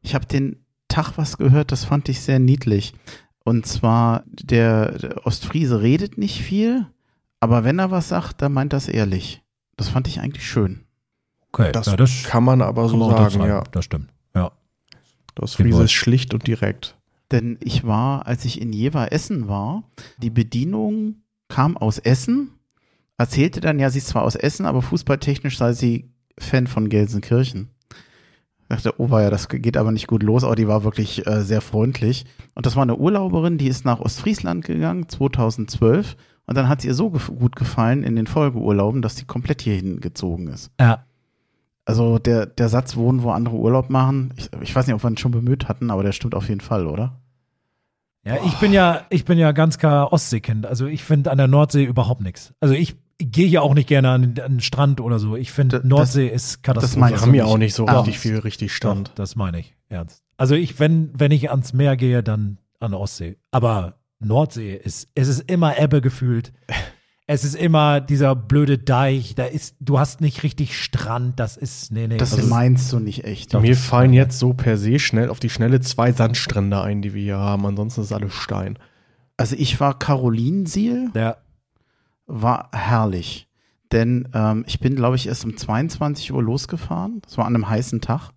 Ich habe den Tag was gehört, das fand ich sehr niedlich. Und zwar, der Ostfriese redet nicht viel, aber wenn er was sagt, dann meint das ehrlich. Das fand ich eigentlich schön. Okay, Das kann man aber so sagen, ja. Das stimmt, ja. Der Ostfriese ist schlicht und direkt. Denn als ich in Jever Essen war, die Bedienung kam aus Essen, erzählte dann, ja, sie ist zwar aus Essen, aber fußballtechnisch sei sie Fan von Gelsenkirchen. Ich dachte, oh ja, das geht aber nicht gut los, aber die war wirklich sehr freundlich. Und das war eine Urlauberin, die ist nach Ostfriesland gegangen, 2012. Und dann hat es ihr so gut gefallen in den Folgeurlauben, dass sie komplett hierhin gezogen ist. Ja. Also der Satz, wohnen, wo andere Urlaub machen, ich weiß nicht, ob wir ihn schon bemüht hatten, aber der stimmt auf jeden Fall, oder? Ja, ich bin ja ganz klar Ostseekind. Also ich finde an der Nordsee überhaupt nichts. Also ich gehe ja auch nicht gerne an den Strand oder so. Ich finde, Nordsee ist katastrophal. Das haben ja auch nicht so richtig Stand. Doch, das meine ich, ernst. Also wenn ich ans Meer gehe, dann an der Ostsee. Aber Nordsee es ist immer Ebbe gefühlt. Es ist immer dieser blöde Deich, du hast nicht richtig Strand, das ist, nee. Das meinst du nicht echt. Mir fallen jetzt so per se auf die Schnelle 2 Sandstrände ein, die wir hier haben, ansonsten ist alles Stein. Also ich war Karolinsiel, war herrlich, denn ich bin, glaube ich, erst um 22 Uhr losgefahren, das war an einem heißen Tag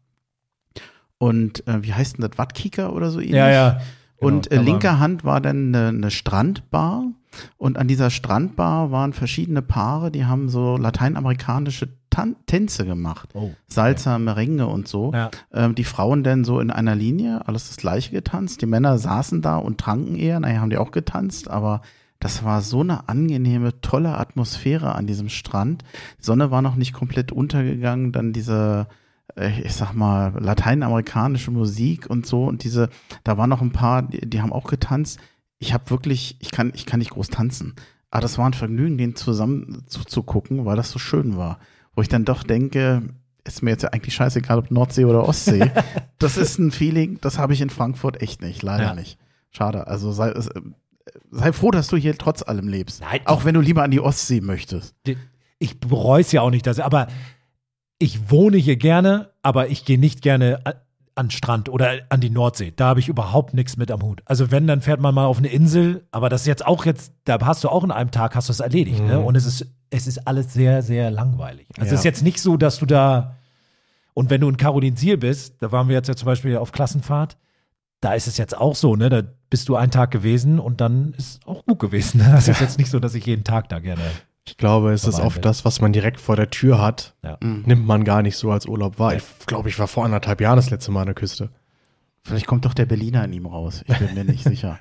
und wie heißt denn das, Wattkieker oder so ähnlich? Ja. Genau, und linker Hand war dann eine Strandbar. Und an dieser Strandbar waren verschiedene Paare, die haben so lateinamerikanische Tänze gemacht. Oh, okay. Salsa, Merengue und so. Ja. Die Frauen dann so in einer Linie, alles das Gleiche getanzt. Die Männer saßen da und tranken eher. Naja, haben die auch getanzt, aber das war so eine angenehme, tolle Atmosphäre an diesem Strand. Die Sonne war noch nicht komplett untergegangen, dann diese, ich sag mal, lateinamerikanische Musik und so. Und da waren noch ein paar, die haben auch getanzt. Ich habe wirklich, ich kann nicht groß tanzen, aber das war ein Vergnügen, denen zusammen zuzugucken, weil das so schön war. Wo ich dann doch denke, ist mir jetzt ja eigentlich scheißegal, ob Nordsee oder Ostsee. Das ist ein Feeling, das habe ich in Frankfurt echt nicht, leider nicht. Schade, also sei froh, dass du hier trotz allem lebst. Nein, auch wenn du lieber an die Ostsee möchtest. Ich bereue es ja auch nicht, aber ich wohne hier gerne, aber ich gehe nicht gerne an Strand oder an die Nordsee. Da habe ich überhaupt nichts mit am Hut. Also wenn, dann fährt man mal auf eine Insel, aber das ist jetzt, da hast du auch in einem Tag, hast du es erledigt, ne? Und es ist alles sehr, sehr langweilig. Also es ist jetzt nicht so, dass du da, und wenn du in Karolinsiel bist, da waren wir jetzt ja zum Beispiel auf Klassenfahrt, da ist es jetzt auch so, ne? Da bist du einen Tag gewesen und dann ist auch gut gewesen. Das ist jetzt nicht so, dass ich jeden Tag da gerne. Ich glaube, es ist oft das, was man direkt vor der Tür hat, nimmt man gar nicht so als Urlaub wahr. Ich glaube, ich war vor 1,5 Jahren das letzte Mal an der Küste. Vielleicht kommt doch der Berliner in ihm raus. Ich bin mir nicht sicher.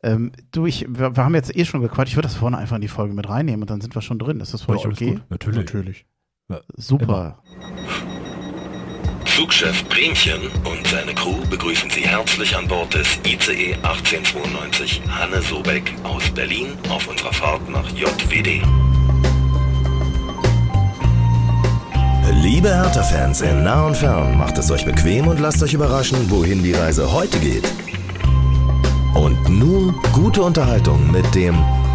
Wir haben jetzt schon gequatscht. Ich würde das vorne einfach in die Folge mit reinnehmen und dann sind wir schon drin. Ist das für euch okay? Gut. Natürlich. Ja, super. Flugchef Bremchen und seine Crew begrüßen Sie herzlich an Bord des ICE 1892 Hanne Sobeck aus Berlin auf unserer Fahrt nach JWD. Liebe Hertha-Fans in nah und fern, macht es euch bequem und lasst euch überraschen, wohin die Reise heute geht. Und nun gute Unterhaltung mit dem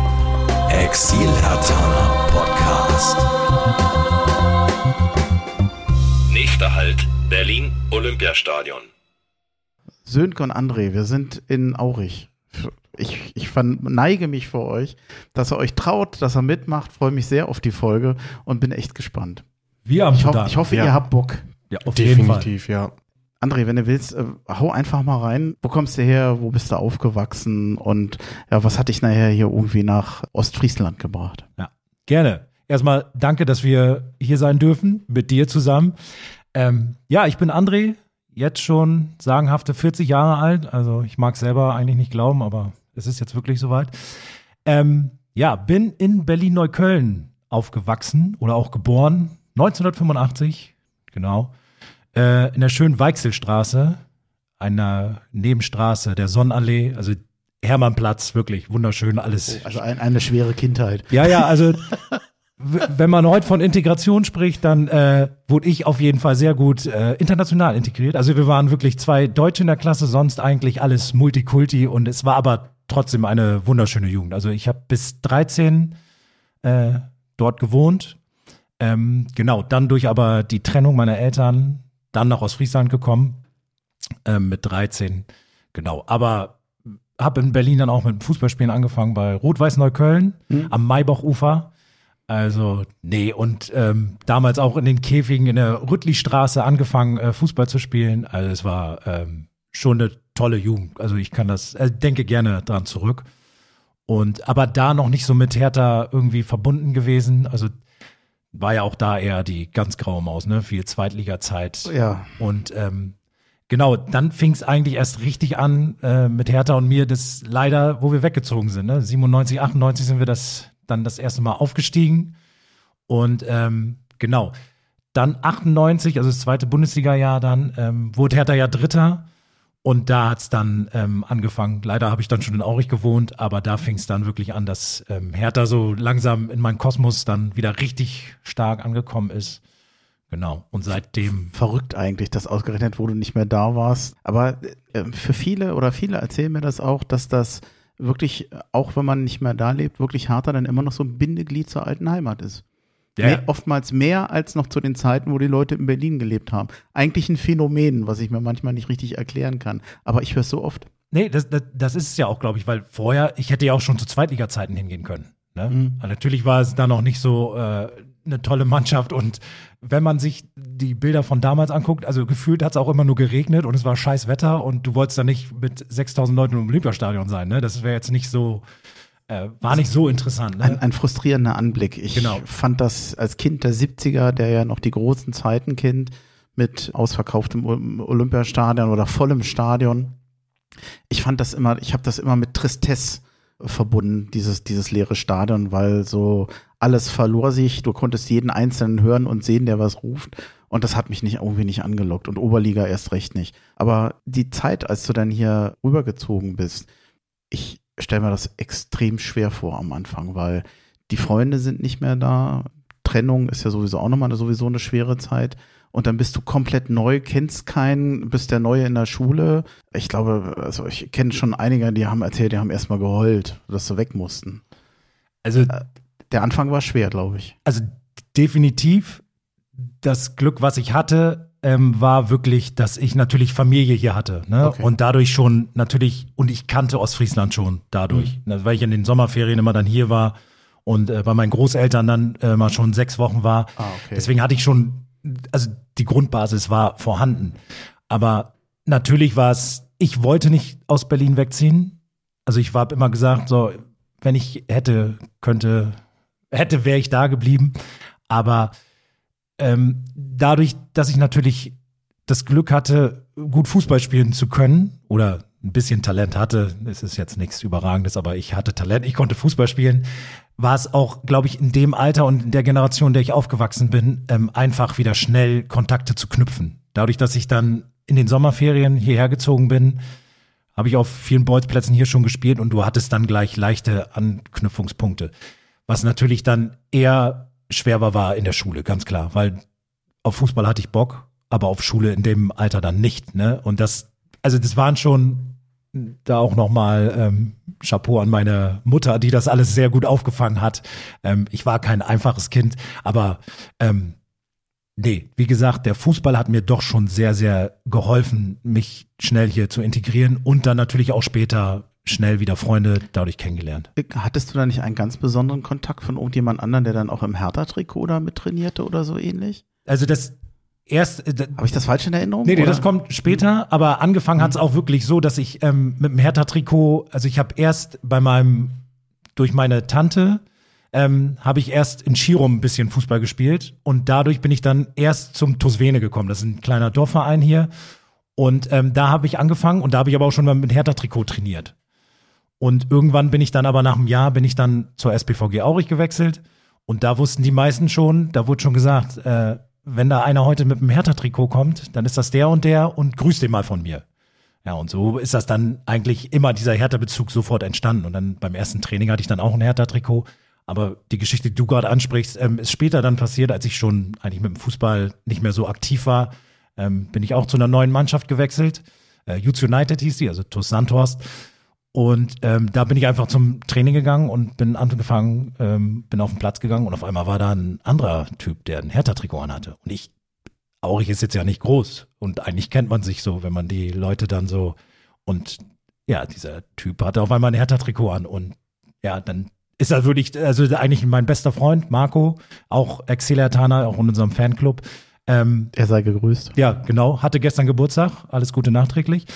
Exil-Hertha Podcast. Nächster Halt, Berlin Olympiastadion. Sönke und André, wir sind in Aurich. Ich verneige mich vor euch, dass ihr euch traut, dass ihr mitmacht, freue mich sehr auf die Folge und bin echt gespannt. Ich hoffe, ihr habt Bock. Ja, auf jeden Fall. Definitiv, ja. André, wenn du willst, hau einfach mal rein. Wo kommst du her? Wo bist du aufgewachsen? Und ja, was hat dich nachher hier irgendwie nach Ostfriesland gebracht? Ja, gerne. Erstmal danke, dass wir hier sein dürfen, mit dir zusammen. Ich bin André, jetzt schon sagenhafte 40 Jahre alt. Also ich mag selber eigentlich nicht glauben, aber es ist jetzt wirklich soweit. Bin in Berlin-Neukölln aufgewachsen oder auch geboren. 1985, genau, in der schönen Weichselstraße, einer Nebenstraße der Sonnenallee, also Hermannplatz, wirklich wunderschön alles. Also eine schwere Kindheit. Ja, also wenn man heute von Integration spricht, dann wurde ich auf jeden Fall sehr gut international integriert. Also wir waren wirklich 2 Deutsche in der Klasse, sonst eigentlich alles Multikulti und es war aber trotzdem eine wunderschöne Jugend. Also ich habe bis 13 dort gewohnt. Dann durch aber die Trennung meiner Eltern dann nach Ostfriesland gekommen mit 13. Genau, aber habe in Berlin dann auch mit Fußballspielen angefangen bei Rot-Weiß Neukölln am Maybach-Ufer. Also, nee, und damals auch in den Käfigen in der Rüttlistraße angefangen, Fußball zu spielen. Also es war schon eine tolle Jugend. Also ich kann denke gerne dran zurück. Aber da noch nicht so mit Hertha irgendwie verbunden gewesen. Also war ja auch da eher die ganz graue Maus, ne? Viel Zweitliga-Zeit. Ja. Und genau, dann fing es eigentlich erst richtig an mit Hertha und mir, das leider, wo wir weggezogen sind. Ne? 97, 98 sind wir dann das erste Mal aufgestiegen. Und genau, dann 98, also das zweite Bundesliga-Jahr dann, wurde Hertha ja Dritter. Und da hat's dann angefangen. Leider habe ich dann schon in Aurich gewohnt, aber da fing es dann wirklich an, dass Hertha so langsam in meinen Kosmos dann wieder richtig stark angekommen ist. Genau. Und seitdem. Verrückt eigentlich, dass ausgerechnet, wo du nicht mehr da warst. Aber für viele erzählen mir das auch, dass das wirklich, auch wenn man nicht mehr da lebt, wirklich Hertha dann immer noch so ein Bindeglied zur alten Heimat ist. Ja. Oftmals mehr als noch zu den Zeiten, wo die Leute in Berlin gelebt haben. Eigentlich ein Phänomen, was ich mir manchmal nicht richtig erklären kann. Aber ich höre es so oft. Nee, das ist es ja auch, glaube ich, weil vorher, ich hätte ja auch schon zu Zweitliga-Zeiten hingehen können. Ne? Natürlich war es da noch nicht so eine tolle Mannschaft und wenn man sich die Bilder von damals anguckt, also gefühlt hat es auch immer nur geregnet und es war scheiß Wetter und du wolltest da nicht mit 6.000 Leuten im Olympiastadion sein. Ne? Das wäre jetzt nicht so. War nicht so interessant. Ne? Ein frustrierender Anblick. Ich fand das als Kind der 70er, der ja noch die großen Zeiten kennt, mit ausverkauftem Olympiastadion oder vollem Stadion. Ich habe das immer mit Tristesse verbunden, dieses leere Stadion, weil so alles verlor sich. Du konntest jeden Einzelnen hören und sehen, der was ruft. Und das hat mich irgendwie nicht angelockt und Oberliga erst recht nicht. Aber die Zeit, als du dann hier rübergezogen bist, ich stelle mir das extrem schwer vor am Anfang, weil die Freunde sind nicht mehr da. Trennung ist ja sowieso auch nochmal sowieso eine schwere Zeit. Und dann bist du komplett neu, kennst keinen, bist der Neue in der Schule. Ich glaube, also ich kenne schon einige, die haben erzählt, die haben erstmal geheult, dass sie weg mussten. Also der Anfang war schwer, glaube ich. Also definitiv das Glück, was ich hatte, war wirklich, dass ich natürlich Familie hier hatte. Ne? Okay. Und dadurch schon natürlich, und ich kannte Ostfriesland schon dadurch, weil ich in den Sommerferien immer dann hier war und bei meinen Großeltern dann mal schon 6 Wochen war. Okay. Deswegen hatte ich schon, also die Grundbasis war vorhanden. Aber natürlich war es, ich wollte nicht aus Berlin wegziehen. Also ich habe immer gesagt, so, wenn ich wäre ich da geblieben. Aber dadurch, dass ich natürlich das Glück hatte, gut Fußball spielen zu können oder ein bisschen Talent hatte, es ist jetzt nichts Überragendes, aber ich hatte Talent, ich konnte Fußball spielen, war es auch, glaube ich, in dem Alter und in der Generation, in der ich aufgewachsen bin, einfach wieder schnell Kontakte zu knüpfen. Dadurch, dass ich dann in den Sommerferien hierher gezogen bin, habe ich auf vielen Bolzplätzen hier schon gespielt und du hattest dann gleich leichte Anknüpfungspunkte. Was natürlich dann eher schwer war in der Schule, ganz klar, weil auf Fußball hatte ich Bock, aber auf Schule in dem Alter dann nicht, ne? Und das waren schon da auch nochmal Chapeau an meine Mutter, die das alles sehr gut aufgefangen hat. Ich war kein einfaches Kind, aber nee, wie gesagt, der Fußball hat mir doch schon sehr, sehr geholfen, mich schnell hier zu integrieren und dann natürlich auch später schnell wieder Freunde dadurch kennengelernt. Hattest du da nicht einen ganz besonderen Kontakt von irgendjemand anderen, der dann auch im Hertha-Trikot da mit trainierte oder so ähnlich? Also das habe ich das falsch in Erinnerung? Nee, das kommt später, aber angefangen hat es auch wirklich so, dass ich mit dem Hertha-Trikot, also ich habe erst durch meine Tante, habe ich erst in Schirum ein bisschen Fußball gespielt und dadurch bin ich dann erst zum TuS Wene gekommen. Das ist ein kleiner Dorfverein hier und da habe ich angefangen und da habe ich aber auch schon mal mit Hertha-Trikot trainiert. Und irgendwann bin ich dann aber nach einem Jahr zur SPVG Aurich gewechselt und da wussten die meisten schon, da wurde schon gesagt, wenn da einer heute mit einem Hertha-Trikot kommt, dann ist das der und grüßt den mal von mir. Ja, und so ist das dann eigentlich immer dieser Hertha-Bezug sofort entstanden. Und dann beim ersten Training hatte ich dann auch ein Hertha-Trikot. Aber die Geschichte, die du gerade ansprichst, ist später dann passiert, als ich schon eigentlich mit dem Fußball nicht mehr so aktiv war, bin ich auch zu einer neuen Mannschaft gewechselt. Youth United hieß die, also TuS Sandhorst. Und da bin ich einfach zum Training gegangen und bin angefangen, bin auf den Platz gegangen und auf einmal war da ein anderer Typ, der ein Hertha-Trikot anhatte. Und ich Aurich ist jetzt ja nicht groß und eigentlich kennt man sich so, wenn man die Leute dann so und ja, dieser Typ hatte auf einmal ein Hertha-Trikot an und ja, dann ist er wirklich, also eigentlich mein bester Freund, Marco, auch Ex-Herthaner, auch in unserem Fanclub. Er sei gegrüßt. Ja, genau, hatte gestern Geburtstag, alles Gute nachträglich.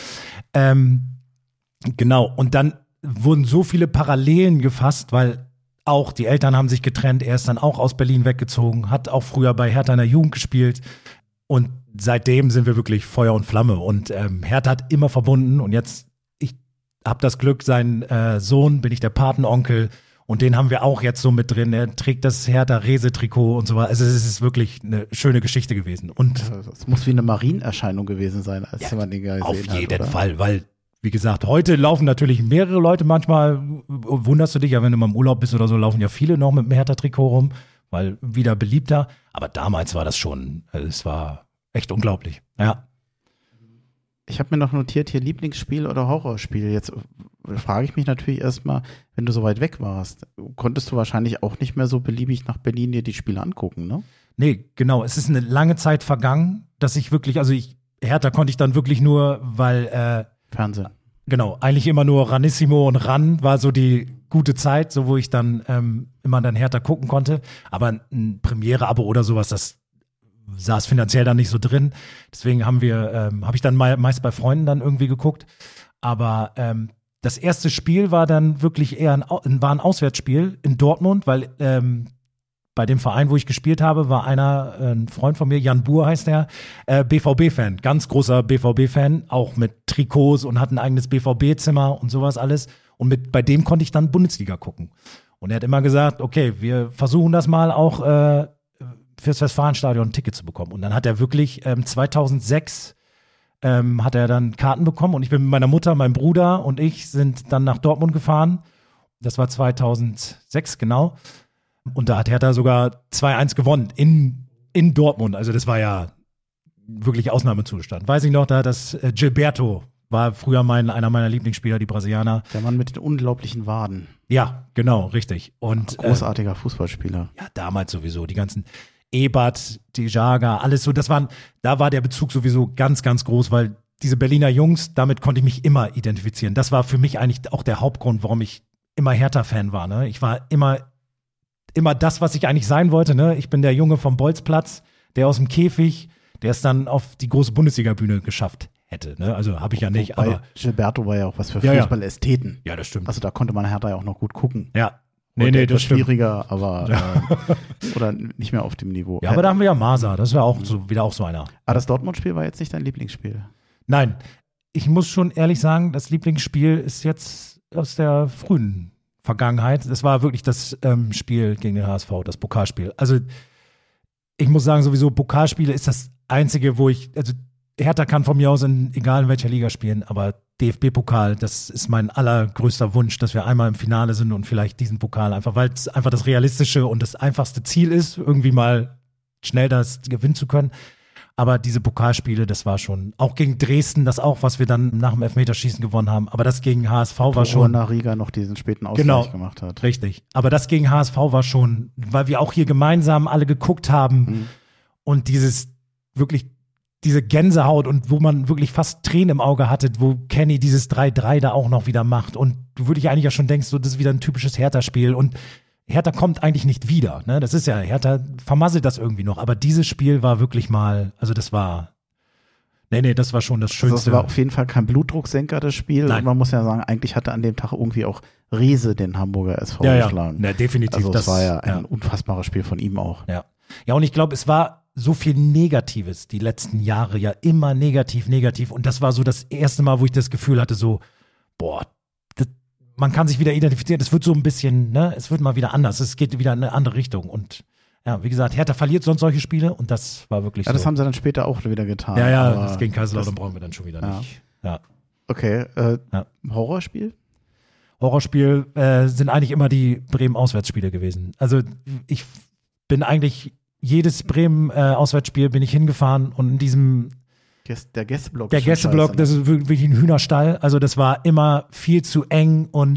Genau, und dann wurden so viele Parallelen gefasst, weil auch die Eltern haben sich getrennt, er ist dann auch aus Berlin weggezogen, hat auch früher bei Hertha in der Jugend gespielt und seitdem sind wir wirklich Feuer und Flamme und Hertha hat immer verbunden und jetzt, ich habe das Glück, sein Sohn, bin ich der Patenonkel und den haben wir auch jetzt so mit drin, er trägt das Hertha-Rese-Trikot und so weiter, also es ist wirklich eine schöne Geschichte gewesen. Und es muss wie eine Marienerscheinung gewesen sein, als man den gesehen hat. Auf jeden Fall, weil wie gesagt, heute laufen natürlich mehrere Leute, manchmal wunderst du dich ja, wenn du mal im Urlaub bist oder so, laufen ja viele noch mit dem Hertha-Trikot rum, weil wieder beliebter. Aber damals war das schon, es war echt unglaublich. Ja. Ich habe mir noch notiert hier Lieblingsspiel oder Horrorspiel. Jetzt frage ich mich natürlich erstmal, wenn du so weit weg warst, konntest du wahrscheinlich auch nicht mehr so beliebig nach Berlin dir die Spiele angucken, ne? Nee, genau. Es ist eine lange Zeit vergangen, dass ich wirklich, Hertha konnte ich dann wirklich nur, weil Fernsehen. Genau, eigentlich immer nur Ranissimo und Ran war so die gute Zeit, so wo ich dann immer dann Hertha gucken konnte. Aber ein Premiere-Abo oder sowas, das saß finanziell dann nicht so drin. Deswegen habe ich dann meist bei Freunden dann irgendwie geguckt. Aber das erste Spiel war dann wirklich eher ein Auswärtsspiel in Dortmund, weil bei dem Verein, wo ich gespielt habe, war ein Freund von mir, Jan Buhr heißt er, BVB-Fan, ganz großer BVB-Fan, auch mit Trikots und hat ein eigenes BVB-Zimmer und sowas alles. Und bei dem konnte ich dann Bundesliga gucken. Und er hat immer gesagt, okay, wir versuchen das mal auch fürs Westfalenstadion ein Ticket zu bekommen. Und dann hat er wirklich 2006 hat er dann Karten bekommen und ich bin mit meiner Mutter, meinem Bruder und ich sind dann nach Dortmund gefahren. Das war 2006, genau. Und da hat Hertha sogar 2-1 gewonnen in Dortmund. Also das war ja wirklich Ausnahmezustand. Weiß ich noch, da das Gilberto war früher einer meiner Lieblingsspieler, die Brasilianer. Der Mann mit den unglaublichen Waden. Ja, genau, richtig. Und großartiger Fußballspieler. Ja, damals sowieso. Die ganzen Ebert, Dejaga, alles so. Da war der Bezug sowieso ganz, ganz groß, weil diese Berliner Jungs, damit konnte ich mich immer identifizieren. Das war für mich eigentlich auch der Hauptgrund, warum ich immer Hertha-Fan war. Ne? Ich war immer das, was ich eigentlich sein wollte. Ne? Ich bin der Junge vom Bolzplatz, der aus dem Käfig, der es dann auf die große Bundesliga-Bühne geschafft hätte. Ne? Also habe ich ja nicht. Aber Gilberto war ja auch was für Fußballästheten. Ja, das stimmt. Also da konnte man Hertha ja auch noch gut gucken. Ja. Nee, das stimmt. Schwieriger, aber oder nicht mehr auf dem Niveau. Ja, aber da haben wir ja Masa, das wäre auch wieder auch so einer. Aber das Dortmund-Spiel war jetzt nicht dein Lieblingsspiel? Nein, ich muss schon ehrlich sagen, das Lieblingsspiel ist jetzt aus der frühen Vergangenheit. Das war wirklich das Spiel gegen den HSV, das Pokalspiel. Also ich muss sagen, sowieso Pokalspiele ist das einzige, wo also Hertha kann von mir aus egal in welcher Liga spielen, aber DFB-Pokal, das ist mein allergrößter Wunsch, dass wir einmal im Finale sind und vielleicht diesen Pokal einfach, weil es einfach das realistische und das einfachste Ziel ist, irgendwie mal schnell das gewinnen zu können. Aber diese Pokalspiele, das war schon, auch gegen Dresden, das auch, was wir dann nach dem Elfmeterschießen gewonnen haben, aber das gegen HSV war schon. Nach Riga noch diesen späten Ausgleich gemacht hat. Richtig. Aber das gegen HSV war schon, weil wir auch hier gemeinsam alle geguckt haben und diese Gänsehaut und wo man wirklich fast Tränen im Auge hatte, wo Kenny dieses 3-3 da auch noch wieder macht und du wirklich eigentlich ja schon denkst, so, das ist wieder ein typisches Hertha-Spiel und Hertha kommt eigentlich nicht wieder, ne? Das ist ja, Hertha vermasselt das irgendwie noch, aber dieses Spiel war wirklich mal, also das war schon das Schönste. Also das war auf jeden Fall kein Blutdrucksenker, das Spiel. Nein. Und man muss ja sagen, eigentlich hatte an dem Tag irgendwie auch Riese den Hamburger SV geschlagen. Ja, definitiv. Also das war ja ein unfassbares Spiel von ihm auch. Ja, und ich glaube, es war so viel Negatives die letzten Jahre, ja immer negativ. Und das war so das erste Mal, wo ich das Gefühl hatte, so, boah, man kann sich wieder identifizieren. Es wird so ein bisschen, ne, es wird mal wieder anders. Es geht wieder in eine andere Richtung. Und ja, wie gesagt, Hertha verliert sonst solche Spiele und das war wirklich so. Ja, das haben sie dann später auch wieder getan. Ja, das gegen Kaiserslautern brauchen wir dann schon wieder nicht. Ja. Okay, Horrorspiel? Horrorspiel sind eigentlich immer die Bremen-Auswärtsspiele gewesen. Also ich bin eigentlich jedes Bremen-Auswärtsspiel bin ich hingefahren und in diesem der Gästeblock. Der Gästeblock, das ist wirklich ein Hühnerstall. Also das war immer viel zu eng und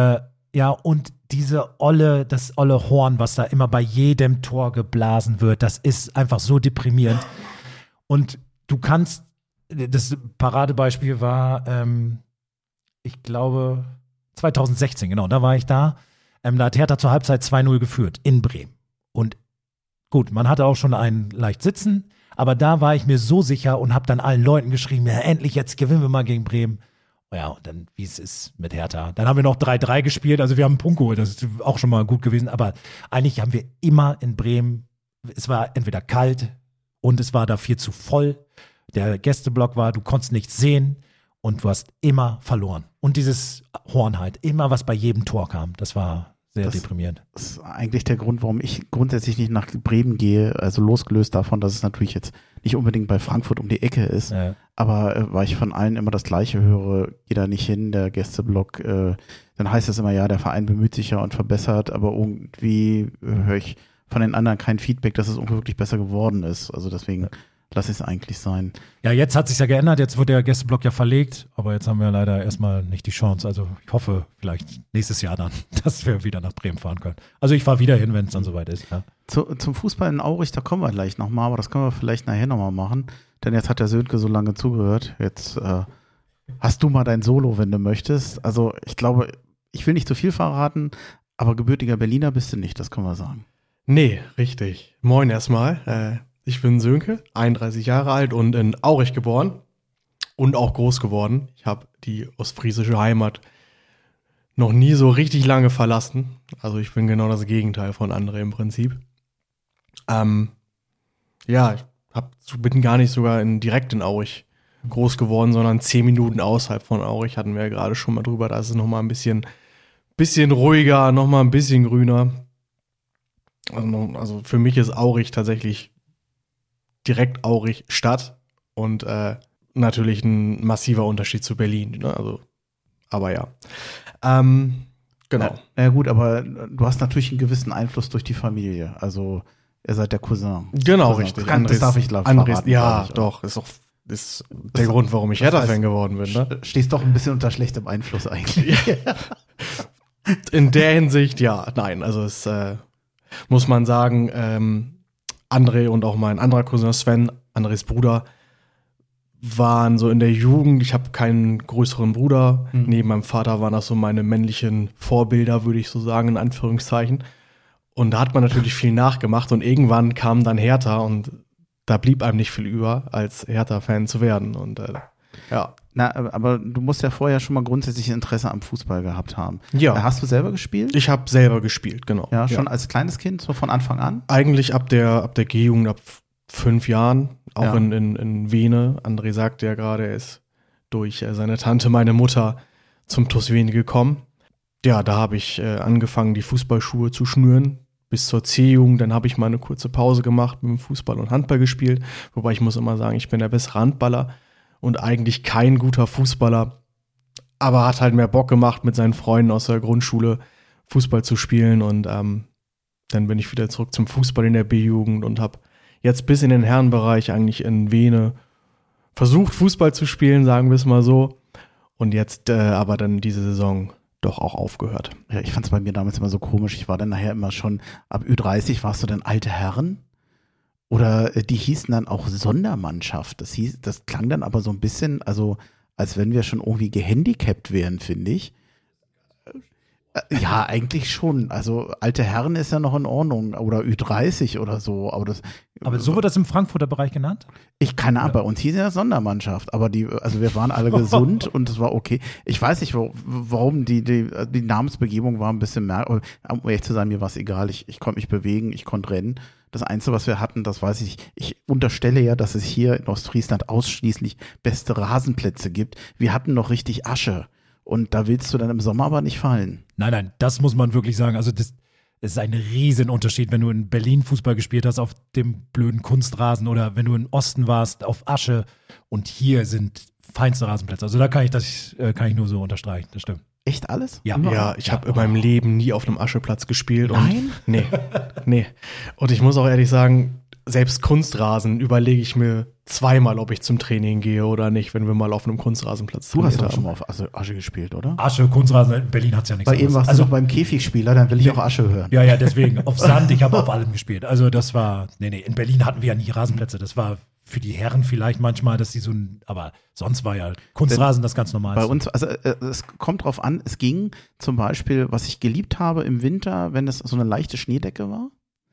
und das olle Horn, was da immer bei jedem Tor geblasen wird, das ist einfach so deprimierend. Und du kannst, das Paradebeispiel war, ich glaube, 2016, genau, da war ich da. Da hat Hertha zur Halbzeit 2-0 geführt in Bremen. Und gut, man hatte auch schon einen leicht sitzen, aber da war ich mir so sicher und habe dann allen Leuten geschrieben, ja, endlich, jetzt gewinnen wir mal gegen Bremen. Ja, und dann, wie es ist mit Hertha. Dann haben wir noch 3-3 gespielt, also wir haben einen Punkt geholt, das ist auch schon mal gut gewesen, aber eigentlich haben wir immer in Bremen, es war entweder kalt und es war da viel zu voll, der Gästeblock war, du konntest nichts sehen und du hast immer verloren. Und dieses Horn halt, immer was bei jedem Tor kam, das war sehr deprimierend. Das ist eigentlich der Grund, warum ich grundsätzlich nicht nach Bremen gehe, also losgelöst davon, dass es natürlich jetzt nicht unbedingt bei Frankfurt um die Ecke ist, aber weil ich von allen immer das Gleiche höre, geh da nicht hin, der Gästeblock, dann heißt es immer, ja, der Verein bemüht sich ja und verbessert, aber irgendwie höre ich von den anderen kein Feedback, dass es irgendwie wirklich besser geworden ist, also deswegen lass es eigentlich sein. Ja, jetzt hat sich ja geändert, jetzt wird der Gästeblock ja verlegt, aber jetzt haben wir leider erstmal nicht die Chance. Also ich hoffe vielleicht nächstes Jahr dann, dass wir wieder nach Bremen fahren können. Also ich fahre wieder hin, wenn es dann soweit ist. Ja. Zum Fußball in Aurich, da kommen wir gleich nochmal, aber das können wir vielleicht nachher nochmal machen, denn jetzt hat der Sönke so lange zugehört. Jetzt hast du mal dein Solo, wenn du möchtest. Also ich glaube, ich will nicht zu viel verraten, aber gebürtiger Berliner bist du nicht, das können wir sagen. Nee, richtig. Moin erstmal. Ich bin Sönke, 31 Jahre alt und in Aurich geboren und auch groß geworden. Ich habe die ostfriesische Heimat noch nie so richtig lange verlassen. Also ich bin genau das Gegenteil von André im Prinzip. Ich bin gar nicht sogar direkt in Aurich groß geworden, sondern 10 Minuten außerhalb von Aurich, hatten wir ja gerade schon mal drüber. Da ist es nochmal ein bisschen ruhiger, nochmal ein bisschen grüner. Also für mich ist Aurich tatsächlich direkt Aurich Stadt und natürlich ein massiver Unterschied zu Berlin. Ne? Also, aber ja. Genau. Ja gut, aber du hast natürlich einen gewissen Einfluss durch die Familie. Also ihr seid der Cousin. Genau, richtig. Das darf ich verraten. Ja, doch. Ist der Grund, warum ich Hertha-Fan geworden bin. Ne? Stehst doch ein bisschen unter schlechtem Einfluss eigentlich. In der Hinsicht, ja. Nein, also es muss man sagen, André und auch mein anderer Cousin Sven, Andres Bruder, waren so in der Jugend, ich habe keinen größeren Bruder, neben meinem Vater waren das so meine männlichen Vorbilder, würde ich so sagen, in Anführungszeichen. Und da hat man natürlich viel nachgemacht und irgendwann kam dann Hertha und da blieb einem nicht viel über, als Hertha-Fan zu werden. Und ja. Na, aber du musst ja vorher schon mal grundsätzlich Interesse am Fußball gehabt haben. Ja. Hast du selber gespielt? Ich habe selber gespielt, genau. Ja, schon als kleines Kind, so von Anfang an? Eigentlich ab der G-Jugend, ab 5 Jahren, auch in Vene. André sagte ja gerade, er ist durch seine Tante, meine Mutter, zum TuS Vene gekommen. Ja, da habe ich angefangen, die Fußballschuhe zu schnüren. Bis zur C-Jugend, dann habe ich mal eine kurze Pause gemacht, mit dem Fußball und Handball gespielt. Wobei ich muss immer sagen, ich bin der bessere Handballer und eigentlich kein guter Fußballer. Aber hat halt mehr Bock gemacht, mit seinen Freunden aus der Grundschule Fußball zu spielen. Und dann bin ich wieder zurück zum Fußball in der B-Jugend und habe jetzt bis in den Herrenbereich eigentlich in Vene versucht, Fußball zu spielen, sagen wir es mal so. Und jetzt aber dann diese Saison doch auch aufgehört. Ja, ich fand es bei mir damals immer so komisch. Ich war dann nachher immer schon, ab Ü30 warst du dann alte Herren? Oder die hießen dann auch Sondermannschaft. Das klang dann aber so ein bisschen, also als wenn wir schon irgendwie gehandicapt wären, finde ich. Ja, eigentlich schon. Also alte Herren ist ja noch in Ordnung. Oder Ü30 oder so. Aber so wird das im Frankfurter Bereich genannt? Keine Ahnung, bei uns hieß ja Sondermannschaft. Aber wir waren alle gesund und es war okay. Ich weiß nicht, warum die Namensbegebung war ein bisschen merkwürdig. Um ehrlich zu sein, mir war es egal. Ich konnte mich bewegen, ich konnte rennen. Das Einzige, was wir hatten, das weiß ich, ich unterstelle ja, dass es hier in Ostfriesland ausschließlich beste Rasenplätze gibt. Wir hatten noch richtig Asche. Und da willst du dann im Sommer aber nicht fallen. Nein, das muss man wirklich sagen. Also das ist ein Riesenunterschied, wenn du in Berlin Fußball gespielt hast auf dem blöden Kunstrasen oder wenn du im Osten warst auf Asche. Und hier sind feinste Rasenplätze. Also da kann ich nur so unterstreichen, das stimmt. Echt alles? Ja, ich habe in meinem Leben nie auf einem Ascheplatz gespielt. Nein? Und, nee. Und ich muss auch ehrlich sagen, selbst Kunstrasen überlege ich mir zweimal, ob ich zum Training gehe oder nicht, wenn wir mal auf einem Kunstrasenplatz trainiert haben. Du hast doch schon mal auf Asche gespielt, oder? Asche, Kunstrasen, in Berlin hat es ja nichts. Bei eben warst du noch beim Käfigspieler, dann will ich auch Asche hören. Ja, deswegen. Auf Sand, ich habe auf allem gespielt. Also das war, in Berlin hatten wir ja nie Rasenplätze. Das war für die Herren vielleicht manchmal, dass die aber sonst war ja Kunstrasen das ganz normal. Bei uns, also es kommt drauf an, es ging zum Beispiel, was ich geliebt habe im Winter, wenn es so eine leichte Schneedecke war,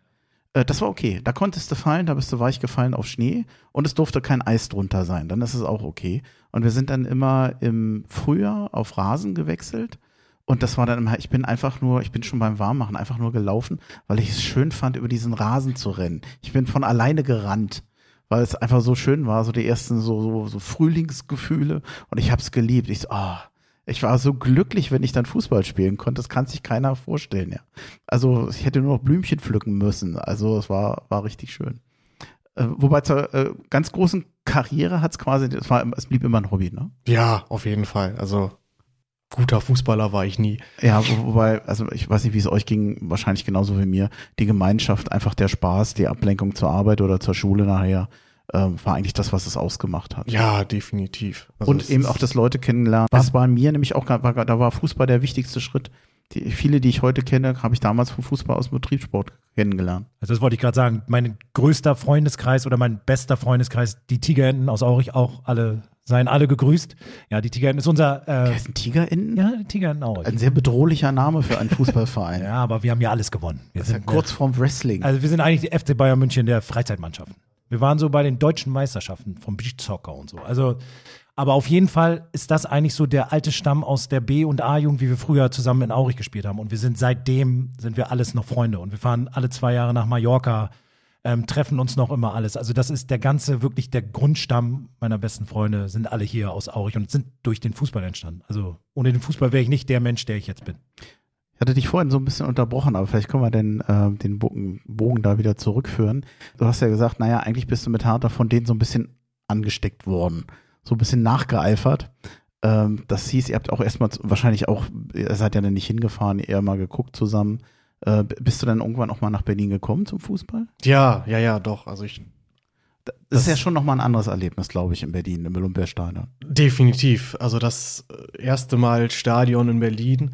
das war okay. Da konntest du fallen, da bist du weich gefallen auf Schnee und es durfte kein Eis drunter sein, dann ist es auch okay. Und wir sind dann immer im Frühjahr auf Rasen gewechselt. Und das war dann immer, ich bin schon beim Warmmachen einfach nur gelaufen, weil ich es schön fand, über diesen Rasen zu rennen. Ich bin von alleine gerannt, weil es einfach so schön war, so die ersten so Frühlingsgefühle. Und ich habe es geliebt. Ich war so glücklich, wenn ich dann Fußball spielen konnte. Das kann sich keiner vorstellen, ja. Also ich hätte nur noch Blümchen pflücken müssen. Also es war richtig schön. Wobei zur ganz großen Karriere hat es blieb immer ein Hobby, ne? Ja, auf jeden Fall. Also guter Fußballer war ich nie. Ja, wobei, also ich weiß nicht, wie es euch ging, wahrscheinlich genauso wie mir. Die Gemeinschaft, einfach der Spaß, die Ablenkung zur Arbeit oder zur Schule nachher, war eigentlich das, was es ausgemacht hat. Ja, definitiv. Also und eben auch das Leute kennenlernen. Das war mir nämlich auch, da war Fußball der wichtigste Schritt. Viele, die ich heute kenne, habe ich damals vom Fußball aus dem Betriebssport kennengelernt. Also das wollte ich gerade sagen. Mein größter Freundeskreis oder mein bester Freundeskreis, die Tigerenten aus Aurich, seien alle gegrüßt. Ja, die Tigerenten ist unser... heißen Tigerenten? Ja, die Tigerenten Aurich. Ein sehr bedrohlicher Name für einen Fußballverein. Ja, aber wir haben ja alles gewonnen. Wir sind ja kurz vorm Wrestling. Also wir sind eigentlich die FC Bayern München der Freizeitmannschaften. Wir waren so bei den deutschen Meisterschaften vom Beachsoccer und so. Also, aber auf jeden Fall ist das eigentlich so der alte Stamm aus der B- und A-Jugend, wie wir früher zusammen in Aurich gespielt haben. Und seitdem sind wir alles noch Freunde. Und wir fahren alle 2 Jahre nach Mallorca, treffen uns noch immer alles. Also das ist wirklich der Grundstamm meiner besten Freunde, sind alle hier aus Aurich und sind durch den Fußball entstanden. Also ohne den Fußball wäre ich nicht der Mensch, der ich jetzt bin. Ich hatte dich vorhin so ein bisschen unterbrochen, aber vielleicht können wir den Bogen da wieder zurückführen. Du hast ja gesagt, naja, eigentlich bist du mit Hertha von denen so ein bisschen angesteckt worden, so ein bisschen nachgeeifert. Das hieß, ihr habt auch erstmal wahrscheinlich auch, ihr seid ja dann nicht hingefahren, eher mal geguckt zusammen. Bist du dann irgendwann auch mal nach Berlin gekommen zum Fußball? Ja, doch. Also das ist ja schon nochmal ein anderes Erlebnis, glaube ich, in Berlin, im Olympiastadion. Definitiv. Also das erste Mal Stadion in Berlin.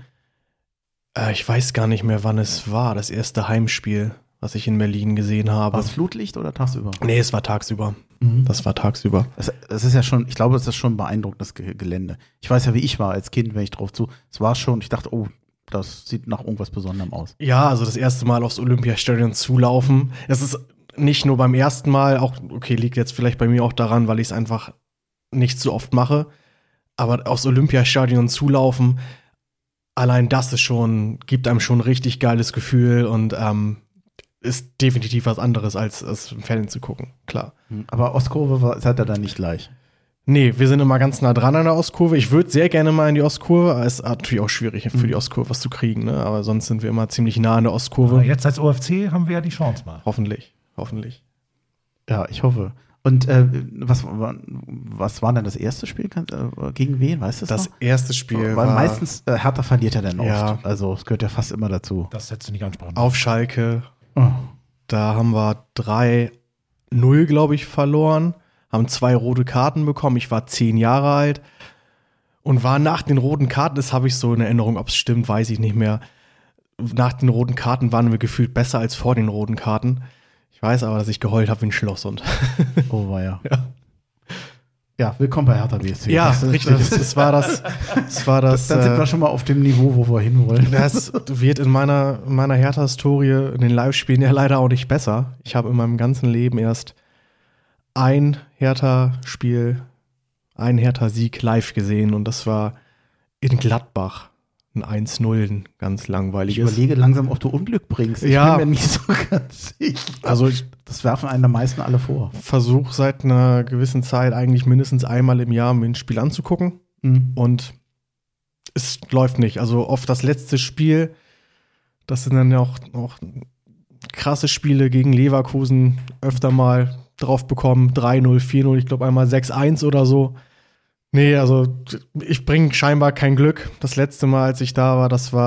Ich weiß gar nicht mehr, wann es war, das erste Heimspiel, was ich in Berlin gesehen habe. War es Flutlicht oder tagsüber? Nee, es war tagsüber. Das war tagsüber. Es ist ja schon, ich glaube, es ist schon ein beeindruckendes Gelände. Ich weiß ja, wie ich war als Kind, wenn ich drauf zu. Es war schon, ich dachte, oh, das sieht nach irgendwas Besonderem aus. Ja, also das erste Mal aufs Olympiastadion zulaufen. Es ist nicht nur beim ersten Mal, auch, okay, liegt jetzt vielleicht bei mir auch daran, weil ich es einfach nicht so oft mache. Aber aufs Olympiastadion zulaufen, allein das gibt einem schon ein richtig geiles Gefühl und ist definitiv was anderes, als es im Fernsehen zu gucken, klar. Aber Ostkurve seid ihr da nicht gleich? Nee, wir sind immer ganz nah dran an der Ostkurve. Ich würde sehr gerne mal in die Ostkurve, aber es ist natürlich auch schwierig für die Ostkurve was zu kriegen, ne? Aber sonst sind wir immer ziemlich nah an der Ostkurve. Aber jetzt als OFC haben wir ja die Chance mal. Hoffentlich. Ja, ich hoffe. Und was war denn das erste Spiel? Gegen wen, weißt du das? Das erste Spiel weil meistens Hertha verliert ja dann oft. Ja. Also es gehört ja fast immer dazu. Das hättest du nicht ansprechen. Auf Schalke. Da haben wir 3-0, glaube ich, verloren. Haben 2 rote Karten bekommen. Ich war 10 Jahre alt und war nach den roten Karten, das habe ich so in Erinnerung, ob es stimmt, weiß ich nicht mehr. Nach den roten Karten waren wir gefühlt besser als vor den roten Karten. Ich weiß aber, dass ich geheult habe wie ein Schloss. Oh, war ja. Ja, willkommen bei Hertha BSC. Ja, richtig. Das war das. Dann sind wir schon mal auf dem Niveau, wo wir hinwollen. Das wird in meiner Hertha-Historie in den Live-Spielen ja leider auch nicht besser. Ich habe in meinem ganzen Leben erst ein Hertha-Spiel, ein Hertha-Sieg live gesehen und das war in Gladbach. Ein 1-0, ganz langweilig. Ich überlege langsam, ob du Unglück bringst. Ich bin mir nicht so ganz sicher. Also das werfen einem am meisten alle vor. Versuche seit einer gewissen Zeit eigentlich mindestens einmal im Jahr mir ein Spiel anzugucken und es läuft nicht. Also oft das letzte Spiel, das sind dann ja auch krasse Spiele gegen Leverkusen öfter mal drauf bekommen. 3-0, 4-0, ich glaube einmal 6-1 oder so. Nee, also ich bringe scheinbar kein Glück. Das letzte Mal, als ich da war,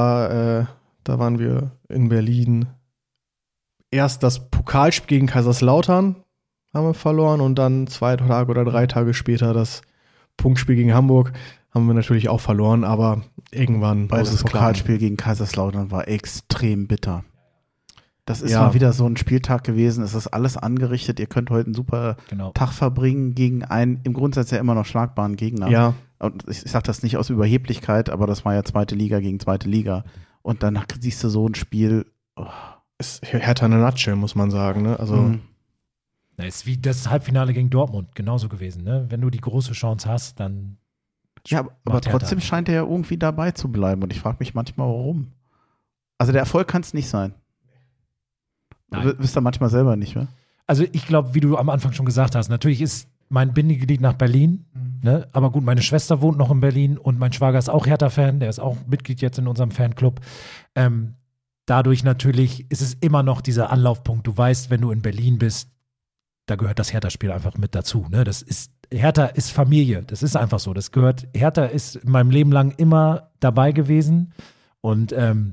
da waren wir in Berlin. Erst das Pokalspiel gegen Kaiserslautern haben wir verloren und dann 2 Tage oder 3 Tage später das Punktspiel gegen Hamburg haben wir natürlich auch verloren, aber irgendwann weil das Pokalspiel gegen Kaiserslautern war extrem bitter. Das ist mal wieder so ein Spieltag gewesen. Es ist alles angerichtet. Ihr könnt heute einen super Tag verbringen gegen einen im Grundsatz ja immer noch schlagbaren Gegner. Ja. Und ich sage das nicht aus Überheblichkeit, aber das war ja 2. Liga gegen 2. Liga. Und danach siehst du so ein Spiel. Ist Hertha in a nutshell, muss man sagen. Ne? Also ist wie das Halbfinale gegen Dortmund genauso gewesen. Ne? Wenn du die große Chance hast, dann ja, aber trotzdem scheint er ja irgendwie dabei zu bleiben. Und ich frage mich manchmal, warum. Also der Erfolg kann es nicht sein. Wisst ihr manchmal selber nicht, ne? Also ich glaube, wie du am Anfang schon gesagt hast, natürlich ist mein Bindeglied nach Berlin, ne? Aber gut, meine Schwester wohnt noch in Berlin und mein Schwager ist auch Hertha-Fan, der ist auch Mitglied jetzt in unserem Fanclub. Dadurch natürlich ist es immer noch dieser Anlaufpunkt. Du weißt, wenn du in Berlin bist, da gehört das Hertha-Spiel einfach mit dazu, ne? Hertha ist Familie, das ist einfach so. Hertha ist in meinem Leben lang immer dabei gewesen und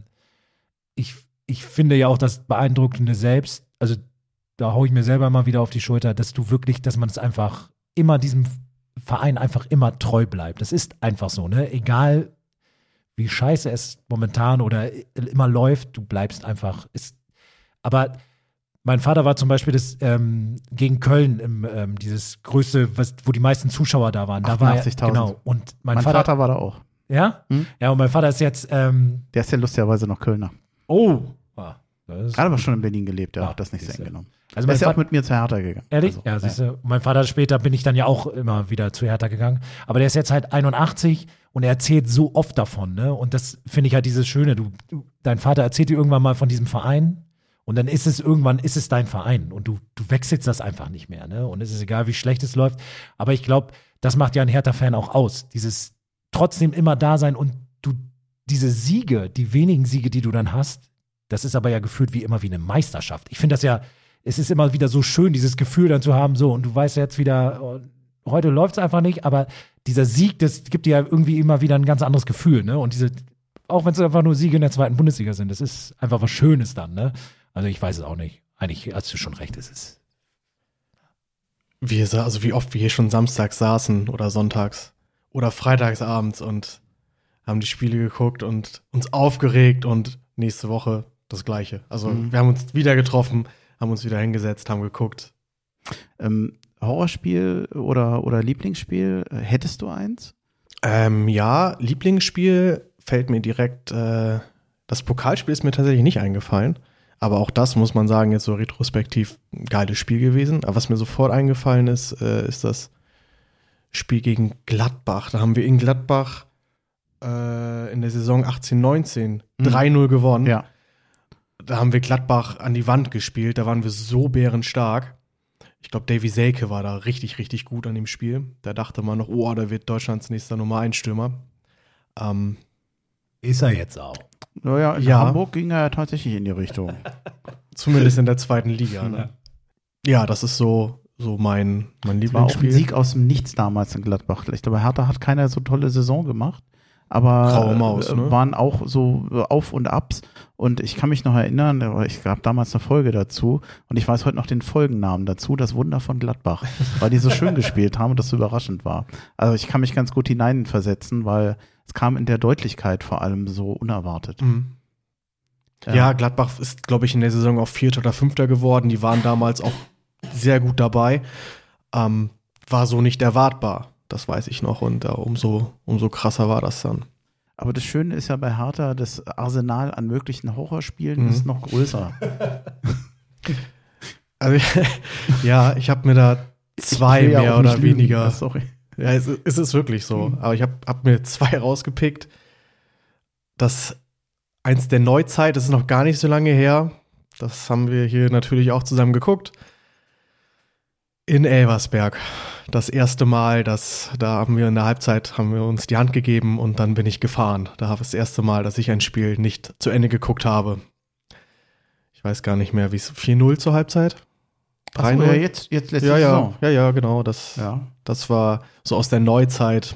ich finde ja auch das Beeindruckende selbst, also da haue ich mir selber mal wieder auf die Schulter, dass man es einfach immer diesem Verein einfach immer treu bleibt. Das ist einfach so, ne? Egal wie scheiße es momentan oder immer läuft, du bleibst einfach. Aber mein Vater war zum Beispiel gegen Köln dieses größte, wo die meisten Zuschauer da waren. Da war 88.000. Genau. Und mein Vater war da auch. Ja? Ja, und mein Vater ist jetzt der ist ja lustigerweise noch Kölner. Oh. Hat aber schon in Berlin gelebt, der hat das nicht so eng genommen. Also der ist ja auch mit mir zu Hertha gegangen. Ehrlich? Also, ja, siehst du. Mein Vater später bin ich dann ja auch immer wieder zu Hertha gegangen. Aber der ist jetzt halt 81 und er erzählt so oft davon, ne? Und das finde ich halt dieses Schöne. Dein Vater erzählt dir irgendwann mal von diesem Verein und dann ist es dein Verein und du wechselst das einfach nicht mehr, ne? Und es ist egal, wie schlecht es läuft. Aber ich glaube, das macht ja ein Hertha-Fan auch aus. Dieses trotzdem immer da sein und diese Siege, die wenigen Siege, die du dann hast, das ist aber ja gefühlt wie immer wie eine Meisterschaft. Ich finde das ja, es ist immer wieder so schön, dieses Gefühl dann zu haben, so, und du weißt jetzt wieder, heute läuft es einfach nicht, aber dieser Sieg, das gibt dir ja irgendwie immer wieder ein ganz anderes Gefühl, ne? Und auch wenn es einfach nur Siege in der 2. Bundesliga sind, das ist einfach was Schönes dann, ne? Also ich weiß es auch nicht. Eigentlich hast du schon recht, es ist. Wie oft wir hier schon samstags saßen oder sonntags oder freitags abends und haben die Spiele geguckt und uns aufgeregt und nächste Woche das Gleiche. Also wir haben uns wieder getroffen, haben uns wieder hingesetzt, haben geguckt. Horrorspiel oder Lieblingsspiel, hättest du eins? Ja, Lieblingsspiel fällt mir direkt, das Pokalspiel ist mir tatsächlich nicht eingefallen, aber auch das muss man sagen, jetzt so retrospektiv ein geiles Spiel gewesen. Aber was mir sofort eingefallen ist, ist das Spiel gegen Gladbach. Da haben wir in Gladbach in der Saison 18/19 3-0 gewonnen. Ja. Da haben wir Gladbach an die Wand gespielt, da waren wir so bärenstark. Ich glaube, Davy Selke war da richtig, richtig gut an dem Spiel. Da dachte man noch, da wird Deutschlands nächster Nummer 1 Stürmer. Ist er jetzt auch. Naja, in Hamburg ging er ja tatsächlich in die Richtung. Zumindest in der 2. Liga. Ne? Ja, das ist so mein Lieblingsspiel. War auch ein Sieg aus dem Nichts damals in Gladbach. Ich glaube, Hertha hat keine so tolle Saison gemacht. Aber Graue Maus, ne? Waren auch so Auf und Abs. Und ich kann mich noch erinnern, ich gab damals eine Folge dazu und ich weiß heute noch den Folgennamen dazu, das Wunder von Gladbach, weil die so schön gespielt haben und das so überraschend war. Also ich kann mich ganz gut hineinversetzen, weil es kam in der Deutlichkeit vor allem so unerwartet. Mhm. Ja, Gladbach ist, glaube ich, in der Saison auch 4. oder 5. geworden. Die waren damals auch sehr gut dabei. War so nicht erwartbar. Das weiß ich noch und umso krasser war das dann. Aber das Schöne ist ja bei Hertha, das Arsenal an möglichen Horrorspielen ist noch größer. Also, ja, ich habe mir da 2 mehr oder weniger. Sorry. Ja, es ist wirklich so. Aber ich hab mir 2 rausgepickt. Das eins der Neuzeit, das ist noch gar nicht so lange her. Das haben wir hier natürlich auch zusammen geguckt. In Elversberg. Das erste Mal, da haben wir in der Halbzeit uns die Hand gegeben und dann bin ich gefahren. Da war das erste Mal, dass ich ein Spiel nicht zu Ende geguckt habe. Ich weiß gar nicht mehr, wie es 4-0 zur Halbzeit? 3-0? Ja, jetzt letzte Saison. Ja, genau. Das war so aus der Neuzeit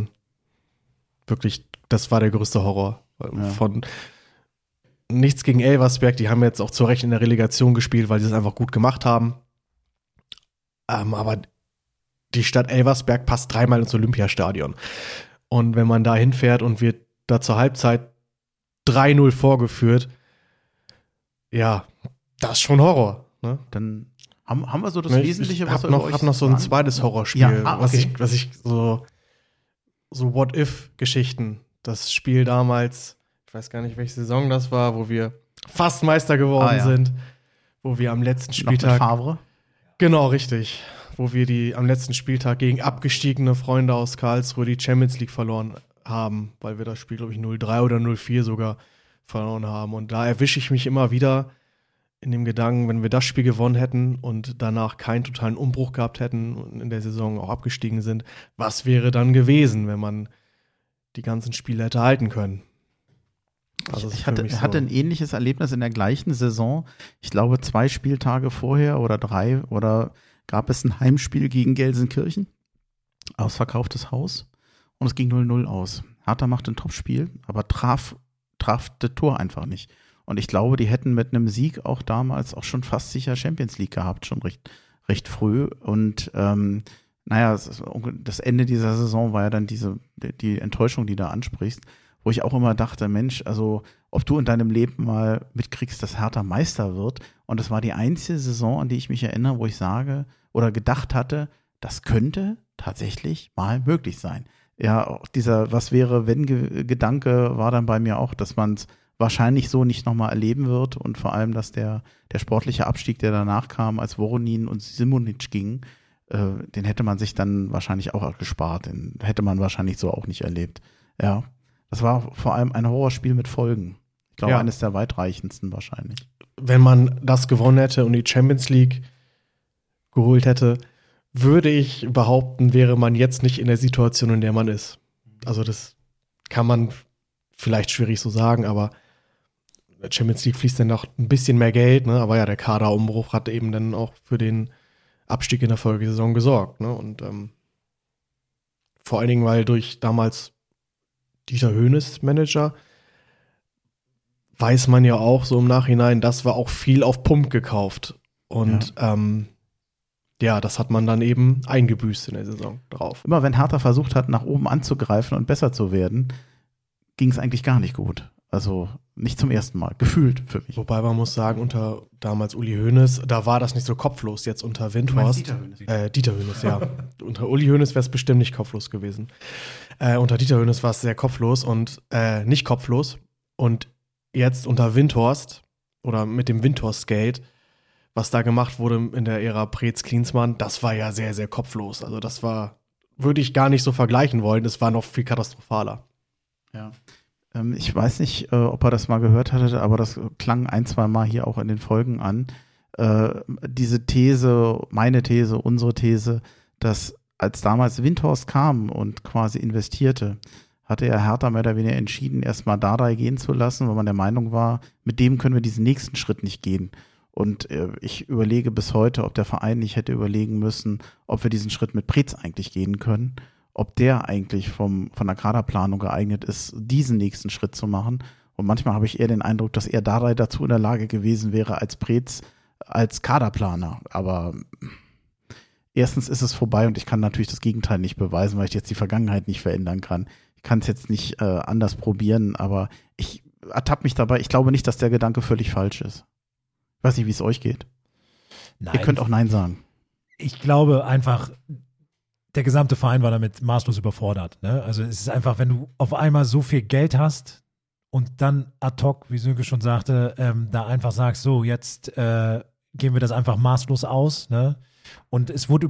das war der größte Horror. Ja. Von nichts gegen Elversberg, die haben jetzt auch zu Recht in der Relegation gespielt, weil sie es einfach gut gemacht haben. Aber die Stadt Elversberg passt 3-mal ins Olympiastadion. Und wenn man da hinfährt und wird da zur Halbzeit 3-0 vorgeführt, ja, Das ist schon Horror. Ne? Dann haben wir so das Wesentliche, was wir noch, ich habe noch so ein zweites Horrorspiel, ja, okay. was ich so What-If-Geschichten. Das Spiel damals, ich weiß gar nicht, welche Saison das war, wo wir fast Meister geworden sind, wo wir am letzten Spieltag. Noch mit Favre? Genau, richtig. Wo wir am letzten Spieltag gegen abgestiegene Freunde aus Karlsruhe die Champions League verloren haben, weil wir das Spiel, glaube ich, 0-3 oder 0-4 sogar verloren haben. Und da erwische ich mich immer wieder in dem Gedanken, wenn wir das Spiel gewonnen hätten und danach keinen totalen Umbruch gehabt hätten und in der Saison auch abgestiegen sind, was wäre dann gewesen, wenn man die ganzen Spiele hätte halten können? Also ich hatte ein ähnliches Erlebnis in der gleichen Saison. Ich glaube, 2 Spieltage vorher oder 3 gab es ein Heimspiel gegen Gelsenkirchen, ausverkauftes Haus, und es ging 0-0 aus. Hertha machte ein Topspiel, aber traf das Tor einfach nicht. Und ich glaube, die hätten mit einem Sieg auch damals auch schon fast sicher Champions League gehabt, schon recht früh. Und das Ende dieser Saison war ja dann die Enttäuschung, die du ansprichst, wo ich auch immer dachte, Mensch, also ob du in deinem Leben mal mitkriegst, dass Hertha Meister wird. Und das war die einzige Saison, an die ich mich erinnere, wo ich sage oder gedacht hatte, das könnte tatsächlich mal möglich sein. Ja, auch dieser Was-wäre-wenn-Gedanke war dann bei mir auch, dass man es wahrscheinlich so nicht nochmal erleben wird und vor allem, dass der sportliche Abstieg, der danach kam, als Voronin und Simonic ging, den hätte man sich dann wahrscheinlich auch gespart. Den hätte man wahrscheinlich so auch nicht erlebt. Ja, das war vor allem ein Horrorspiel mit Folgen. Ich glaube, eines der weitreichendsten wahrscheinlich. Wenn man das gewonnen hätte und die Champions League geholt hätte, würde ich behaupten, wäre man jetzt nicht in der Situation, in der man ist. Also das kann man vielleicht schwierig so sagen, aber in der Champions League fließt dann noch ein bisschen mehr Geld, ne? Aber ja, der Kaderumbruch hat eben dann auch für den Abstieg in der Folgesaison gesorgt, ne? Und vor allen Dingen, weil durch damals Dieter Hoeneß Manager, weiß man ja auch so im Nachhinein, das war auch viel auf Pump gekauft. Und das hat man dann eben eingebüßt in der Saison drauf. Immer wenn Hertha versucht hat, nach oben anzugreifen und besser zu werden, ging es eigentlich gar nicht gut. Also nicht zum ersten Mal, gefühlt für mich. Wobei man muss sagen, unter damals Uli Hoeneß, da war das nicht so kopflos. Jetzt unter Windhorst. Dieter Hoeneß, ja. Unter Uli Hoeneß wäre es bestimmt nicht kopflos gewesen. Unter Dieter Hoeneß war es sehr kopflos und nicht kopflos. Und jetzt unter Windhorst oder mit dem Windhorst-Geld, was da gemacht wurde in der Ära Preetz-Klinsmann, das war ja sehr, sehr kopflos. Also das würde ich gar nicht so vergleichen wollen. Das war noch viel katastrophaler. Ja. Ich weiß nicht, ob er das mal gehört hatte, aber das klang 1-2 Mal hier auch in den Folgen an. Diese These, meine These, unsere These, dass als damals Windhorst kam und quasi investierte, hatte er Hertha mehr oder weniger entschieden, erstmal Dardai gehen zu lassen, weil man der Meinung war, mit dem können wir diesen nächsten Schritt nicht gehen. Und ich überlege bis heute, ob der Verein nicht hätte überlegen müssen, ob wir diesen Schritt mit Preetz eigentlich gehen können, ob der eigentlich von der Kaderplanung geeignet ist, diesen nächsten Schritt zu machen. Und manchmal habe ich eher den Eindruck, dass er Dardai dazu in der Lage gewesen wäre als Preetz, als Kaderplaner. Aber erstens ist es vorbei und ich kann natürlich das Gegenteil nicht beweisen, weil ich jetzt die Vergangenheit nicht verändern kann. Ich kann es jetzt nicht anders probieren, aber ich ertappe mich dabei. Ich glaube nicht, dass der Gedanke völlig falsch ist. Ich weiß nicht, wie es euch geht. Nein. Ihr könnt auch Nein sagen. Ich glaube einfach, der gesamte Verein war damit maßlos überfordert. Ne? Also es ist einfach, wenn du auf einmal so viel Geld hast und dann ad hoc, wie Sönke schon sagte, da einfach sagst, so jetzt geben wir das einfach maßlos aus. Ne? Und es wurde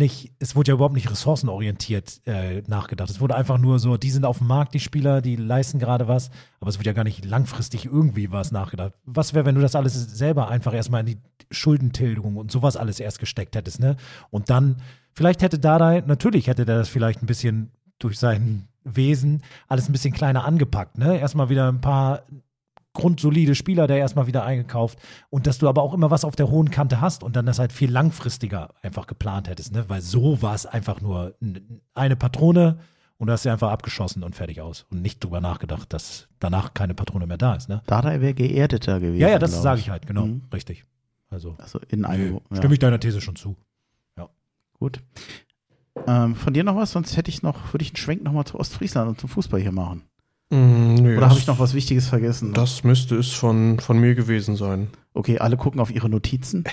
ja überhaupt nicht ressourcenorientiert nachgedacht. Es wurde einfach nur so, die sind auf dem Markt, die Spieler, die leisten gerade was, aber es wird ja gar nicht langfristig irgendwie was nachgedacht. Was wäre, wenn du das alles selber einfach erstmal in die Schuldentilgung und sowas alles erst gesteckt hättest, ne? Und dann, vielleicht hätte der das vielleicht ein bisschen durch sein Wesen alles ein bisschen kleiner angepackt, ne? Erstmal wieder ein paar grundsolide Spieler, der erstmal wieder eingekauft und dass du aber auch immer was auf der hohen Kante hast und dann das halt viel langfristiger einfach geplant hättest, ne? Weil so war es einfach nur eine Patrone und du hast sie einfach abgeschossen und fertig aus und nicht drüber nachgedacht, dass danach keine Patrone mehr da ist, ne? Dardai wäre geerdeter gewesen. Ja, das sage ich halt, genau, richtig. Also in einem, stimme ich deiner These schon zu. Ja. Gut. Von dir noch was? Sonst würde ich einen Schwenk nochmal zu Ostfriesland und zum Fußball hier machen. Nö, Nee, Oder habe ich noch was Wichtiges vergessen? Das müsste es von mir gewesen sein. Okay, alle gucken auf ihre Notizen.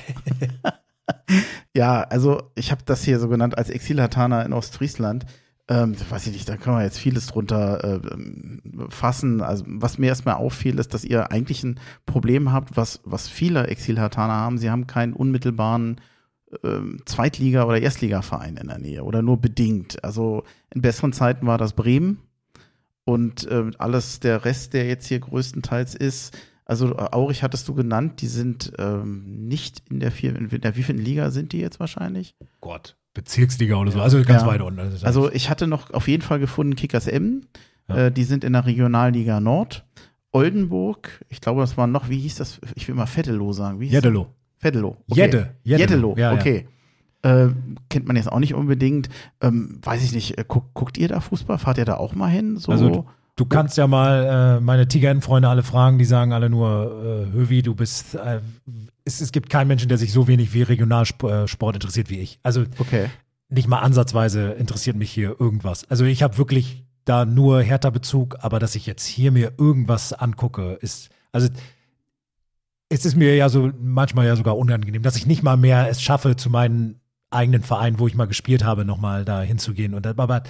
Ja, also ich habe das hier so genannt als Exilhartaner in Ostfriesland. Weiß ich nicht, da kann man jetzt vieles drunter fassen. Also was mir erstmal auffiel, ist, dass ihr eigentlich ein Problem habt, was viele Exilhartaner haben. Sie haben keinen unmittelbaren Zweitliga- oder Erstligaverein in der Nähe oder nur bedingt. Also in besseren Zeiten war das Bremen und der Rest, der jetzt hier größtenteils ist, also Aurich hattest du genannt, die sind nicht in der wievielten Liga sind die jetzt wahrscheinlich? Gott, Bezirksliga oder so, also ganz weit unten. Also ich hatte noch auf jeden Fall gefunden Kickers Emden, die sind in der Regionalliga Nord. Oldenburg, ich glaube, das war noch, wie hieß das? Ich will mal Vettelow sagen. Jeddelow. Vettelow. Okay. Jeddelow, ja, okay. Kennt man jetzt auch nicht unbedingt. Weiß ich nicht, guckt ihr da Fußball? Fahrt ihr da auch mal hin? So? Also du kannst ja mal meine Tigerentenfreunde alle fragen, die sagen alle nur, Hövi, du bist, es gibt keinen Menschen, der sich so wenig wie Regionalsport interessiert wie ich. Also nicht mal ansatzweise interessiert mich hier irgendwas. Also ich habe wirklich da nur Hertha-Bezug, aber dass ich jetzt hier mir irgendwas angucke, es ist mir ja so manchmal ja sogar unangenehm, dass ich nicht mal mehr es schaffe, zu meinem eigenen Verein, wo ich mal gespielt habe, nochmal da hinzugehen. Aber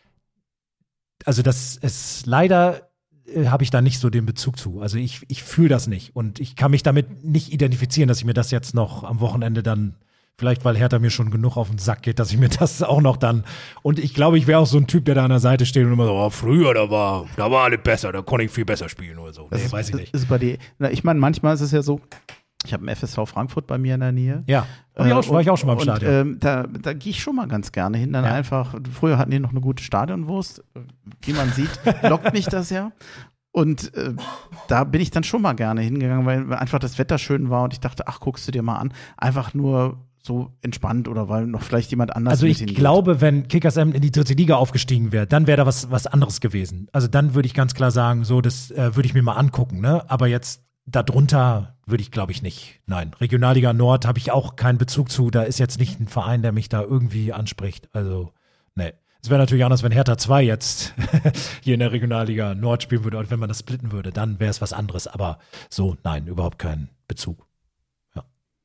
also das ist leider habe ich da nicht so den Bezug zu. Also ich fühle das nicht und ich kann mich damit nicht identifizieren, dass ich mir das jetzt noch am Wochenende dann, vielleicht weil Hertha mir schon genug auf den Sack geht, dass ich mir das auch noch dann, und ich glaube, ich wäre auch so ein Typ, der da an der Seite steht und immer so, oh, früher, da war alle besser, da konnte ich viel besser spielen oder so. Nee, weiß ich nicht. Ist bei dir, ich meine, manchmal ist es ja so, ich habe einen FSV Frankfurt bei mir in der Nähe. Ja, war ich auch schon mal im Stadion. Da gehe ich schon mal ganz gerne hin. Dann einfach, früher hatten die noch eine gute Stadionwurst. Wie man sieht, lockt mich das ja. Und da bin ich dann schon mal gerne hingegangen, weil einfach das Wetter schön war und ich dachte, ach, guckst du dir mal an. Einfach nur so entspannt oder weil noch vielleicht jemand anders Also ich glaube, wenn Kickers Emden in die 3. Liga aufgestiegen wäre, dann wäre da was anderes gewesen. Also dann würde ich ganz klar sagen, so, das würde ich mir mal angucken, ne? Aber jetzt darunter würde ich, glaube ich, nicht. Nein, Regionalliga Nord habe ich auch keinen Bezug zu. Da ist jetzt nicht ein Verein, der mich da irgendwie anspricht. Also, nee. Es wäre natürlich anders, wenn Hertha 2 jetzt hier in der Regionalliga Nord spielen würde und wenn man das splitten würde, dann wäre es was anderes. Aber so, nein, überhaupt keinen Bezug. Ja.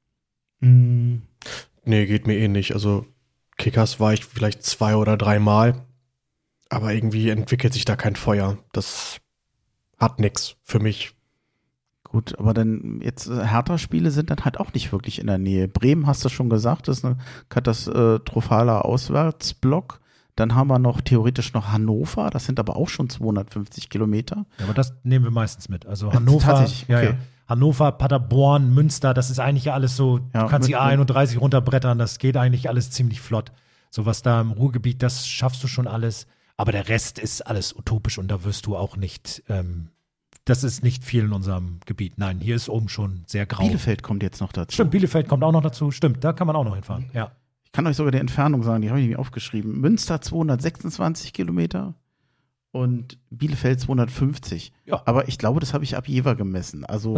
Nee, geht mir ähnlich. Also Kickers war ich vielleicht 2 oder 3 Mal, aber irgendwie entwickelt sich da kein Feuer. Das hat nix für mich. Gut, aber dann jetzt Hertha-Spiele sind dann halt auch nicht wirklich in der Nähe. Bremen, hast du schon gesagt, das ist ein katastrophaler Auswärtsblock. Dann haben wir noch theoretisch noch Hannover, das sind aber auch schon 250 Kilometer. Ja, aber das nehmen wir meistens mit. Also Hannover, Hannover, Paderborn, Münster, das ist eigentlich alles so, du kannst die A31 runterbrettern, das geht eigentlich alles ziemlich flott. So was da im Ruhrgebiet, das schaffst du schon alles. Aber der Rest ist alles utopisch und da wirst du auch nicht, das ist nicht viel in unserem Gebiet. Nein, hier ist oben schon sehr grau. Bielefeld kommt jetzt noch dazu. Stimmt, Bielefeld kommt auch noch dazu. Stimmt, da kann man auch noch hinfahren, ja. Ich kann euch sogar die Entfernung sagen, die habe ich mir aufgeschrieben. Münster 226 Kilometer und Bielefeld 250. Ja. Aber ich glaube, das habe ich ab Jever gemessen. Also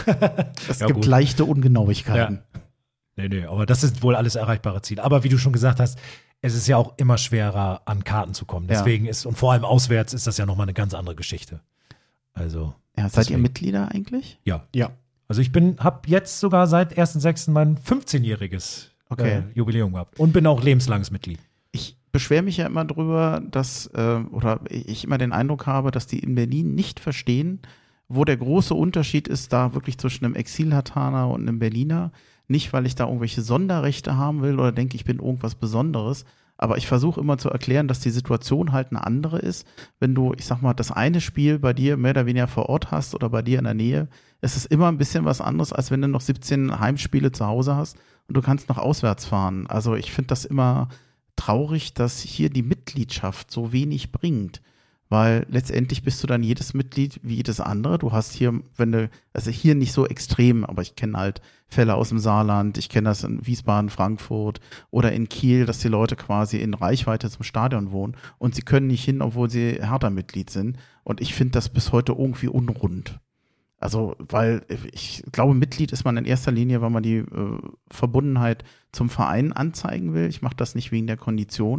es gibt leichte Ungenauigkeiten. Ja. Nee, aber das sind wohl alles erreichbare Ziele. Aber wie du schon gesagt hast, es ist ja auch immer schwerer, an Karten zu kommen. Deswegen und vor allem auswärts ist das ja nochmal eine ganz andere Geschichte. Also. Ja, seid ihr Mitglieder eigentlich? Ja. Also ich habe jetzt sogar seit 1.6. mein 15-jähriges Jubiläum gehabt und bin auch lebenslanges Mitglied. Ich beschwere mich ja immer drüber, dass, oder ich immer den Eindruck habe, dass die in Berlin nicht verstehen, wo der große Unterschied ist da wirklich zwischen einem Exilhartaner und einem Berliner. Nicht, weil ich da irgendwelche Sonderrechte haben will oder denke, ich bin irgendwas Besonderes, aber ich versuche immer zu erklären, dass die Situation halt eine andere ist. Wenn du, ich sag mal, das eine Spiel bei dir mehr oder weniger vor Ort hast oder bei dir in der Nähe, ist es immer ein bisschen was anderes, als wenn du noch 17 Heimspiele zu Hause hast und du kannst noch auswärts fahren. Also ich finde das immer traurig, dass hier die Mitgliedschaft so wenig bringt. Weil letztendlich bist du dann jedes Mitglied wie jedes andere. Du hast hier, also hier nicht so extrem, aber ich kenne halt Fälle aus dem Saarland, ich kenne das in Wiesbaden, Frankfurt oder in Kiel, dass die Leute quasi in Reichweite zum Stadion wohnen und sie können nicht hin, obwohl sie Hertha-Mitglied sind. Und ich finde das bis heute irgendwie unrund. Also, weil ich glaube, Mitglied ist man in erster Linie, weil man die Verbundenheit zum Verein anzeigen will. Ich mache das nicht wegen der Kondition.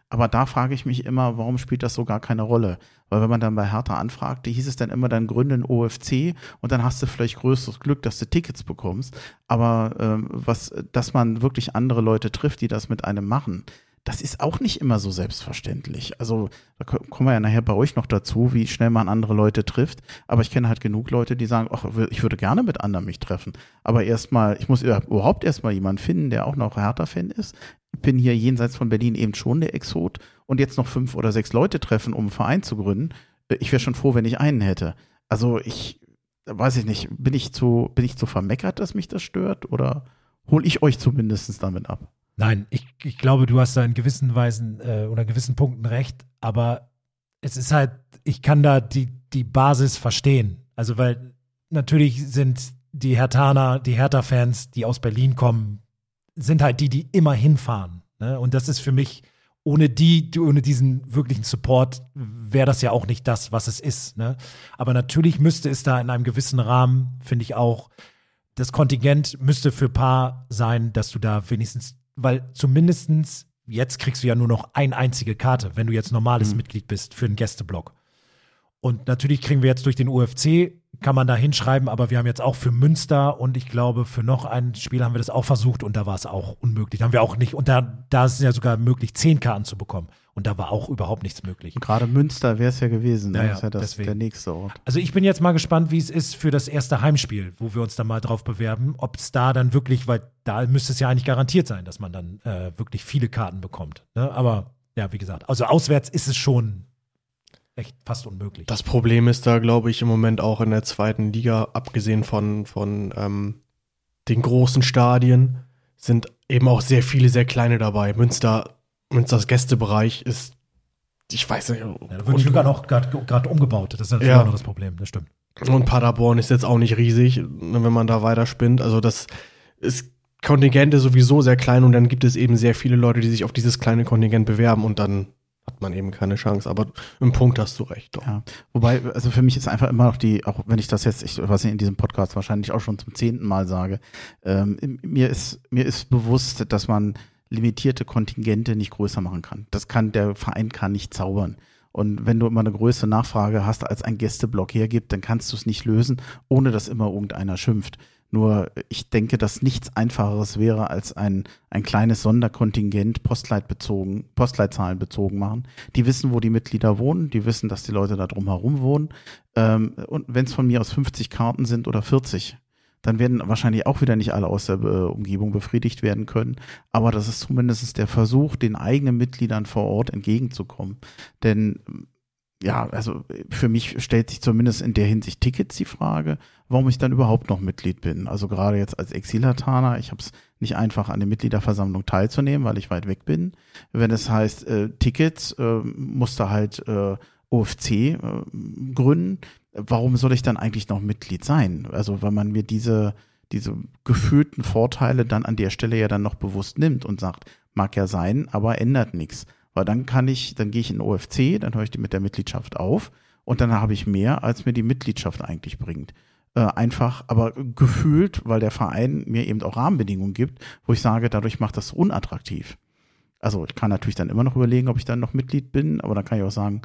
Aber da frage ich mich immer, warum spielt das so gar keine Rolle? Weil wenn man dann bei Hertha anfragte, hieß es dann immer, dann gründe ein OFC und dann hast du vielleicht größeres Glück, dass du Tickets bekommst. Aber dass man wirklich andere Leute trifft, die das mit einem machen, das ist auch nicht immer so selbstverständlich. Also da kommen wir ja nachher bei euch noch dazu, wie schnell man andere Leute trifft. Aber ich kenne halt genug Leute, die sagen, ach, ich würde gerne mit anderen mich treffen. Aber ich muss überhaupt erstmal jemanden finden, der auch noch Hertha-Fan ist. Ich bin hier jenseits von Berlin eben schon der Exot und jetzt noch 5 oder 6 Leute treffen, um einen Verein zu gründen. Ich wäre schon froh, wenn ich einen hätte. Also weiß ich nicht, bin ich zu vermeckert, dass mich das stört oder hole ich euch zumindest damit ab? Nein, ich glaube, du hast da in gewissen Weisen oder in gewissen Punkten recht, aber es ist halt, ich kann da die Basis verstehen. Also weil natürlich sind die Herthaner, die Hertha-Fans, die aus Berlin kommen, sind halt die immer hinfahren. Ne? Und das ist für mich, ohne diesen wirklichen Support wäre das ja auch nicht das, was es ist. Ne? Aber natürlich müsste es da in einem gewissen Rahmen, finde ich auch, das Kontingent müsste für Paar sein, dass du da wenigstens, weil zumindestens jetzt kriegst du ja nur noch eine einzige Karte, wenn du jetzt normales Mitglied bist für einen Gästeblock. Und natürlich kriegen wir jetzt durch den UFC, kann man da hinschreiben, aber wir haben jetzt auch für Münster und ich glaube für noch ein Spiel haben wir das auch versucht und da war es auch unmöglich. Da haben wir auch nicht, und da ist es ja sogar möglich, 10 Karten zu bekommen und da war auch überhaupt nichts möglich. Und gerade Münster wäre es ja gewesen, ja, das ist ja deswegen der nächste Ort. Also ich bin jetzt mal gespannt, wie es ist für das erste Heimspiel, wo wir uns dann mal drauf bewerben, ob es da dann wirklich, weil da müsste es ja eigentlich garantiert sein, dass man dann wirklich viele Karten bekommt. Ne? Aber ja, wie gesagt, also auswärts ist es schon echt fast unmöglich. Das Problem ist da, glaube ich, im Moment auch in der 2. Liga, abgesehen von den großen Stadien, sind eben auch sehr viele, sehr kleine dabei. Münsters Gästebereich ist, ich weiß nicht. Ja, da wird sogar noch gerade umgebaut. Das ist natürlich auch noch das Problem, das stimmt. Und Paderborn ist jetzt auch nicht riesig, wenn man da weiter spinnt. Also das ist Kontingente sowieso sehr klein und dann gibt es eben sehr viele Leute, die sich auf dieses kleine Kontingent bewerben und dann hat man eben keine Chance, aber im Punkt hast du recht. Doch. Ja, wobei, also für mich ist einfach immer noch auch wenn ich das jetzt, ich weiß nicht, in diesem Podcast wahrscheinlich auch schon zum 10. Mal sage, mir ist bewusst, dass man limitierte Kontingente nicht größer machen kann. Der Verein kann nicht zaubern. Und wenn du immer eine größere Nachfrage hast, als ein Gästeblock hergibt, dann kannst du es nicht lösen, ohne dass immer irgendeiner schimpft. Nur ich denke, dass nichts Einfacheres wäre, als ein kleines Sonderkontingent Postleitzahlen bezogen machen. Die wissen, wo die Mitglieder wohnen, die wissen, dass die Leute da drumherum wohnen. Und wenn es von mir aus 50 Karten sind oder 40, dann werden wahrscheinlich auch wieder nicht alle aus der Umgebung befriedigt werden können. Aber das ist zumindest der Versuch, den eigenen Mitgliedern vor Ort entgegenzukommen. Denn ja, also für mich stellt sich zumindest in der Hinsicht Tickets die Frage, warum ich dann überhaupt noch Mitglied bin. Also gerade jetzt als Exil-Herthaner, ich habe es nicht einfach an der Mitgliederversammlung teilzunehmen, weil ich weit weg bin. Wenn es heißt Tickets, musste halt OFC gründen. Warum soll ich dann eigentlich noch Mitglied sein? Also wenn man mir diese gefühlten Vorteile dann an der Stelle ja dann noch bewusst nimmt und sagt, mag ja sein, aber ändert nichts. Weil dann gehe ich in den OFC, dann höre ich die mit der Mitgliedschaft auf und dann habe ich mehr, als mir die Mitgliedschaft eigentlich bringt. Einfach, aber gefühlt, weil der Verein mir eben auch Rahmenbedingungen gibt, wo ich sage, dadurch macht das unattraktiv. Also ich kann natürlich dann immer noch überlegen, ob ich dann noch Mitglied bin, aber dann kann ich auch sagen,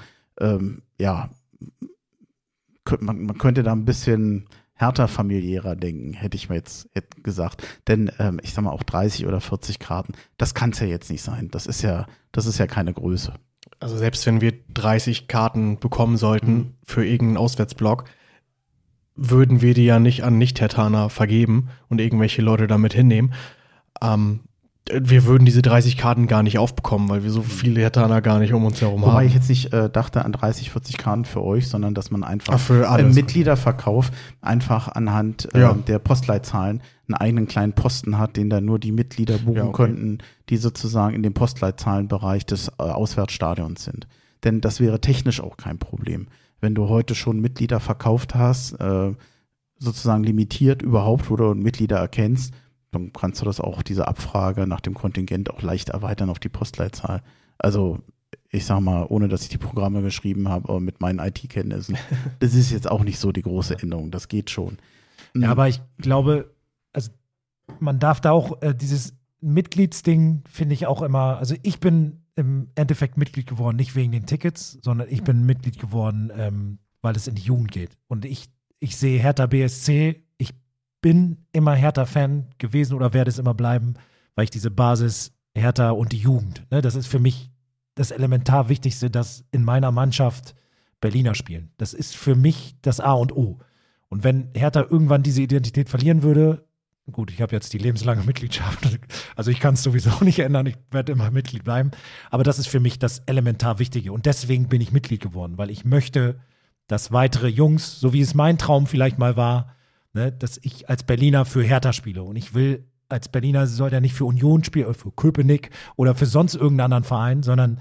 man könnte da ein bisschen härter familiärer denken, hätte ich mir jetzt gesagt. Denn ich sag mal auch 30 oder 40 Karten, das kann es ja jetzt nicht sein. Das ist ja keine Größe. Also selbst wenn wir 30 Karten bekommen sollten für irgendeinen Auswärtsblock, würden wir die ja nicht an Nicht-Herthaner vergeben und irgendwelche Leute damit hinnehmen. Wir würden diese 30 Karten gar nicht aufbekommen, weil wir so viele Herthaner gar nicht um uns herum haben. Wobei ich jetzt nicht dachte an 30, 40 Karten für euch, sondern dass man einfach im Mitgliederverkauf einfach anhand der Postleitzahlen einen eigenen kleinen Posten hat, den dann nur die Mitglieder buchen könnten, die sozusagen in dem Postleitzahlenbereich des Auswärtsstadions sind. Denn das wäre technisch auch kein Problem. Wenn du heute schon Mitglieder verkauft hast, sozusagen limitiert überhaupt, wo du Mitglieder erkennst, dann kannst du das auch, diese Abfrage nach dem Kontingent auch leicht erweitern auf die Postleitzahl. Also ich sag mal, ohne dass ich die Programme geschrieben habe, aber mit meinen IT-Kenntnissen, das ist jetzt auch nicht so die große Änderung, das geht schon. Ja, aber ich glaube, also man darf da auch dieses Mitgliedsding finde ich auch immer, also ich bin im Endeffekt Mitglied geworden, nicht wegen den Tickets, sondern ich bin Mitglied geworden, weil es in die Jugend geht. Und ich sehe Hertha BSC, ich bin immer Hertha-Fan gewesen oder werde es immer bleiben, weil ich diese Basis Hertha und die Jugend, ne, das ist für mich das elementar Wichtigste, dass in meiner Mannschaft Berliner spielen. Das ist für mich das A und O. Und wenn Hertha irgendwann diese Identität verlieren würde, gut, ich habe jetzt die lebenslange Mitgliedschaft, also ich kann es sowieso nicht ändern, ich werde immer Mitglied bleiben, aber das ist für mich das elementar Wichtige und deswegen bin ich Mitglied geworden, weil ich möchte, dass weitere Jungs, so wie es mein Traum vielleicht mal war, ne, dass ich als Berliner für Hertha spiele und ich will als Berliner soll der nicht für Union spielen oder für Köpenick oder für sonst irgendeinen anderen Verein, sondern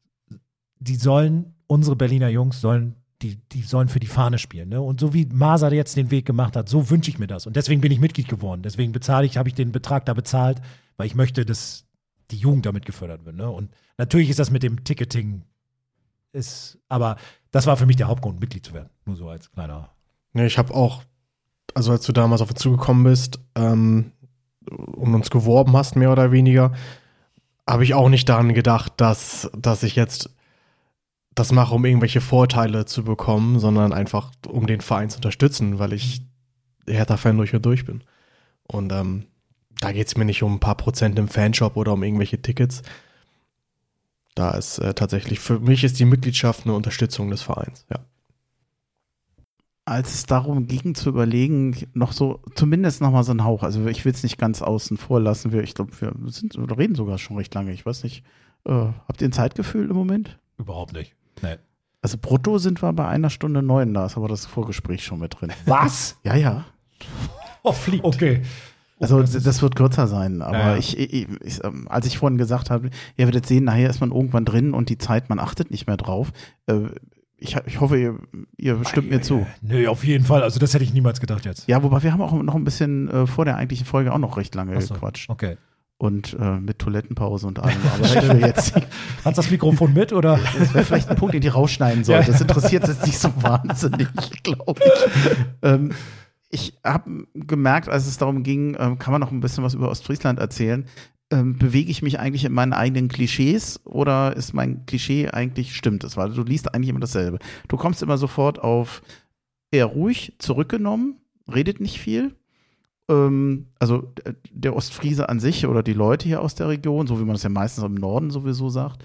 unsere Berliner Jungs sollen für die Fahne spielen. Ne? Und so wie Maser jetzt den Weg gemacht hat, so wünsche ich mir das. Und deswegen bin ich Mitglied geworden. Deswegen habe ich den Betrag da bezahlt, weil ich möchte, dass die Jugend damit gefördert wird. Ne? Und natürlich ist das mit dem Ticketing, aber das war für mich der Hauptgrund, Mitglied zu werden. Nur so als kleiner. Ja, ich habe auch, also als du damals auf uns zugekommen bist, und uns geworben hast, mehr oder weniger, habe ich auch nicht daran gedacht, dass ich jetzt das mache, um irgendwelche Vorteile zu bekommen, sondern einfach, um den Verein zu unterstützen, weil ich Hertha-Fan durch und durch bin. Und da geht es mir nicht um ein paar Prozent im Fanshop oder um irgendwelche Tickets. Da ist tatsächlich, für mich ist die Mitgliedschaft eine Unterstützung des Vereins, ja. Als es darum ging zu überlegen, noch so, zumindest noch mal so ein Hauch, also ich will es nicht ganz außen vor lassen, ich glaube, wir reden sogar schon recht lange, ich weiß nicht, habt ihr ein Zeitgefühl im Moment? Überhaupt nicht, nee. Also brutto sind wir bei 1 Stunde 9, da ist aber das Vorgespräch schon mit drin. Was? Ja. Oh, fliegt. Okay. Also das wird kürzer sein, aber ja. Als ich vorhin gesagt habe, ihr werdet sehen, nachher ist man irgendwann drin und die Zeit, man achtet nicht mehr drauf, ich hoffe, ihr stimmt mir zu. Nö, auf jeden Fall. Also das hätte ich niemals gedacht jetzt. Ja, wobei wir haben auch noch ein bisschen vor der eigentlichen Folge auch noch recht lange gequatscht. Okay. Und mit Toilettenpause und allem. Aber ich will jetzt Hast du das Mikrofon mit, oder? Das wäre vielleicht ein Punkt, den die rausschneiden sollte. Ja. Das interessiert jetzt nicht so wahnsinnig, glaube ich. Ich habe gemerkt, als es darum ging, kann man noch ein bisschen was über Ostfriesland erzählen, bewege ich mich eigentlich in meinen eigenen Klischees oder ist mein Klischee eigentlich, stimmt es? Weil du liest eigentlich immer dasselbe. Du kommst immer sofort auf eher ruhig, zurückgenommen, redet nicht viel. Also der Ostfriese an sich oder die Leute hier aus der Region, so wie man es ja meistens im Norden sowieso sagt.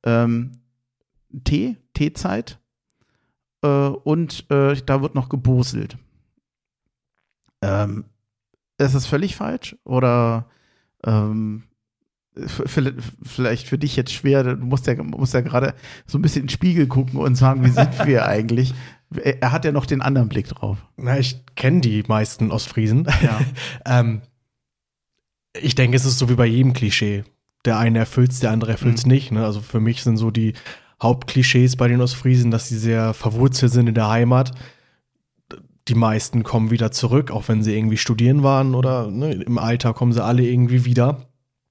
Teezeit und da wird noch geboselt. Ist das völlig falsch? Oder vielleicht für dich jetzt schwer, du musst ja gerade so ein bisschen in den Spiegel gucken und sagen, wie sind wir eigentlich? Er hat ja noch den anderen Blick drauf. Na, ich kenne die meisten Ostfriesen. Ja. Ich denke, es ist so wie bei jedem Klischee. Der eine erfüllt es, der andere erfüllt es nicht. Ne? Also für mich sind so die Hauptklischees bei den Ostfriesen, dass sie sehr verwurzelt sind in der Heimat. Die meisten kommen wieder zurück, auch wenn sie irgendwie studieren waren oder ne, im Alter kommen sie alle irgendwie wieder.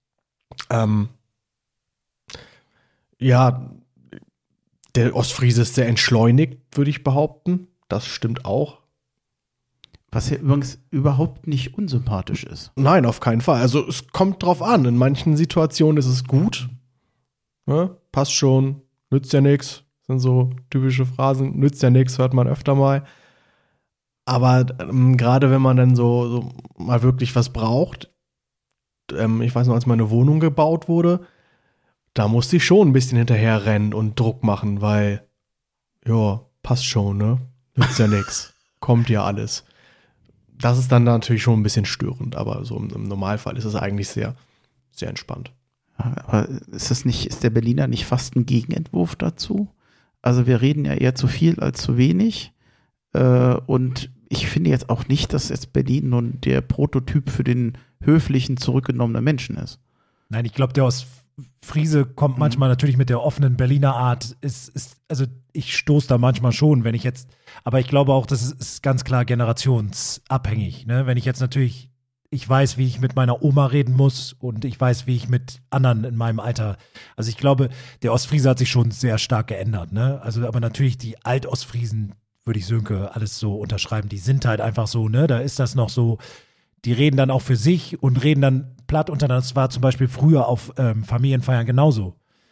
Ja, der Ostfriese ist sehr entschleunigt, würde ich behaupten. Das stimmt auch. Was ja übrigens überhaupt nicht unsympathisch ist. Nein, auf keinen Fall. Also es kommt drauf an. In manchen Situationen ist es gut. Ne? Passt schon, nützt ja nichts. Sind so typische Phrasen. Nützt ja nichts, hört man öfter mal. Aber gerade wenn man dann so mal wirklich was braucht, ich weiß noch, als meine Wohnung gebaut wurde, da musste ich schon ein bisschen hinterher rennen und Druck machen, weil, ja, passt schon, ne? Nützt ja nix. Kommt ja alles. Das ist dann natürlich schon ein bisschen störend, aber so im Normalfall ist es eigentlich sehr, sehr entspannt. Aber ist der Berliner nicht fast ein Gegenentwurf dazu? Also wir reden ja eher zu viel als zu wenig. Und ich finde jetzt auch nicht, dass jetzt Berlin nun der Prototyp für den höflichen, zurückgenommenen Menschen ist. Nein, ich glaube, der Ostfriese kommt manchmal natürlich mit der offenen Berliner Art. Also ich stoße da manchmal schon, wenn ich jetzt, aber ich glaube auch, das ist ganz klar generationsabhängig. Ne? Wenn ich jetzt natürlich, ich weiß, wie ich mit meiner Oma reden muss und ich weiß, wie ich mit anderen in meinem Alter, also ich glaube, der Ostfriese hat sich schon sehr stark geändert. Ne? Also aber natürlich die Altostfriesen, würde ich Sönke alles so unterschreiben, die sind halt einfach so, ne, da ist das noch so, die reden dann auch für sich und reden dann platt untereinander. Das war zum Beispiel früher auf Familienfeiern genauso.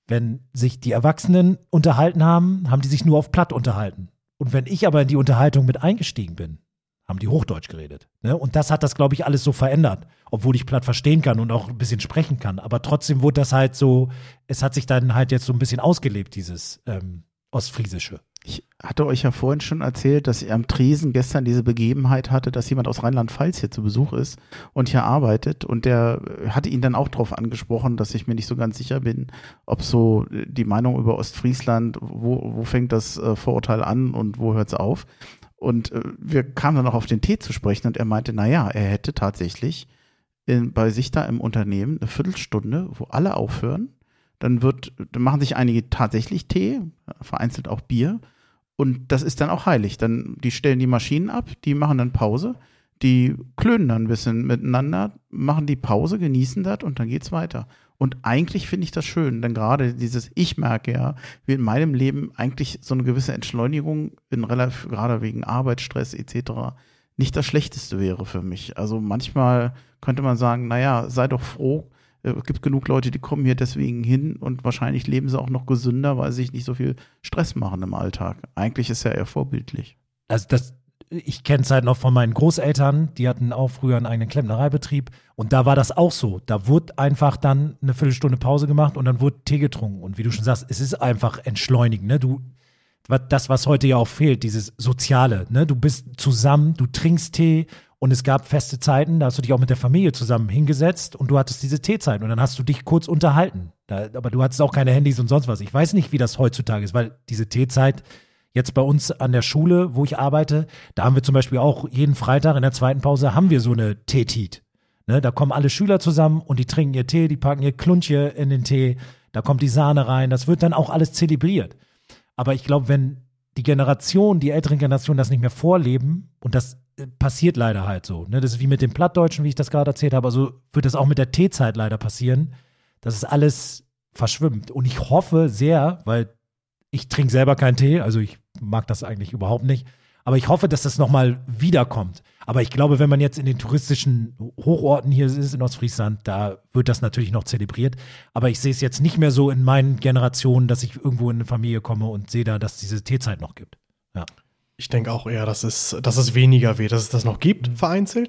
Wenn sich die Erwachsenen unterhalten haben, haben die sich nur auf Platt unterhalten. Und wenn ich aber in die Unterhaltung mit eingestiegen bin, haben die Hochdeutsch geredet. Ne? Und das hat das, glaube ich, alles so verändert. Obwohl ich Platt verstehen kann und auch ein bisschen sprechen kann. Aber trotzdem wurde das halt so, es hat sich dann halt jetzt so ein bisschen ausgelebt, dieses Ostfriesische. Ich hatte euch ja vorhin schon erzählt, dass ich am Tresen gestern diese Begebenheit hatte, dass jemand aus Rheinland-Pfalz hier zu Besuch ist und hier arbeitet. Und der hatte ihn dann auch darauf angesprochen, dass ich mir nicht so ganz sicher bin, ob so die Meinung über Ostfriesland, wo fängt das Vorurteil an und wo hört es auf? Und wir kamen dann auch auf den Tee zu sprechen und er meinte, naja, er hätte tatsächlich bei sich da im Unternehmen eine Viertelstunde, wo alle aufhören. Dann machen sich einige tatsächlich Tee, vereinzelt auch Bier. Und das ist dann auch heilig. Die stellen die Maschinen ab, die machen dann Pause, die klönen dann ein bisschen miteinander, machen die Pause, genießen das und dann geht's weiter. Und eigentlich finde ich das schön, denn gerade ich merke ja, wie in meinem Leben eigentlich so eine gewisse Entschleunigung gerade wegen Arbeitsstress etc. nicht das Schlechteste wäre für mich. Also manchmal könnte man sagen, naja, sei doch froh, es gibt genug Leute, die kommen hier deswegen hin und wahrscheinlich leben sie auch noch gesünder, weil sie sich nicht so viel Stress machen im Alltag. Eigentlich ist ja eher vorbildlich. Also ich kenne es halt noch von meinen Großeltern, die hatten auch früher einen eigenen Klempnereibetrieb und da war das auch so. Da wurde einfach dann eine Viertelstunde Pause gemacht und dann wurde Tee getrunken. Und wie du schon sagst, es ist einfach entschleunigend. Ne? Das, was heute ja auch fehlt, dieses Soziale. Ne? Du bist zusammen, du trinkst Tee. Und es gab feste Zeiten, da hast du dich auch mit der Familie zusammen hingesetzt und du hattest diese Teezeiten und dann hast du dich kurz unterhalten. Aber du hattest auch keine Handys und sonst was. Ich weiß nicht, wie das heutzutage ist, weil diese Teezeit jetzt bei uns an der Schule, wo ich arbeite, da haben wir zum Beispiel auch jeden Freitag in der zweiten Pause haben wir so eine Teetit. Ne, da kommen alle Schüler zusammen und die trinken ihr Tee, die packen ihr Klunche in den Tee, da kommt die Sahne rein, das wird dann auch alles zelebriert. Aber ich glaube, wenn die älteren Generationen das nicht mehr vorleben und das passiert leider halt so. Ne? Das ist wie mit dem Plattdeutschen, wie ich das gerade erzählt habe. Also wird das auch mit der Teezeit leider passieren, dass es alles verschwimmt. Und ich hoffe sehr, weil ich trinke selber keinen Tee, also ich mag das eigentlich überhaupt nicht, aber ich hoffe, dass das nochmal wiederkommt. Aber ich glaube, wenn man jetzt in den touristischen Hochorten hier ist in Ostfriesland, da wird das natürlich noch zelebriert. Aber ich sehe es jetzt nicht mehr so in meinen Generationen, dass ich irgendwo in eine Familie komme und sehe da, dass es diese Teezeit noch gibt. Ja. Ich denke auch eher, dass es weniger wird, dass es das noch gibt, vereinzelt.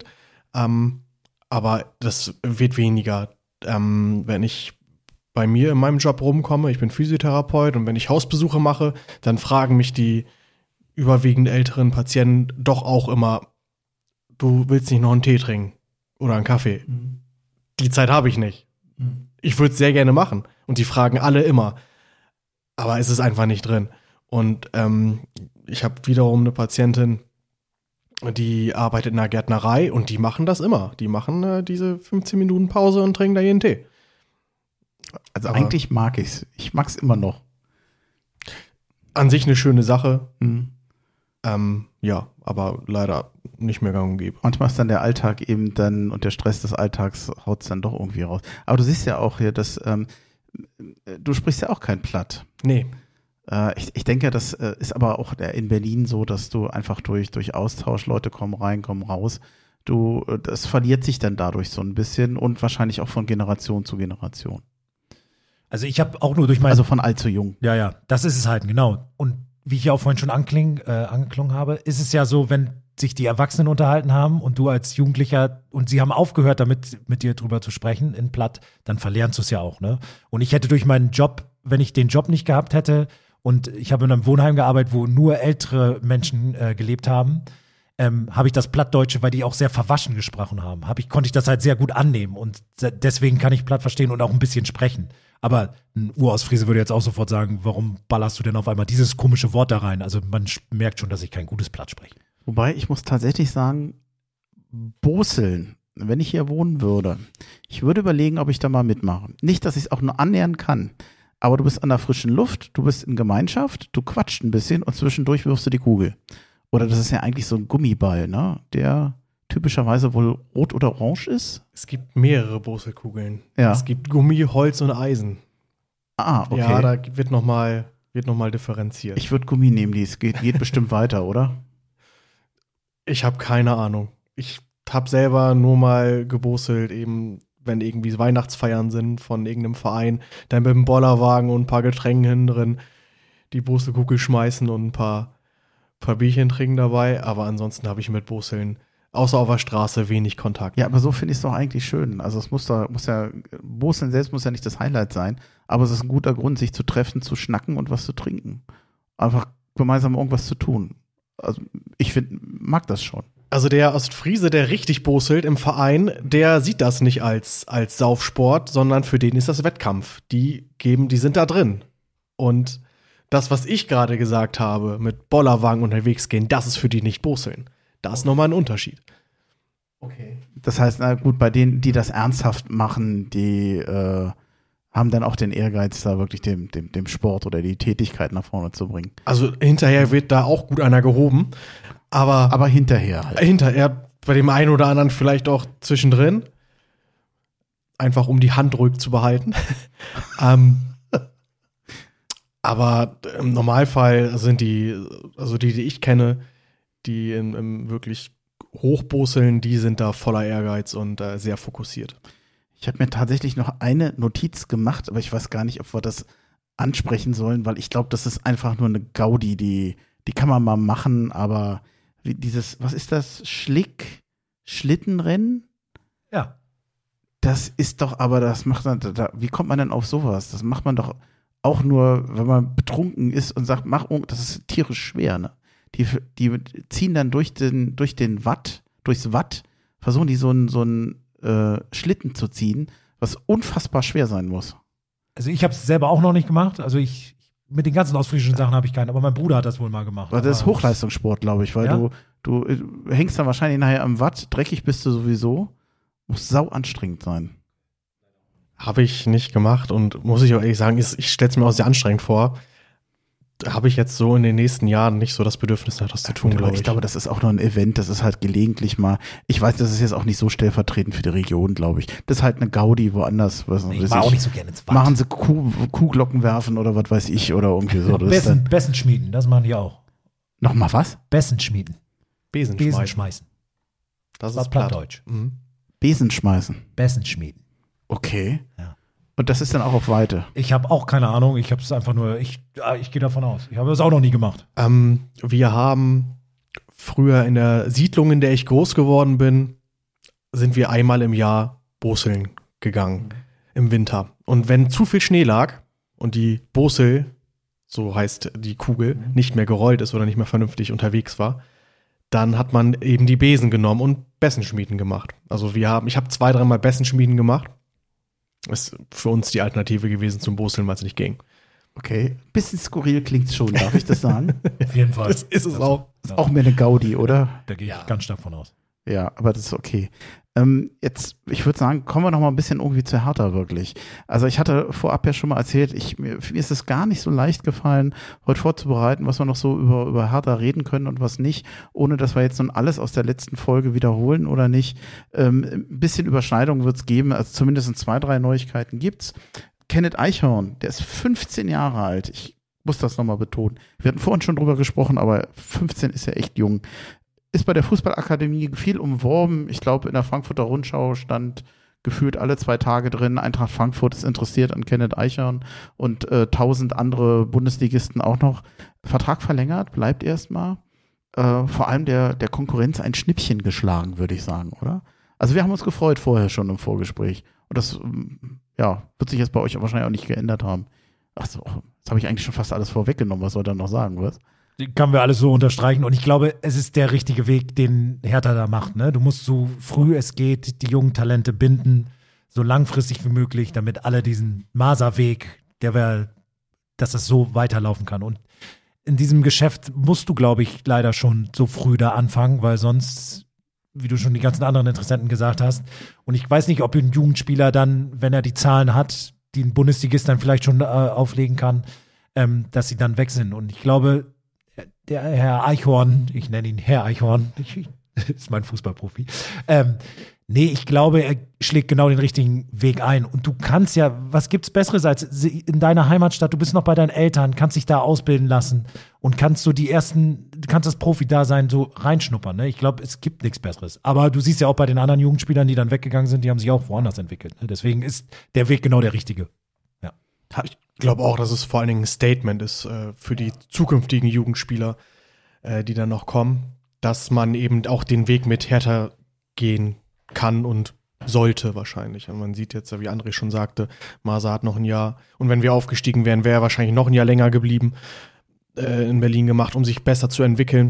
Aber das wird weniger. Wenn ich bei mir in meinem Job rumkomme, ich bin Physiotherapeut und wenn ich Hausbesuche mache, dann fragen mich die überwiegend älteren Patienten doch auch immer, du willst nicht noch einen Tee trinken oder einen Kaffee. Mhm. Die Zeit habe ich nicht. Mhm. Ich würde es sehr gerne machen. Und die fragen alle immer. Aber es ist einfach nicht drin. Und ich habe wiederum eine Patientin, die arbeitet in einer Gärtnerei und die machen das immer. Die machen diese 15 Minuten Pause und trinken da jeden Tee. Also eigentlich mag ich's. Ich mag's immer noch. An sich eine schöne Sache. Mhm. Ja, aber leider nicht mehr gang und gäbe. Manchmal ist dann der Alltag eben dann und der Stress des Alltags haut es dann doch irgendwie raus. Aber du siehst ja auch hier, dass du sprichst ja auch kein Platt. Nee. Ich denke, das ist aber auch in Berlin so, dass du einfach durch Austausch, Leute kommen rein, kommen raus, das verliert sich dann dadurch so ein bisschen und wahrscheinlich auch von Generation zu Generation. Also ich habe auch nur durch Also von alt zu jung. Ja, das ist es halt, genau. Und wie ich ja auch vorhin schon angeklungen habe, ist es ja so, wenn sich die Erwachsenen unterhalten haben und du als Jugendlicher und sie haben aufgehört, damit mit dir drüber zu sprechen in Platt, dann verlernst du es ja auch, ne? Und ich hätte durch meinen Job, wenn ich den Job nicht gehabt hätte und ich habe in einem Wohnheim gearbeitet, wo nur ältere Menschen gelebt haben, habe ich das Plattdeutsche, weil die auch sehr verwaschen gesprochen haben, konnte ich das halt sehr gut annehmen und deswegen kann ich Platt verstehen und auch ein bisschen sprechen. Aber ein Urostfriese würde jetzt auch sofort sagen, warum ballerst du denn auf einmal dieses komische Wort da rein? Also man merkt schon, dass ich kein gutes Platt spreche. Wobei, ich muss tatsächlich sagen, Boseln, wenn ich hier wohnen würde, ich würde überlegen, ob ich da mal mitmache. Nicht, dass ich es auch nur annähern kann, aber du bist an der frischen Luft, du bist in Gemeinschaft, du quatscht ein bisschen und zwischendurch wirfst du die Kugel. Oder das ist ja eigentlich so ein Gummiball, ne? Der typischerweise wohl rot oder orange ist. Es gibt mehrere Boselkugeln. Ja. Es gibt Gummi, Holz und Eisen. Ah, okay. Ja, da wird noch mal differenziert. Ich würde Gummi nehmen, es geht bestimmt weiter, oder? Ich habe keine Ahnung. Ich habe selber nur mal geboselt, eben wenn irgendwie Weihnachtsfeiern sind von irgendeinem Verein, dann mit dem Bollerwagen und ein paar Getränken hinten drin die Boselkugel schmeißen und ein paar Bierchen trinken dabei. Aber ansonsten habe ich mit Boseln außer auf der Straße wenig Kontakt. Ja, aber so finde ich es doch eigentlich schön. Also es muss ja, Boseln selbst muss ja nicht das Highlight sein, aber es ist ein guter Grund, sich zu treffen, zu schnacken und was zu trinken. Einfach gemeinsam irgendwas zu tun. Also ich mag das schon. Also der Ostfriese, der richtig boselt im Verein, der sieht das nicht als Saufsport, sondern für den ist das Wettkampf. Die sind da drin. Und das, was ich gerade gesagt habe, mit Bollerwagen unterwegs gehen, das ist für die nicht boseln. Da ist nochmal ein Unterschied. Okay. Das heißt, na gut, bei denen, die das ernsthaft machen, die haben dann auch den Ehrgeiz, da wirklich dem Sport oder die Tätigkeit nach vorne zu bringen. Also hinterher wird da auch gut einer gehoben, aber hinterher halt. Hinterher, bei dem einen oder anderen vielleicht auch zwischendrin, einfach um die Hand ruhig zu behalten. Aber im Normalfall sind die ich kenne, die im wirklich Hochboseln, die sind da voller Ehrgeiz und sehr fokussiert. Ich habe mir tatsächlich noch eine Notiz gemacht, aber ich weiß gar nicht, ob wir das ansprechen sollen, weil ich glaube, das ist einfach nur eine Gaudi, die kann man mal machen, aber was ist das? Schlittenrennen? Ja. Das ist doch, aber das macht man, wie kommt man denn auf sowas? Das macht man doch auch nur, wenn man betrunken ist und sagt, das ist tierisch schwer, ne? Die ziehen dann durchs Watt, versuchen die so einen Schlitten zu ziehen, was unfassbar schwer sein muss. Also ich habe es selber auch noch nicht gemacht. Also mit den ganzen ostfriesischen Sachen habe ich keinen, aber mein Bruder hat das wohl mal gemacht. Aber das ist Hochleistungssport, glaube ich, weil ja? du hängst dann wahrscheinlich nachher am Watt, dreckig bist du sowieso, muss sau anstrengend sein. Habe ich nicht gemacht und muss ich auch ehrlich sagen, ich stelle es mir auch sehr anstrengend vor. Da habe ich jetzt so in den nächsten Jahren nicht so das Bedürfnis, das zu tun, glaube ich. Ich glaube, das ist auch noch ein Event, das ist halt gelegentlich mal, ich weiß, das ist jetzt auch nicht so stellvertretend für die Region, glaube ich. Das ist halt eine Gaudi woanders. Ich war auch nicht so gerne ins Watt. Machen sie Kuhglocken werfen oder was weiß ich oder irgendwie so. Bessen schmieden, das machen die auch. Nochmal was? Bessen schmieden. Besen schmeißen. Das ist Plattdeutsch. Mhm. Besen schmeißen. Bessen schmieden. Okay. Ja. Und das ist dann auch auf Weite? Ich habe auch keine Ahnung. Ich habe es einfach nur, ich gehe davon aus. Ich habe es auch noch nie gemacht. Wir haben früher in der Siedlung, in der ich groß geworden bin, sind wir einmal im Jahr boseln gegangen im Winter. Und wenn zu viel Schnee lag und die Bosel, so heißt die Kugel, nicht mehr gerollt ist oder nicht mehr vernünftig unterwegs war, dann hat man eben die Besen genommen und Bessenschmieden gemacht. Also ich habe 2-3 Mal Bessenschmieden gemacht. Ist für uns die Alternative gewesen zum Boseln, weil es nicht ging. Okay, bisschen skurril klingt's schon, darf ich das sagen? Auf jeden Fall. Das ist es auch. Ist auch mehr eine Gaudi, oder? Da gehe ich ganz stark von aus. Ja, aber das ist okay. Jetzt, ich würde sagen, kommen wir noch mal ein bisschen irgendwie zu Hertha wirklich. Also ich hatte vorab ja schon mal erzählt, mir ist es gar nicht so leicht gefallen, heute vorzubereiten, was wir noch so über Hertha reden können und was nicht, ohne dass wir jetzt nun alles aus der letzten Folge wiederholen oder nicht. Ein bisschen Überschneidung wird es geben, also zumindest 2-3 Neuigkeiten gibt's. Kenneth Eichhorn, der ist 15 Jahre alt. Ich muss das nochmal betonen. Wir hatten vorhin schon drüber gesprochen, aber 15 ist ja echt jung. Ist bei der Fußballakademie viel umworben. Ich glaube, in der Frankfurter Rundschau stand gefühlt alle 2 Tage drin. Eintracht Frankfurt ist interessiert an Kenneth Eichhorn und 1000 andere Bundesligisten auch noch. Vertrag verlängert, bleibt erstmal. Vor allem der Konkurrenz ein Schnippchen geschlagen, würde ich sagen, oder? Also wir haben uns gefreut vorher schon im Vorgespräch. Und das wird sich jetzt bei euch wahrscheinlich auch nicht geändert haben. Achso, jetzt habe ich eigentlich schon fast alles vorweggenommen. Was soll ich da noch sagen, was? Können wir alles so unterstreichen. Und ich glaube, es ist der richtige Weg, den Hertha da macht. Ne? Du musst so früh es geht die jungen Talente binden, so langfristig wie möglich, damit alle diesen Maser-Weg, dass das so weiterlaufen kann. Und in diesem Geschäft musst du, glaube ich, leider schon so früh da anfangen, weil sonst, wie du schon die ganzen anderen Interessenten gesagt hast, und ich weiß nicht, ob ein Jugendspieler dann, wenn er die Zahlen hat, die ein Bundesligist dann vielleicht schon auflegen kann, dass sie dann weg sind. Und ich glaube, der Herr Eichhorn, ich nenne ihn Herr Eichhorn, ist mein Fußballprofi, Nee, ich glaube, er schlägt genau den richtigen Weg ein. Und du kannst ja, was gibt's Besseres als in deiner Heimatstadt? Du bist noch bei deinen Eltern, kannst dich da ausbilden lassen und kannst so kannst das Profi-Dasein so reinschnuppern. Ne? Ich glaube, es gibt nichts Besseres. Aber du siehst ja auch bei den anderen Jugendspielern, die dann weggegangen sind, die haben sich auch woanders entwickelt. Ne? Deswegen ist der Weg genau der richtige. Ja. Ich glaube auch, dass es vor allen Dingen ein Statement ist für die zukünftigen Jugendspieler, die dann noch kommen, dass man eben auch den Weg mit Hertha gehen kann und sollte wahrscheinlich. Und man sieht jetzt, wie André schon sagte, Masa hat noch ein Jahr. Und wenn wir aufgestiegen wären, wäre er wahrscheinlich noch ein Jahr länger geblieben, in Berlin gemacht, um sich besser zu entwickeln.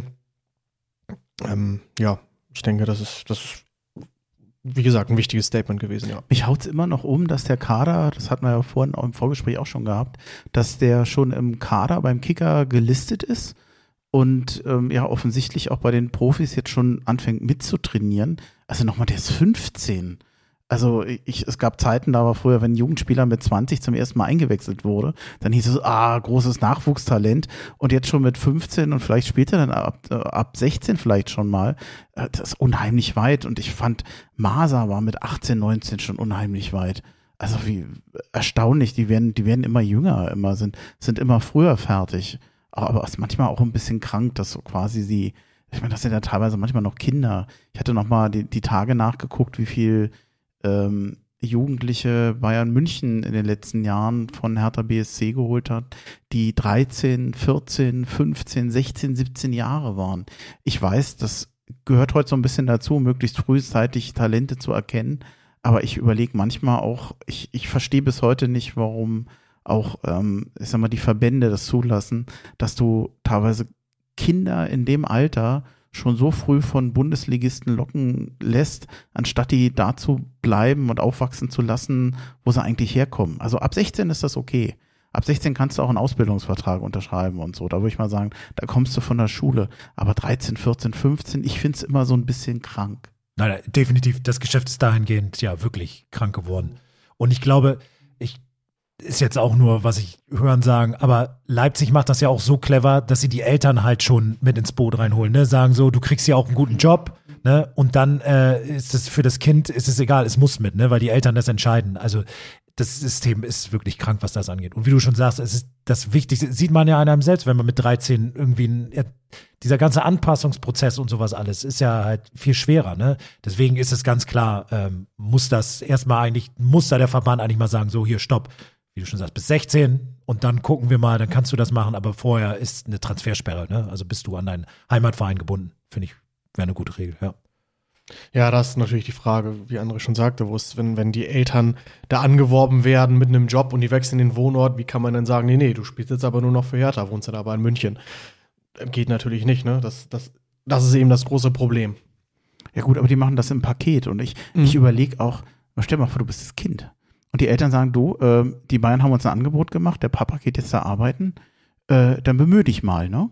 Ich denke, das ist, wie gesagt, ein wichtiges Statement gewesen, ja. Mich haut's immer noch dass der Kader, das hatten wir ja vorhin auch im Vorgespräch auch schon gehabt, dass der schon im Kader beim Kicker gelistet ist und offensichtlich auch bei den Profis jetzt schon anfängt mitzutrainieren. Also nochmal, der ist 15. Also es gab Zeiten, da war früher, wenn ein Jugendspieler mit 20 zum ersten Mal eingewechselt wurde, dann hieß es, großes Nachwuchstalent, und jetzt schon mit 15 und vielleicht später dann ab 16 vielleicht schon mal, das ist unheimlich weit, und ich fand, Masa war mit 18, 19 schon unheimlich weit. Also wie erstaunlich, die werden immer jünger, sind immer früher fertig. Aber es ist manchmal auch ein bisschen krank, dass so quasi ich meine, das sind ja teilweise manchmal noch Kinder. Ich hatte noch mal die Tage nachgeguckt, wie viel Jugendliche Bayern München in den letzten Jahren von Hertha BSC geholt hat, die 13, 14, 15, 16, 17 Jahre waren. Ich weiß, das gehört heute so ein bisschen dazu, möglichst frühzeitig Talente zu erkennen, aber ich überlege manchmal auch, ich verstehe bis heute nicht, warum auch, ich sag mal, die Verbände das zulassen, dass du teilweise Kinder in dem Alter schon so früh von Bundesligisten locken lässt, anstatt die da zu bleiben und aufwachsen zu lassen, wo sie eigentlich herkommen. Also ab 16 ist das okay. Ab 16 kannst du auch einen Ausbildungsvertrag unterschreiben und so. Da würde ich mal sagen, da kommst du von der Schule. Aber 13, 14, 15, ich finde es immer so ein bisschen krank. Nein, definitiv. Das Geschäft ist dahingehend ja wirklich krank geworden. Und ich glaube, ist jetzt auch nur, was ich hören sagen, aber Leipzig macht das ja auch so clever, dass sie die Eltern halt schon mit ins Boot reinholen, ne? Sagen so, du kriegst ja auch einen guten Job, ne? Und dann ist es für das Kind, ist es egal, es muss mit, ne? Weil die Eltern das entscheiden. Also das System ist wirklich krank, was das angeht. Und wie du schon sagst, es ist das Wichtigste, sieht man ja an einem selbst, wenn man mit 13 irgendwie dieser ganze Anpassungsprozess und sowas alles ist ja halt viel schwerer, ne? Deswegen ist es ganz klar, muss da der Verband eigentlich mal sagen, so hier, stopp. Wie du schon sagst, bis 16 und dann gucken wir mal, dann kannst du das machen, aber vorher ist eine Transfersperre, ne? Also bist du an deinen Heimatverein gebunden, finde ich, wäre eine gute Regel, ja. Ja, das ist natürlich die Frage, wie André schon sagte, wo es, wenn die Eltern da angeworben werden mit einem Job und die wechseln den Wohnort, wie kann man dann sagen, nee, du spielst jetzt aber nur noch für Hertha, wohnst du da aber in München. Geht natürlich nicht, ne? Das ist eben das große Problem. Ja gut, aber die machen das im Paket, und ich überlege auch, stell dir mal vor, du bist das Kind. Und die Eltern sagen, die Bayern haben uns ein Angebot gemacht, der Papa geht jetzt da arbeiten, dann bemühe dich mal, ne?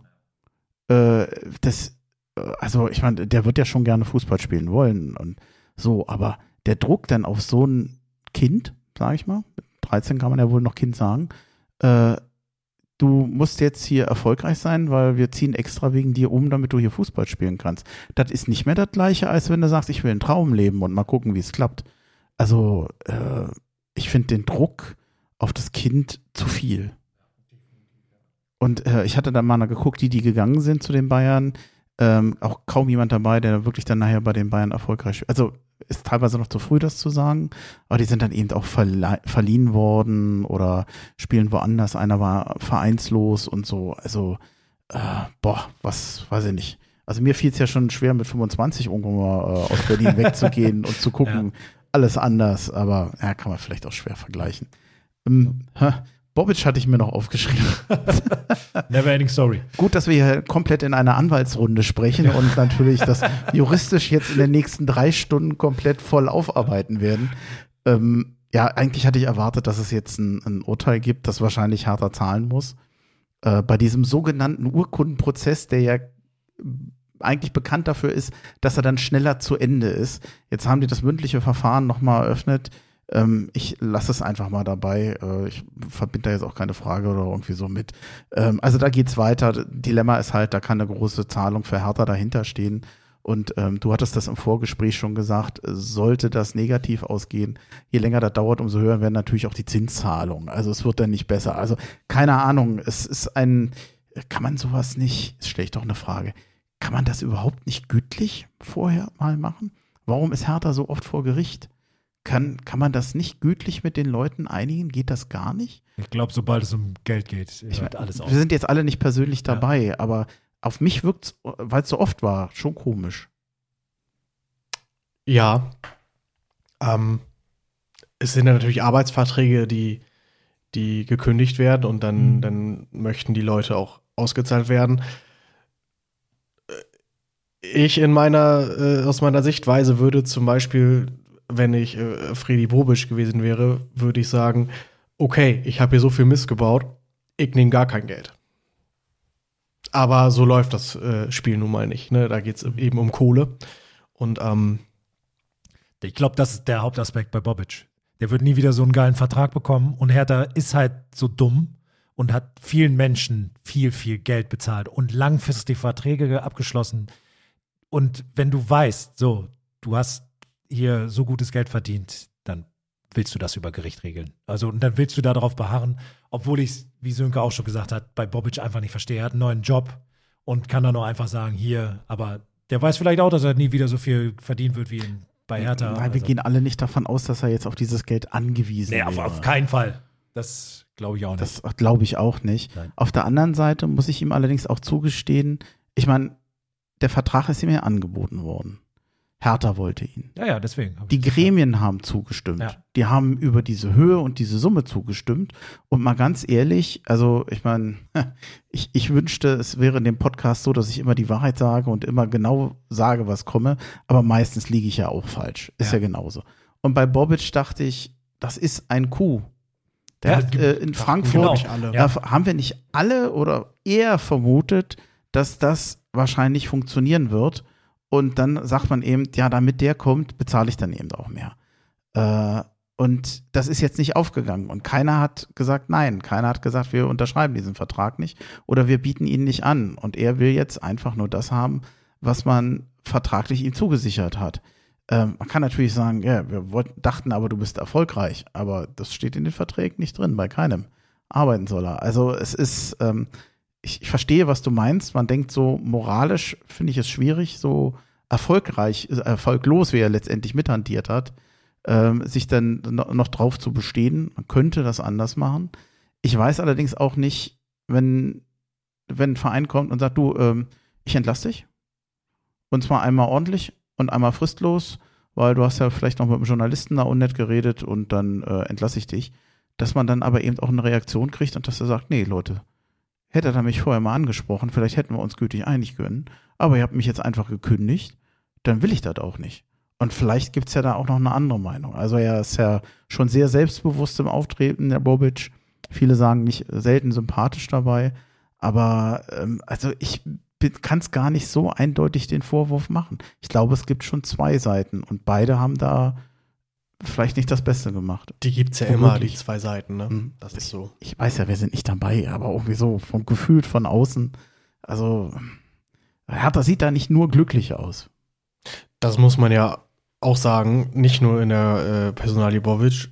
Also ich meine, der wird ja schon gerne Fußball spielen wollen und so, aber der Druck dann auf so ein Kind, sag ich mal, mit 13 kann man ja wohl noch Kind sagen, du musst jetzt hier erfolgreich sein, weil wir ziehen extra wegen dir um, damit du hier Fußball spielen kannst. Das ist nicht mehr das Gleiche, als wenn du sagst, ich will einen Traum leben und mal gucken, wie es klappt. Also, ich finde den Druck auf das Kind zu viel. Und ich hatte da mal geguckt, die gegangen sind zu den Bayern, auch kaum jemand dabei, der wirklich dann nachher bei den Bayern erfolgreich spielt. Also ist teilweise noch zu früh, das zu sagen, aber die sind dann eben auch verliehen worden oder spielen woanders. Einer war vereinslos und so. Also, was weiß ich nicht. Also mir fiel es ja schon schwer, mit 25 irgendwo mal aus Berlin wegzugehen und zu gucken, alles anders, aber kann man vielleicht auch schwer vergleichen. Bobic hatte ich mir noch aufgeschrieben. Never ending story. Gut, dass wir hier komplett in einer Anwaltsrunde sprechen und natürlich das juristisch jetzt in den nächsten 3 Stunden komplett voll aufarbeiten werden. Eigentlich hatte ich erwartet, dass es jetzt ein Urteil gibt, das wahrscheinlich Hertha zahlen muss. Bei diesem sogenannten Urkundenprozess, der ja eigentlich bekannt dafür ist, dass er dann schneller zu Ende ist. Jetzt haben die das mündliche Verfahren nochmal eröffnet. Ich lasse es einfach mal dabei. Ich verbinde da jetzt auch keine Frage oder irgendwie so mit. Also da geht's weiter. Dilemma ist halt, da kann eine große Zahlung für Hertha dahinter stehen. Und du hattest das im Vorgespräch schon gesagt, sollte das negativ ausgehen, je länger das dauert, umso höher werden natürlich auch die Zinszahlungen. Also es wird dann nicht besser. Also keine Ahnung, es ist kann man sowas nicht, ist schlecht doch eine Frage, kann man das überhaupt nicht gütlich vorher mal machen? Warum ist Hertha so oft vor Gericht? Kann man das nicht gütlich mit den Leuten einigen? Geht das gar nicht? Ich glaube, sobald es um Geld geht, hört alles auf. Wir sind jetzt alle nicht persönlich dabei, aber auf mich wirkt es, weil es so oft war, schon komisch. Ja. Es sind ja natürlich Arbeitsverträge, die gekündigt werden und dann möchten die Leute auch ausgezahlt werden. Ich aus meiner Sichtweise würde zum Beispiel, wenn ich Fredi Bobic gewesen wäre, würde ich sagen, okay, ich habe hier so viel Mist gebaut, ich nehme gar kein Geld. Aber so läuft das Spiel nun mal nicht. Ne? Da geht es eben um Kohle. Und ich glaube, das ist der Hauptaspekt bei Bobic. Der wird nie wieder so einen geilen Vertrag bekommen. Und Hertha ist halt so dumm und hat vielen Menschen viel, viel Geld bezahlt und langfristig Verträge abgeschlossen. Und wenn du weißt, so, du hast hier so gutes Geld verdient, dann willst du das über Gericht regeln. Also, und dann willst du darauf beharren, obwohl ich es, wie Sönke auch schon gesagt hat, bei Bobic einfach nicht verstehe. Er hat einen neuen Job und kann dann auch einfach sagen, hier, aber der weiß vielleicht auch, dass er nie wieder so viel verdienen wird wie bei Hertha. Nein, wir gehen alle nicht davon aus, dass er jetzt auf dieses Geld angewiesen ist. Auf keinen Fall. Das glaube ich auch nicht. Das glaube ich auch nicht. Nein. Auf der anderen Seite muss ich ihm allerdings auch zugestehen, ich meine, der Vertrag ist ihm ja angeboten worden. Hertha wollte ihn. Ja, deswegen. Die Gremien haben zugestimmt. Ja. Die haben über diese Höhe und diese Summe zugestimmt. Und mal ganz ehrlich, also ich meine, ich wünschte, es wäre in dem Podcast so, dass ich immer die Wahrheit sage und immer genau sage, was komme. Aber meistens liege ich ja auch falsch. Ist ja genauso. Und bei Bobic dachte ich, das ist ein Coup. Der hat in Frankfurt, haben wir nicht alle oder eher vermutet, dass das wahrscheinlich funktionieren wird. Und dann sagt man eben, ja, damit der kommt, bezahle ich dann eben auch mehr. Und das ist jetzt nicht aufgegangen. Und keiner hat gesagt, nein. Keiner hat gesagt, wir unterschreiben diesen Vertrag nicht oder wir bieten ihn nicht an. Und er will jetzt einfach nur das haben, was man vertraglich ihm zugesichert hat. Man kann natürlich sagen, ja, wir dachten aber, du bist erfolgreich. Aber das steht in den Verträgen nicht drin, bei keinem. Arbeiten soll er. Also es ist ich verstehe, was du meinst. Man denkt so, moralisch finde ich es schwierig, so erfolglos, wie er letztendlich mithantiert hat, sich dann noch drauf zu bestehen. Man könnte das anders machen. Ich weiß allerdings auch nicht, wenn ein Verein kommt und sagt, du, ich entlasse dich. Und zwar einmal ordentlich und einmal fristlos, weil du hast ja vielleicht noch mit einem Journalisten da unnett geredet und dann entlasse ich dich. Dass man dann aber eben auch eine Reaktion kriegt und dass er sagt, nee, Leute, hätte er mich vorher mal angesprochen, vielleicht hätten wir uns gütig einig können, aber ihr habt mich jetzt einfach gekündigt, dann will ich das auch nicht. Und vielleicht gibt es ja da auch noch eine andere Meinung. Also er ist ja schon sehr selbstbewusst im Auftreten, der Bobic. Viele sagen nicht selten sympathisch dabei, aber also ich kann es gar nicht so eindeutig den Vorwurf machen. Ich glaube, es gibt schon zwei Seiten und beide haben da vielleicht nicht das Beste gemacht. Die gibt es ja immer, die zwei Seiten, ne? Das ist so. Ich weiß ja, wir sind nicht dabei, aber irgendwie so vom Gefühl von außen. Also, Hertha sieht da nicht nur glücklich aus. Das muss man ja auch sagen, nicht nur in der Personalie Bobic.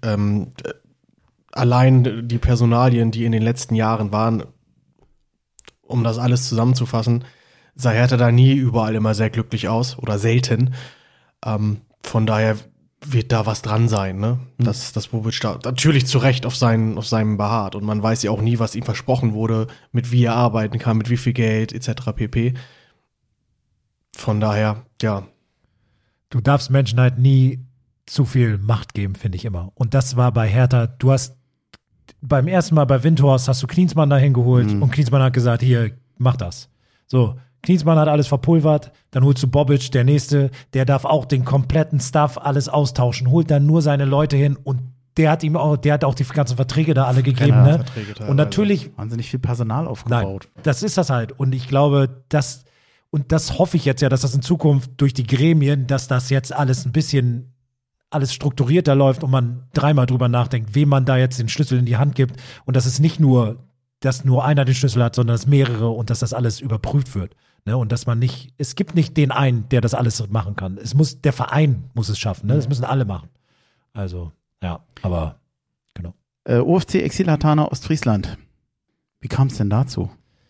Allein die Personalien, die in den letzten Jahren waren, um das alles zusammenzufassen, sah Hertha da nie überall immer sehr glücklich aus oder selten. Von daher wird da was dran sein, ne? Dass Bobic da natürlich zu Recht auf seinem beharrt. Und man weiß ja auch nie, was ihm versprochen wurde, mit wie er arbeiten kann, mit wie viel Geld, etc. pp. Von daher, ja. Du darfst Menschen halt nie zu viel Macht geben, finde ich immer. Und das war bei Hertha, du hast beim ersten Mal bei Windhorst hast du Klinsmann dahin geholt und Klinsmann hat gesagt, hier, mach das. So, Klinsmann hat alles verpulvert, dann holst du Bobic, der Nächste, der darf auch den kompletten Stuff alles austauschen, holt dann nur seine Leute hin und der hat auch die ganzen Verträge da alle gegeben, ne? Und natürlich wahnsinnig viel Personal aufgebaut. Nein, das ist das halt. Und ich glaube, das hoffe ich jetzt ja, dass das in Zukunft durch die Gremien, dass das jetzt alles ein bisschen alles strukturierter läuft und man dreimal drüber nachdenkt, wem man da jetzt den Schlüssel in die Hand gibt und dass es nicht nur dass nur einer den Schlüssel hat, sondern dass mehrere und dass das alles überprüft wird. Ne? Und dass es gibt nicht den einen, der das alles machen kann. Der Verein muss es schaffen. Ne? Das müssen alle machen. Also, ja, aber genau. OFC Exil Hatana Ostfriesland. Wie kam es denn dazu?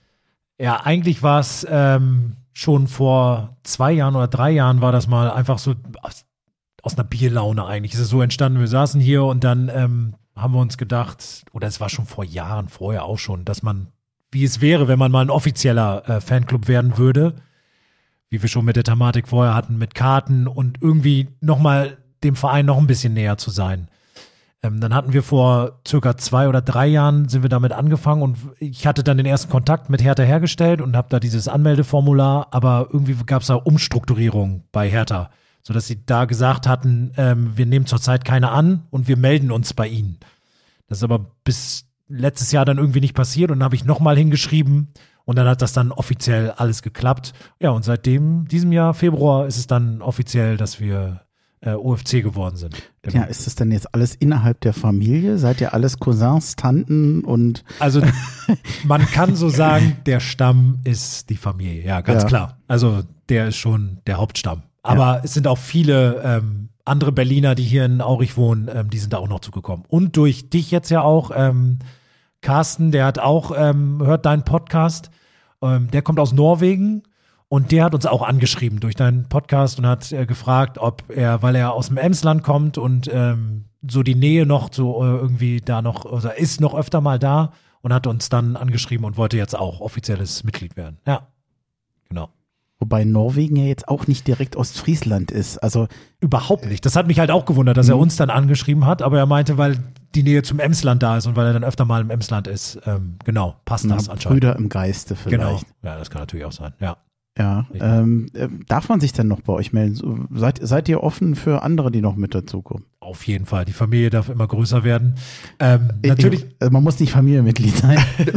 Ja, eigentlich war es schon vor 2 Jahren oder 3 Jahren war das mal einfach so aus einer Bierlaune eigentlich. Es ist so entstanden, wir saßen hier und dann haben wir uns gedacht, oder es war schon vor Jahren vorher auch schon, dass man, wie es wäre, wenn man mal ein offizieller Fanclub werden würde, wie wir schon mit der Thematik vorher hatten, mit Karten und irgendwie nochmal dem Verein noch ein bisschen näher zu sein. Dann hatten wir vor circa 2 oder 3 Jahren sind wir damit angefangen und ich hatte dann den ersten Kontakt mit Hertha hergestellt und habe da dieses Anmeldeformular, aber irgendwie gab es da Umstrukturierung bei Hertha, sodass sie da gesagt hatten, wir nehmen zurzeit keine an und wir melden uns bei ihnen. Das ist aber bis letztes Jahr dann irgendwie nicht passiert und dann habe ich nochmal hingeschrieben und dann hat das dann offiziell alles geklappt. Ja, und seitdem, diesem Jahr, Februar, ist es dann offiziell, dass wir OFC geworden sind. Genau. Ja, ist das denn jetzt alles innerhalb der Familie? Seid ihr alles Cousins, Tanten und? Also man kann so sagen, der Stamm ist die Familie, ja, ganz klar. Also der ist schon der Hauptstamm. Aber es sind auch viele andere Berliner, die hier in Aurich wohnen, die sind da auch noch zugekommen. Und durch dich jetzt ja auch, Carsten, der hat auch, hört deinen Podcast, der kommt aus Norwegen. Und der hat uns auch angeschrieben durch deinen Podcast und hat gefragt, ob er, weil er aus dem Emsland kommt und so die Nähe noch so irgendwie da noch, oder ist noch öfter mal da und hat uns dann angeschrieben und wollte jetzt auch offizielles Mitglied werden. Ja, genau. Wobei Norwegen ja jetzt auch nicht direkt Ostfriesland ist. Also überhaupt nicht. Das hat mich halt auch gewundert, dass er uns dann angeschrieben hat, aber er meinte, weil die Nähe zum Emsland da ist und weil er dann öfter mal im Emsland ist, genau, passt das anscheinend. Brüder im Geiste vielleicht. Genau, ja, das kann natürlich auch sein, ja. Ja, darf man sich denn noch bei euch melden? Seid ihr offen für andere, die noch mit dazukommen? Auf jeden Fall. Die Familie darf immer größer werden. Natürlich. Man muss nicht Familienmitglied sein.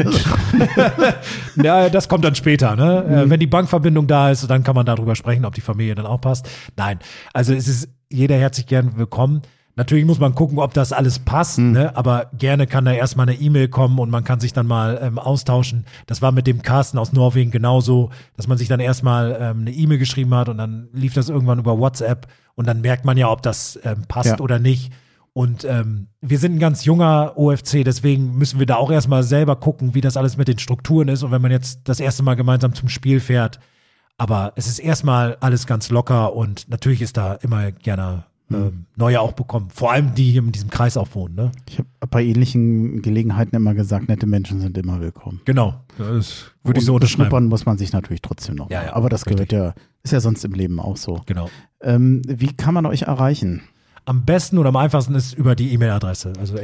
Ja, das kommt dann später. Ne? Wenn die Bankverbindung da ist, dann kann man darüber sprechen, ob die Familie dann auch passt. Nein, also es ist jeder herzlich gern willkommen. Natürlich muss man gucken, ob das alles passt, ne? Aber gerne kann da erstmal eine E-Mail kommen und man kann sich dann mal austauschen. Das war mit dem Carsten aus Norwegen genauso, dass man sich dann erstmal eine E-Mail geschrieben hat und dann lief das irgendwann über WhatsApp und dann merkt man ja, ob das passt oder nicht. Und wir sind ein ganz junger OFC, deswegen müssen wir da auch erstmal selber gucken, wie das alles mit den Strukturen ist und wenn man jetzt das erste Mal gemeinsam zum Spiel fährt. Aber es ist erstmal alles ganz locker und natürlich ist da immer gerne neue auch bekommen. Vor allem die hier in diesem Kreis auch wohnen. Ne? Ich habe bei ähnlichen Gelegenheiten immer gesagt, nette Menschen sind immer willkommen. Genau, das würde ich so unterschreiben. Schnuppern muss man sich natürlich trotzdem noch. Ja, aber das gehört ist ja sonst im Leben auch so. Genau. Wie kann man euch erreichen? Am besten oder am einfachsten ist über die E-Mail-Adresse. Also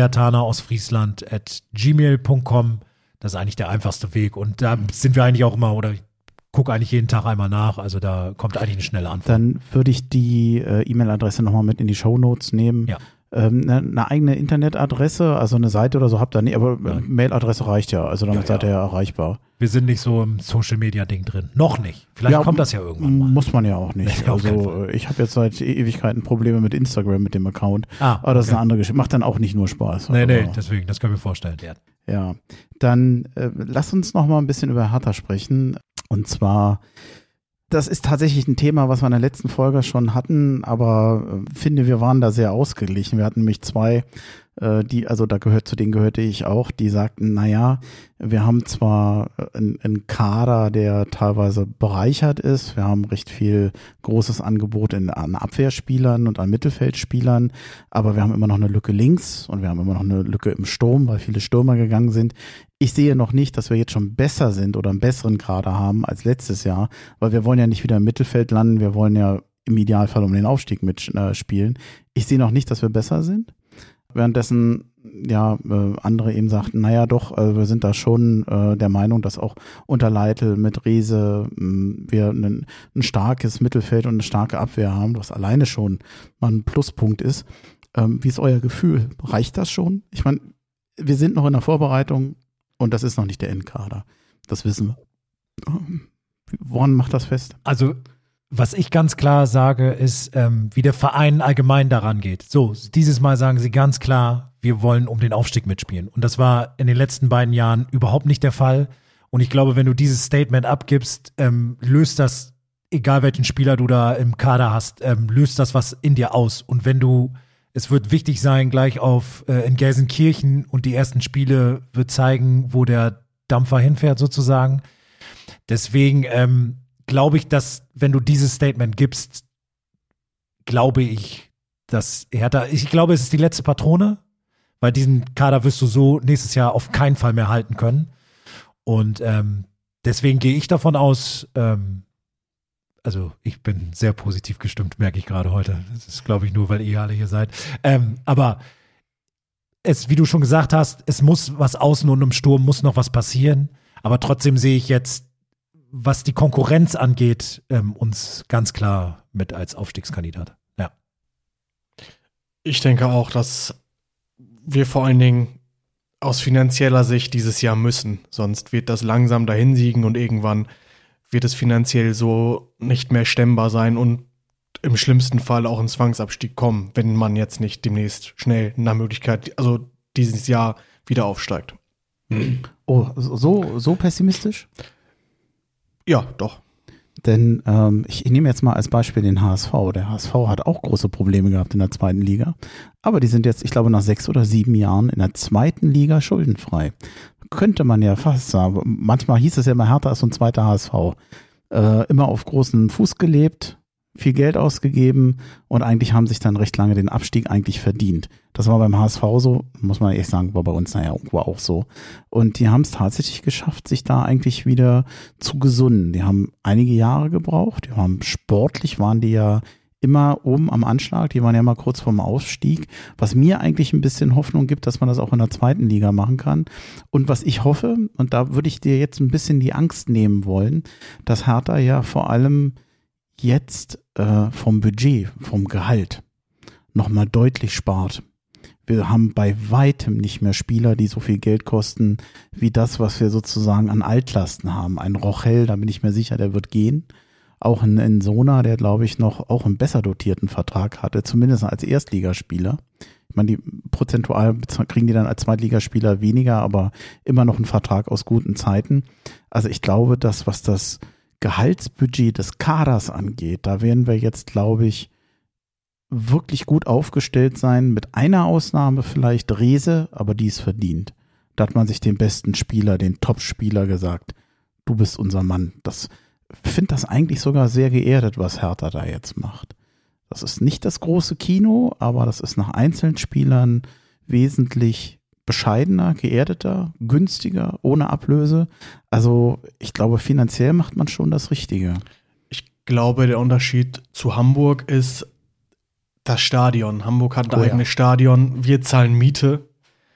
exilhertana@gmail.com. Das ist eigentlich der einfachste Weg. Und da sind wir eigentlich auch immer, oder gucke eigentlich jeden Tag einmal nach, also da kommt eigentlich eine schnelle Antwort. Dann würde ich die E-Mail-Adresse nochmal mit in die Shownotes nehmen. Ja. Eine eigene Internetadresse, also eine Seite oder so habt ihr nicht, aber Mailadresse reicht ja, also damit seid ihr ja erreichbar. Wir sind nicht so im Social-Media-Ding drin, noch nicht. Vielleicht kommt das ja irgendwann mal. Muss man ja auch nicht. Also ich habe jetzt seit Ewigkeiten Probleme mit Instagram, mit dem Account, aber das ist eine andere Geschichte, macht dann auch nicht nur Spaß. Nee, deswegen, das können wir vorstellen. Ja, dann lass uns noch mal ein bisschen über Hertha sprechen. Und zwar, das ist tatsächlich ein Thema, was wir in der letzten Folge schon hatten, aber finde, wir waren da sehr ausgeglichen. Wir hatten nämlich 2, zu denen gehörte ich auch, die sagten, naja, wir haben zwar einen Kader, der teilweise bereichert ist, wir haben recht viel großes Angebot an Abwehrspielern und an Mittelfeldspielern, aber wir haben immer noch eine Lücke links und wir haben immer noch eine Lücke im Sturm, weil viele Stürmer gegangen sind. Ich sehe noch nicht, dass wir jetzt schon besser sind oder einen besseren Kader haben als letztes Jahr, weil wir wollen ja nicht wieder im Mittelfeld landen, wir wollen ja im Idealfall um den Aufstieg mitspielen. Ich sehe noch nicht, dass wir besser sind. Währenddessen andere eben sagten, naja doch, wir sind da schon der Meinung, dass auch unter Leitl mit Riese wir ein starkes Mittelfeld und eine starke Abwehr haben, was alleine schon mal ein Pluspunkt ist. Wie ist euer Gefühl? Reicht das schon? Ich meine, wir sind noch in der Vorbereitung und das ist noch nicht der Endkader. Das wissen wir. Woran macht das fest? Also was ich ganz klar sage, ist, wie der Verein allgemein daran geht. So, dieses Mal sagen sie ganz klar, wir wollen um den Aufstieg mitspielen. Und das war in den letzten beiden Jahren überhaupt nicht der Fall. Und ich glaube, wenn du dieses Statement abgibst, löst das, egal welchen Spieler du da im Kader hast, löst das was in dir aus. Und es wird wichtig sein, gleich in Gelsenkirchen, und die ersten Spiele wird zeigen, wo der Dampfer hinfährt sozusagen. Deswegen glaube ich, dass, wenn du dieses Statement gibst, glaube ich, dass Hertha, ich glaube, es ist die letzte Patrone, weil diesen Kader wirst du so nächstes Jahr auf keinen Fall mehr halten können. Und deswegen gehe ich davon aus, also ich bin sehr positiv gestimmt, merke ich gerade heute. Das ist, glaube ich, nur, weil ihr alle hier seid. Aber wie du schon gesagt hast, es muss was außen und im Sturm muss noch was passieren. Aber trotzdem sehe ich jetzt, was die Konkurrenz angeht, uns ganz klar mit als Aufstiegskandidat. Ja. Ich denke auch, dass wir vor allen Dingen aus finanzieller Sicht dieses Jahr müssen. Sonst wird das langsam dahinsiegen und irgendwann wird es finanziell so nicht mehr stemmbar sein und im schlimmsten Fall auch ein Zwangsabstieg kommen, wenn man jetzt nicht demnächst schnell nach Möglichkeit, also dieses Jahr wieder aufsteigt. Oh, so pessimistisch? Ja, doch. Denn ich nehme jetzt mal als Beispiel den HSV. Der HSV hat auch große Probleme gehabt in der zweiten Liga. Aber die sind jetzt, ich glaube, nach 6 oder 7 Jahren in der zweiten Liga schuldenfrei. Könnte man ja fast sagen. Manchmal hieß es ja immer, Hertha ist so ein zweiter HSV. Immer auf großen Fuß gelebt, viel Geld ausgegeben und eigentlich haben sich dann recht lange den Abstieg eigentlich verdient. Das war beim HSV so, muss man ehrlich sagen, war bei uns irgendwo auch so. Und die haben es tatsächlich geschafft, sich da eigentlich wieder zu gesunden. Die haben einige Jahre gebraucht, sportlich waren die ja immer oben am Anschlag, die waren ja mal kurz vorm Ausstieg, was mir eigentlich ein bisschen Hoffnung gibt, dass man das auch in der zweiten Liga machen kann. Und was ich hoffe, und da würde ich dir jetzt ein bisschen die Angst nehmen wollen, dass Hertha ja vor allem jetzt vom Budget, vom Gehalt nochmal deutlich spart. Wir haben bei weitem nicht mehr Spieler, die so viel Geld kosten, wie das, was wir sozusagen an Altlasten haben. Ein Rochel, da bin ich mir sicher, der wird gehen. Auch ein Sona, der, glaube ich, noch auch einen besser dotierten Vertrag hatte, zumindest als Erstligaspieler. Ich meine, die prozentual kriegen die dann als Zweitligaspieler weniger, aber immer noch einen Vertrag aus guten Zeiten. Also ich glaube, dass, was das Gehaltsbudget des Kaders angeht, da werden wir jetzt, glaube ich, wirklich gut aufgestellt sein, mit einer Ausnahme vielleicht Rehse, aber die ist verdient. Da hat man sich den besten Spieler, den Top-Spieler gesagt, du bist unser Mann. Ich finde das eigentlich sogar sehr geerdet, was Hertha da jetzt macht. Das ist nicht das große Kino, aber das ist nach einzelnen Spielern wesentlich bescheidener, geerdeter, günstiger, ohne Ablöse. Also ich glaube, finanziell macht man schon das Richtige. Ich glaube, der Unterschied zu Hamburg ist das Stadion. Hamburg hat ein eigenes Stadion. Wir zahlen Miete,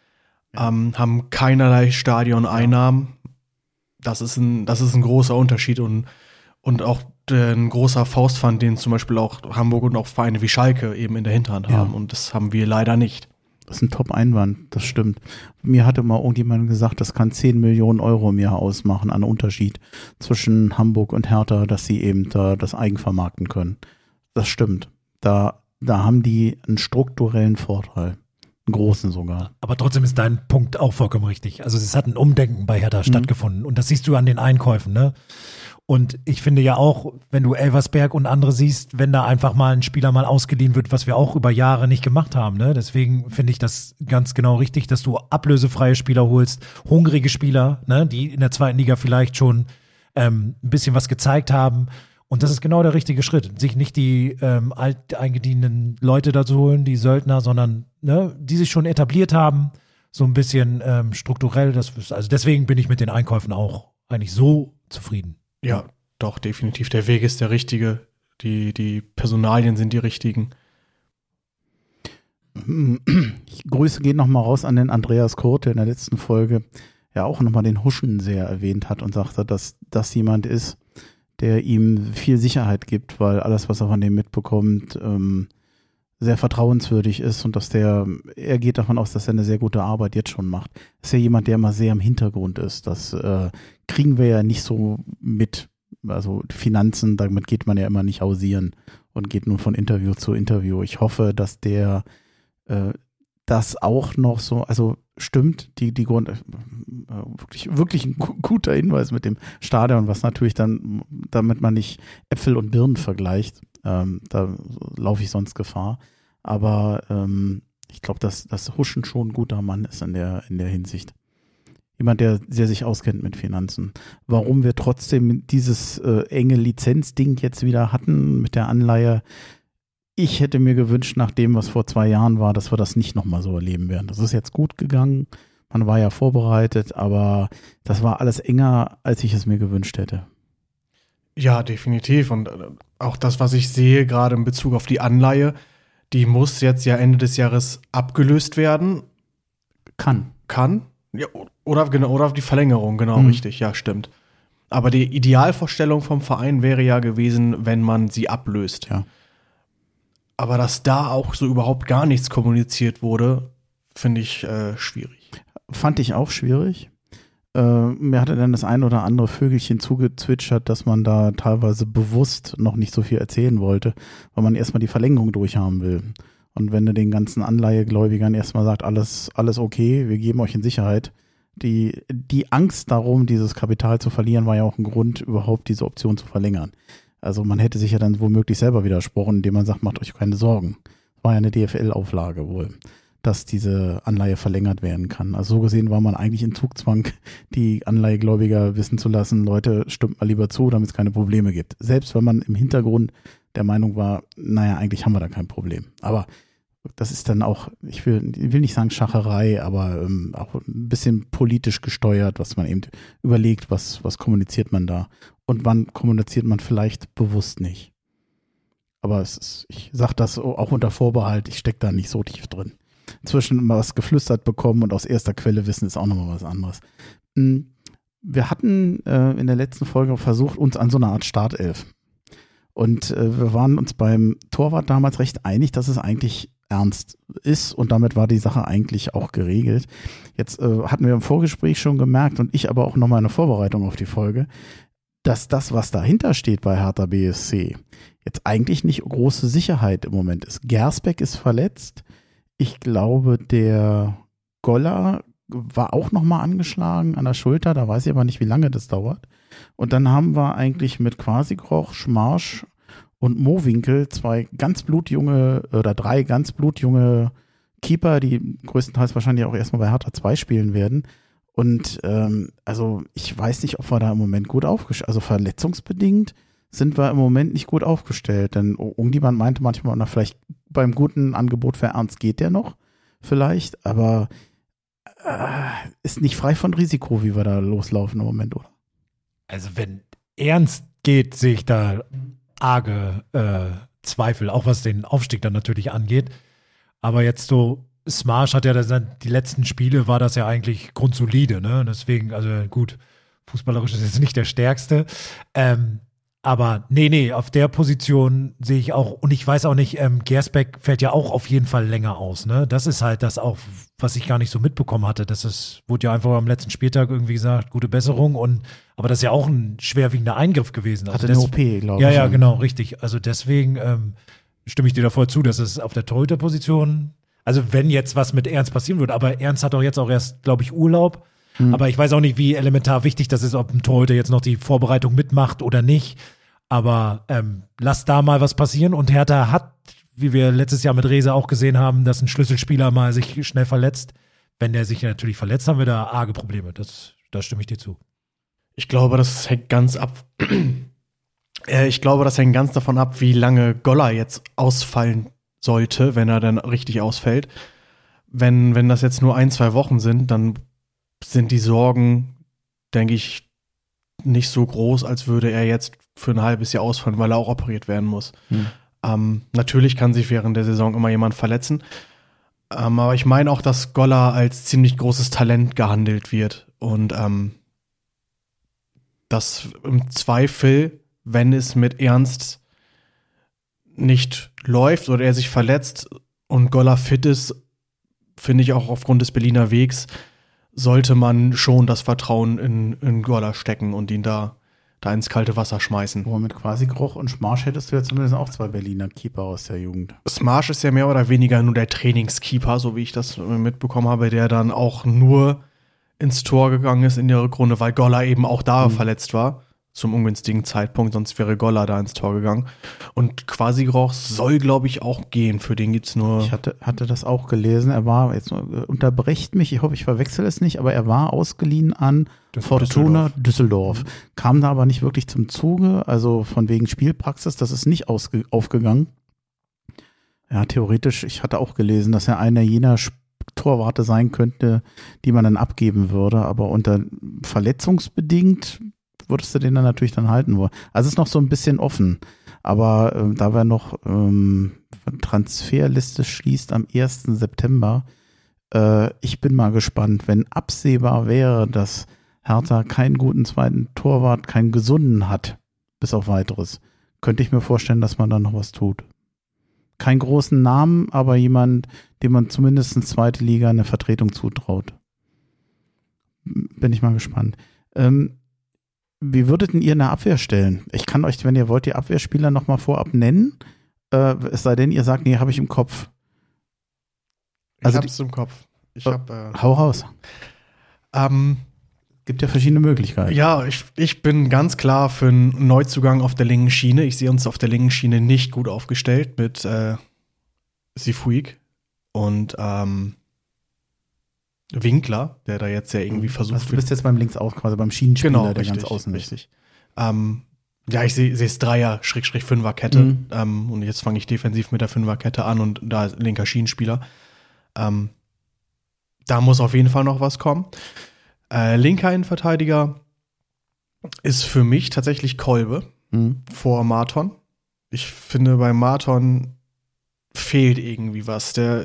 haben keinerlei Stadioneinnahmen. Das ist ein großer Unterschied und auch ein großer Faustpfand, den zum Beispiel auch Hamburg und auch Vereine wie Schalke eben in der Hinterhand haben. Und das haben wir leider nicht. Das ist ein Top-Einwand, das stimmt. Mir hatte mal irgendjemand gesagt, das kann 10 Millionen Euro im Jahr ausmachen an Unterschied zwischen Hamburg und Hertha, dass sie eben da das Eigenvermarkten können. Das stimmt. Da haben die einen strukturellen Vorteil. Einen großen sogar. Aber trotzdem ist dein Punkt auch vollkommen richtig. Also es hat ein Umdenken bei Hertha stattgefunden. Und das siehst du an den Einkäufen, ne? Und ich finde ja auch, wenn du Elversberg und andere siehst, wenn da einfach mal ein Spieler mal ausgeliehen wird, was wir auch über Jahre nicht gemacht haben, ne? Deswegen finde ich das ganz genau richtig, dass du ablösefreie Spieler holst, hungrige Spieler, ne? Die in der zweiten Liga vielleicht schon ein bisschen was gezeigt haben. Und das ist genau der richtige Schritt, sich nicht die eingedienten Leute dazu holen, die Söldner, sondern die sich schon etabliert haben, so ein bisschen strukturell. Also deswegen bin ich mit den Einkäufen auch eigentlich so zufrieden. Ja, doch, definitiv. Der Weg ist der richtige. Die Personalien sind die richtigen. Grüße gehen nochmal raus an den Andreas Kurt, der in der letzten Folge ja auch nochmal den Huschen sehr erwähnt hat und sagte, dass das jemand ist, der ihm viel Sicherheit gibt, weil alles, was er von dem mitbekommt, sehr vertrauenswürdig ist und dass er geht davon aus, dass er eine sehr gute Arbeit jetzt schon macht. Ist ja jemand, der immer sehr im Hintergrund ist. Das kriegen wir ja nicht so mit. Also Finanzen, damit geht man ja immer nicht hausieren und geht nur von Interview zu Interview. Ich hoffe, dass der das auch noch so, also stimmt, die Grund, wirklich ein guter Hinweis mit dem Stadion, was natürlich dann, damit man nicht Äpfel und Birnen vergleicht, da laufe ich sonst Gefahr. Aber ich glaube, dass Huschen schon ein guter Mann ist in der Hinsicht. Jemand, der sich auskennt mit Finanzen. Warum wir trotzdem dieses enge Lizenzding jetzt wieder hatten mit der Anleihe, ich hätte mir gewünscht, nach dem, was vor 2 Jahren war, dass wir das nicht nochmal so erleben werden. Das ist jetzt gut gegangen, man war ja vorbereitet, aber das war alles enger, als ich es mir gewünscht hätte. Ja, definitiv. Und auch das, was ich sehe, gerade in Bezug auf die Anleihe, die muss jetzt ja Ende des Jahres abgelöst werden. Kann. Ja, oder auf die Verlängerung, genau, richtig, ja, stimmt. Aber die Idealvorstellung vom Verein wäre ja gewesen, wenn man sie ablöst. Ja. Aber dass da auch so überhaupt gar nichts kommuniziert wurde, finde ich schwierig. Fand ich auch schwierig. Mir hatte dann das ein oder andere Vögelchen zugezwitschert, dass man da teilweise bewusst noch nicht so viel erzählen wollte, weil man erstmal die Verlängerung durchhaben will. Und wenn du den ganzen Anleihegläubigern erstmal sagt, alles okay, wir geben euch in Sicherheit. Die Angst darum, dieses Kapital zu verlieren, war ja auch ein Grund, überhaupt diese Option zu verlängern. Also man hätte sich ja dann womöglich selber widersprochen, indem man sagt, macht euch keine Sorgen. War ja eine DFL-Auflage wohl, dass diese Anleihe verlängert werden kann. Also so gesehen war man eigentlich in Zugzwang, die Anleihegläubiger wissen zu lassen, Leute, stimmt mal lieber zu, damit es keine Probleme gibt. Selbst wenn man im Hintergrund der Meinung war, naja, eigentlich haben wir da kein Problem. Aber das ist dann auch, ich will nicht sagen Schacherei, aber auch ein bisschen politisch gesteuert, was man eben überlegt, was kommuniziert man da und wann kommuniziert man vielleicht bewusst nicht. Aber ich sage das auch unter Vorbehalt, ich stecke da nicht so tief drin. Inzwischen mal was geflüstert bekommen und aus erster Quelle wissen, ist auch nochmal was anderes. Wir hatten in der letzten Folge versucht, uns an so eine Art Startelf. Und wir waren uns beim Torwart damals recht einig, dass es eigentlich ernst ist und damit war die Sache eigentlich auch geregelt. Jetzt hatten wir im Vorgespräch schon gemerkt und ich aber auch nochmal eine Vorbereitung auf die Folge, dass das, was dahinter steht bei Hertha BSC, jetzt eigentlich nicht große Sicherheit im Moment ist. Gersbeck ist verletzt. Ich glaube, der Goller war auch nochmal angeschlagen an der Schulter. Da weiß ich aber nicht, wie lange das dauert. Und dann haben wir eigentlich mit Quasigroch, Schmarsch und Mowinkel 3 ganz blutjunge Keeper, die größtenteils wahrscheinlich auch erstmal bei Hertha 2 spielen werden. Und also ich weiß nicht, ob wir da im Moment gut aufgestellt, also verletzungsbedingt sind wir im Moment nicht gut aufgestellt. Denn irgendjemand meinte manchmal, na vielleicht beim guten Angebot für Ernst geht der noch vielleicht, aber ist nicht frei von Risiko, wie wir da loslaufen im Moment, oder? Also wenn Ernst geht, sehe ich da arge Zweifel, auch was den Aufstieg dann natürlich angeht. Aber jetzt so, Smarsch hat ja die letzten Spiele, war das ja eigentlich grundsolide, ne? Deswegen, also gut, fußballerisch ist jetzt nicht der Stärkste. Aber nee, auf der Position sehe ich auch, und ich weiß auch nicht, Gersbeck fällt ja auch auf jeden Fall länger aus, ne? Das ist halt das auch, was ich gar nicht so mitbekommen hatte. Wurde ja einfach am letzten Spieltag irgendwie gesagt, gute Besserung, aber das ist ja auch ein schwerwiegender Eingriff gewesen. Also hatte eine OP, glaube ich. Ja, genau, richtig. Also deswegen stimme ich dir da voll zu, dass es auf der Torhüterposition, also wenn jetzt was mit Ernst passieren würde, aber Ernst hat doch jetzt auch erst, glaube ich, Urlaub. Aber ich weiß auch nicht, wie elementar wichtig das ist, ob ein Torhüter jetzt noch die Vorbereitung mitmacht oder nicht. Aber lass da mal was passieren. Und Hertha hat, wie wir letztes Jahr mit Rehse auch gesehen haben, dass ein Schlüsselspieler mal sich schnell verletzt. Wenn der sich natürlich verletzt, haben wir da arge Probleme. Da stimme ich dir zu. Ich glaube, das hängt ganz davon ab, wie lange Goller jetzt ausfallen sollte, wenn er dann richtig ausfällt. Wenn das jetzt nur 1-2 Wochen sind, dann sind die Sorgen, denke ich, nicht so groß, als würde er jetzt für ein halbes Jahr ausfallen, weil er auch operiert werden muss. Natürlich kann sich während der Saison immer jemand verletzen. Aber ich meine auch, dass Goller als ziemlich großes Talent gehandelt wird. Und dass im Zweifel, wenn es mit Ernst nicht läuft oder er sich verletzt und Goller fit ist, finde ich auch aufgrund des Berliner Wegs, sollte man schon das Vertrauen in Goller stecken und ihn da da ins kalte Wasser schmeißen. Wo mit quasi Groch und Smarsch hättest du ja zumindest auch 2 Berliner Keeper aus der Jugend. Smarsch ist ja mehr oder weniger nur der Trainingskeeper, so wie ich das mitbekommen habe, der dann auch nur ins Tor gegangen ist in der Rückrunde, weil Goller eben auch da verletzt war, zum ungünstigen Zeitpunkt, sonst wäre Goller da ins Tor gegangen. Und quasi Groch soll, glaube ich, auch gehen, für den gibt's nur... Ich hatte das auch gelesen, er war, jetzt unterbrecht mich, ich hoffe, ich verwechsel es nicht, aber er war ausgeliehen an Fortuna Düsseldorf. Kam da aber nicht wirklich zum Zuge, also von wegen Spielpraxis, das ist nicht aufgegangen. Ja, theoretisch, ich hatte auch gelesen, dass er einer jener Torwarte sein könnte, die man dann abgeben würde, aber unter verletzungsbedingt würdest du den dann natürlich dann halten wollen. Also es ist noch so ein bisschen offen, aber da wir noch Transferliste schließt am 1. September, ich bin mal gespannt, wenn absehbar wäre, dass Hertha keinen guten zweiten Torwart, keinen gesunden hat, bis auf weiteres, könnte ich mir vorstellen, dass man da noch was tut. Keinen großen Namen, aber jemand, dem man zumindest in zweite Liga eine Vertretung zutraut. Bin ich mal gespannt. Wie würdet denn ihr eine Abwehr stellen? Ich kann euch, wenn ihr wollt, die Abwehrspieler nochmal vorab nennen. Es sei denn, ihr sagt, nee, habe ich im Kopf. Also ich hab's im Kopf. Hau raus. Gibt ja verschiedene Möglichkeiten. Ja, ich bin ganz klar für einen Neuzugang auf der linken Schiene. Ich sehe uns auf der linken Schiene nicht gut aufgestellt mit Sifuig und Winkler, der da jetzt ja irgendwie versucht also du bist jetzt beim Linksaußen, quasi beim Schienenspieler, genau, der richtig, ganz außen ist. Richtig. Ja, ich sehe es Dreier-Fünfer-Kette und jetzt fange ich defensiv mit der Fünferkette an und da ist linker Schienenspieler. Da muss auf jeden Fall noch was kommen. Linker Innenverteidiger ist für mich tatsächlich Kolbe vor Marton. Ich finde, bei Marton fehlt irgendwie was. Der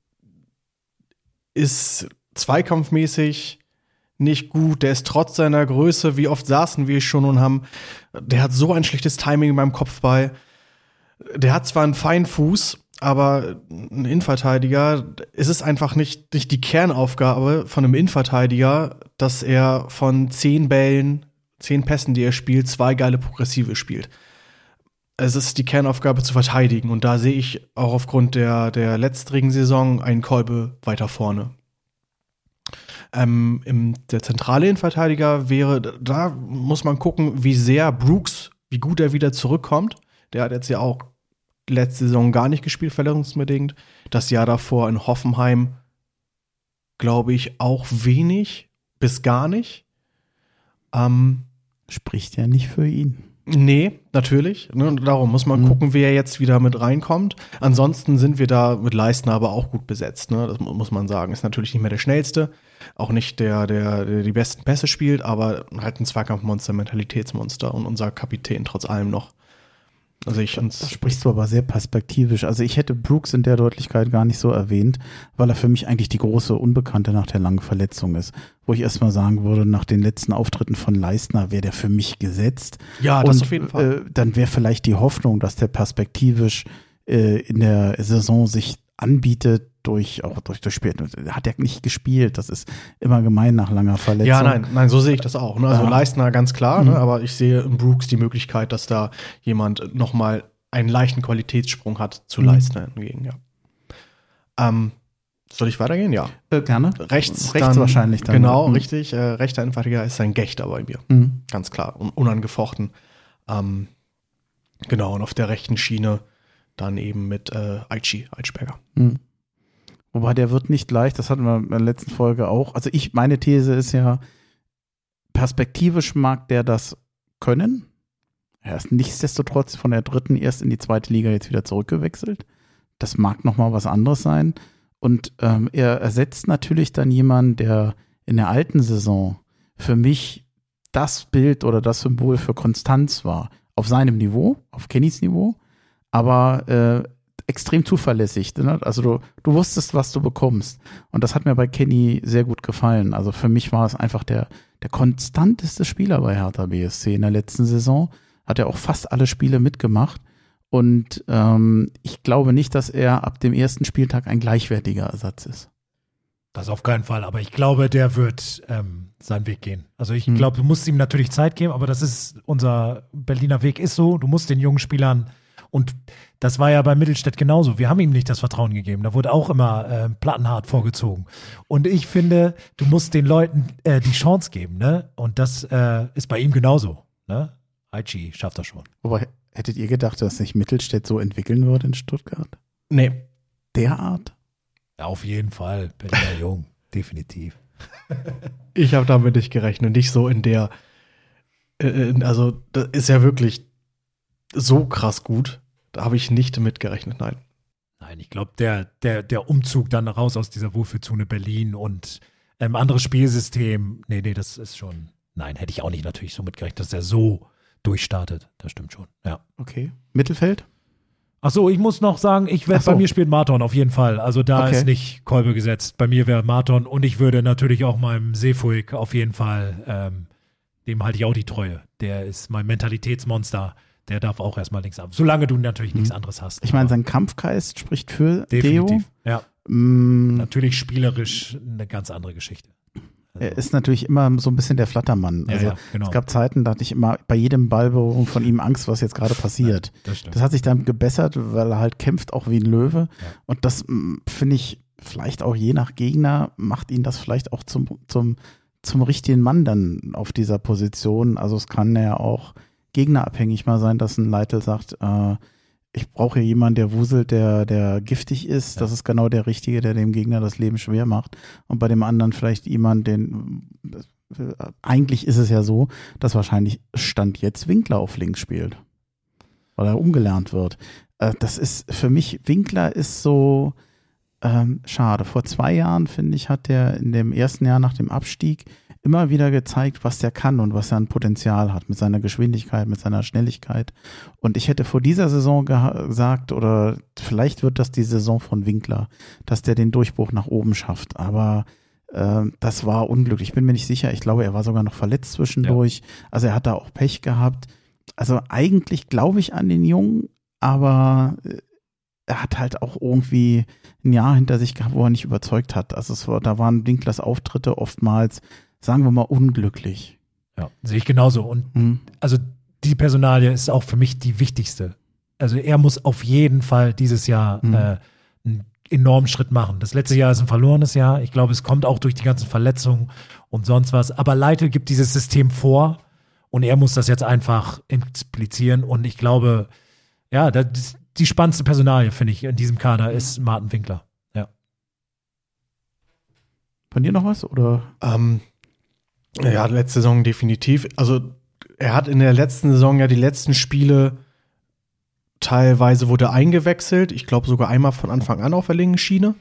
ist zweikampfmäßig nicht gut. Der ist trotz seiner Größe, wie oft saßen wir schon der hat so ein schlechtes Timing beim Kopfball. Der hat zwar einen feinen Fuß, aber ein Innenverteidiger, es ist einfach nicht die Kernaufgabe von einem Innenverteidiger, dass er von 10 Pässen, die er spielt, 2 geile Progressive spielt. Es ist die Kernaufgabe zu verteidigen und da sehe ich auch aufgrund der letztrigen Saison einen Kolbe weiter vorne. Der zentrale Innenverteidiger da muss man gucken, wie gut er wieder zurückkommt. Der hat jetzt ja auch letzte Saison gar nicht gespielt, verletzungsbedingt. Das Jahr davor in Hoffenheim, glaube ich, auch wenig bis gar nicht. Spricht ja nicht für ihn. Nee, natürlich. Ne, darum muss man gucken, wer jetzt wieder mit reinkommt. Ansonsten sind wir da mit Leistner aber auch gut besetzt. Ne? Das muss man sagen. Ist natürlich nicht mehr der Schnellste. Auch nicht der die besten Pässe spielt, aber halt ein Zweikampfmonster, Mentalitätsmonster und unser Kapitän trotz allem noch. Also das sprichst du aber sehr perspektivisch. Also ich hätte Brooks in der Deutlichkeit gar nicht so erwähnt, weil er für mich eigentlich die große Unbekannte nach der langen Verletzung ist. Wo ich erstmal sagen würde, nach den letzten Auftritten von Leistner wäre der für mich gesetzt. Ja, das auf jeden Fall. Dann wäre vielleicht die Hoffnung, dass der perspektivisch in der Saison sich anbietet durch Spiel. Hat er nicht gespielt. Das ist immer gemein nach langer Verletzung. Ja, nein, so sehe ich das auch. Ne? Also Leistner ganz klar, ne? Aber ich sehe in Brooks die Möglichkeit, dass da jemand nochmal einen leichten Qualitätssprung hat zu Leistner hingegen, ja. Soll ich weitergehen? Ja. Gerne. Rechts dann, wahrscheinlich dann. Genau, richtig. Rechter Innenverteidiger ist ein Gechter bei mir. Ganz klar. Unangefochten. Genau, und auf der rechten Schiene dann eben mit Eitschberger. Wobei der wird nicht leicht, das hatten wir in der letzten Folge auch. Also meine These ist ja, perspektivisch mag der das können. Er ist nichtsdestotrotz von der dritten erst in die zweite Liga jetzt wieder zurückgewechselt. Das mag nochmal was anderes sein. Und er ersetzt natürlich dann jemanden, der in der alten Saison für mich das Bild oder das Symbol für Konstanz war. Auf seinem Niveau, auf Kennys Niveau, aber extrem zuverlässig. Ne? Also du wusstest, was du bekommst. Und das hat mir bei Kenny sehr gut gefallen. Also für mich war es einfach der konstanteste Spieler bei Hertha BSC in der letzten Saison. Hat er auch fast alle Spiele mitgemacht. Und ich glaube nicht, dass er ab dem ersten Spieltag ein gleichwertiger Ersatz ist. Das auf keinen Fall, aber ich glaube, der wird seinen Weg gehen. Also ich glaube, du musst ihm natürlich Zeit geben, aber das ist, unser Berliner Weg ist so, du musst den jungen Spielern, und das war ja bei Mittelstädt genauso, wir haben ihm nicht das Vertrauen gegeben, da wurde auch immer plattenhart vorgezogen. Und ich finde, du musst den Leuten die Chance geben, ne? Und das ist bei ihm genauso, ne? Aichi schafft das schon. Aber hättet ihr gedacht, dass sich Mittelstädt so entwickeln würde in Stuttgart? Nee. Derart? Ja, auf jeden Fall, Berliner Jung, definitiv. Ich habe damit nicht gerechnet, nicht so in der, also das ist ja wirklich so krass gut, da habe ich nicht mit gerechnet, nein. Nein, ich glaube, der Umzug dann raus aus dieser Wohlfühlzone Berlin und anderes Spielsystem, nee, das ist schon, nein, hätte ich auch nicht natürlich so mitgerechnet, dass er so durchstartet, das stimmt schon, ja. Okay. Mittelfeld? Ach so, ich muss noch sagen, bei mir spielt Marton auf jeden Fall. Also da ist nicht Kolbe gesetzt. Bei mir wäre Marton, und ich würde natürlich auch meinem Seefuig auf jeden Fall, dem halte ich auch die Treue. Der ist mein Mentalitätsmonster. Der darf auch erstmal nichts ab. Solange du natürlich nichts anderes hast. Ich meine, sein Kampfgeist spricht für definitiv, Deo. Ja. Natürlich spielerisch eine ganz andere Geschichte. Er ist natürlich immer so ein bisschen der Flattermann. Also ja, genau. Es gab Zeiten, da hatte ich immer bei jedem Ballberührung von ihm Angst, was jetzt gerade passiert. Ja, das hat sich dann gebessert, weil er halt kämpft auch wie ein Löwe. Ja. Und das finde ich vielleicht auch je nach Gegner, macht ihn das vielleicht auch zum richtigen Mann dann auf dieser Position. Also es kann ja auch gegnerabhängig mal sein, dass ein Leitl sagt, ich brauche hier jemanden, der wuselt, der giftig ist. Ja. Das ist genau der Richtige, der dem Gegner das Leben schwer macht. Und bei dem anderen vielleicht jemand, eigentlich ist es ja so, dass wahrscheinlich Stand jetzt Winkler auf links spielt. Weil er umgelernt wird. Das ist, für mich, Winkler ist so schade. Vor 2 Jahren, finde ich, hat der in dem ersten Jahr nach dem Abstieg immer wieder gezeigt, was der kann und was er an Potenzial hat mit seiner Geschwindigkeit, mit seiner Schnelligkeit. Und ich hätte vor dieser Saison gesagt, oder vielleicht wird das die Saison von Winkler, dass der den Durchbruch nach oben schafft. Aber das war unglücklich. Ich bin mir nicht sicher. Ich glaube, er war sogar noch verletzt zwischendurch. Ja. Also er hat da auch Pech gehabt. Also eigentlich glaube ich an den Jungen, aber er hat halt auch irgendwie ein Jahr hinter sich gehabt, wo er nicht überzeugt hat. Also da waren Winklers Auftritte oftmals, sagen wir mal, unglücklich. Ja, sehe ich genauso. Und also die Personalie ist auch für mich die wichtigste. Also er muss auf jeden Fall dieses Jahr einen enormen Schritt machen. Das letzte Jahr ist ein verlorenes Jahr. Ich glaube, es kommt auch durch die ganzen Verletzungen und sonst was. Aber Leitl gibt dieses System vor und er muss das jetzt einfach implizieren. Und ich glaube, ja, die spannendste Personalie, finde ich, in diesem Kader ist Martin Winkler. Ja. Von dir noch was? Oder? Ja, letzte Saison definitiv. Also er hat in der letzten Saison ja die letzten Spiele teilweise wurde eingewechselt. Ich glaube sogar einmal von Anfang an auf der linken Schiene.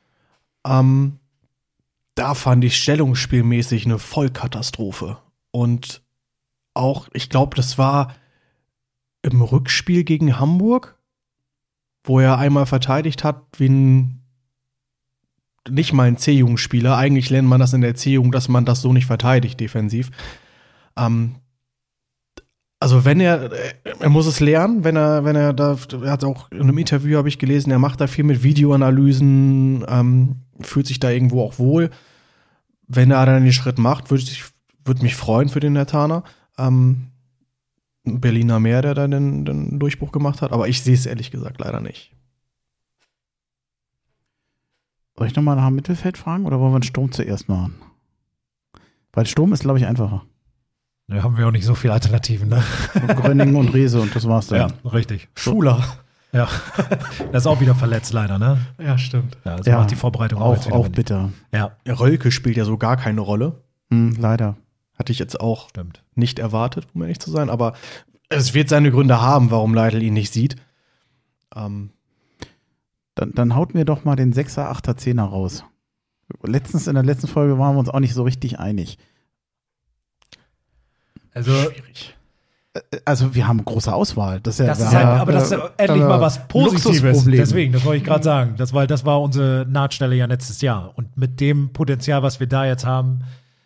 Da fand ich stellungsspielmäßig eine Vollkatastrophe. Und auch, ich glaube, das war im Rückspiel gegen Hamburg, wo er einmal verteidigt hat wie nicht mal ein C-Jugendspieler. Eigentlich lernt man das in der C-Jugend, dass man das so nicht verteidigt, defensiv. Also wenn er muss es lernen, wenn er da, er hat auch in einem Interview, habe ich gelesen, er macht da viel mit Videoanalysen, fühlt sich da irgendwo auch wohl. Wenn er dann den Schritt macht, würde mich freuen für den Hertaner. Berliner Meer, der da den Durchbruch gemacht hat, aber ich sehe es ehrlich gesagt leider nicht. Soll ich nochmal nach dem Mittelfeld fragen oder wollen wir den Sturm zuerst machen? Weil Sturm ist, glaube ich, einfacher. Da haben wir auch nicht so viele Alternativen, ne? Gröningen und Rehse und das war's dann. Ja, richtig. Schuler. Ja, das ist auch wieder verletzt leider, ne? Ja, stimmt. Ja, also macht die Vorbereitung auch bitter. Ja. Rölke spielt ja so gar keine Rolle. Leider. Hatte ich jetzt auch nicht erwartet, um ehrlich zu sein, aber es wird seine Gründe haben, warum Leitl ihn nicht sieht. Dann haut mir doch mal den 6er, 8er, 10er raus. In der letzten Folge waren wir uns auch nicht so richtig einig. Also schwierig. Also wir haben eine große Auswahl. Das ist endlich mal was Positives. Deswegen, das wollte ich gerade sagen. Das war unsere Nahtstelle ja letztes Jahr. Und mit dem Potenzial, was wir da jetzt haben,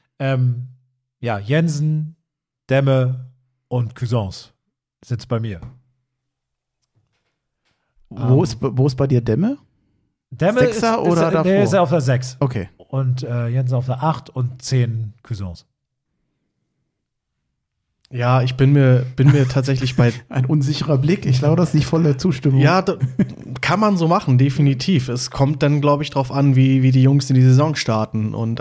Jensen, Demme und Cuisance sitzt bei mir. Wo ist bei dir Demme? Demme Sechser oder davor? Der ist auf der 6. Okay. und Jensen auf der 8 und 10 Cuisance. Ja, ich bin mir tatsächlich bei ein unsicherer Blick. Ich glaube, das ist nicht volle Zustimmung. Ja, kann man so machen, definitiv. Es kommt dann, glaube ich, drauf an, wie die Jungs in die Saison starten. Und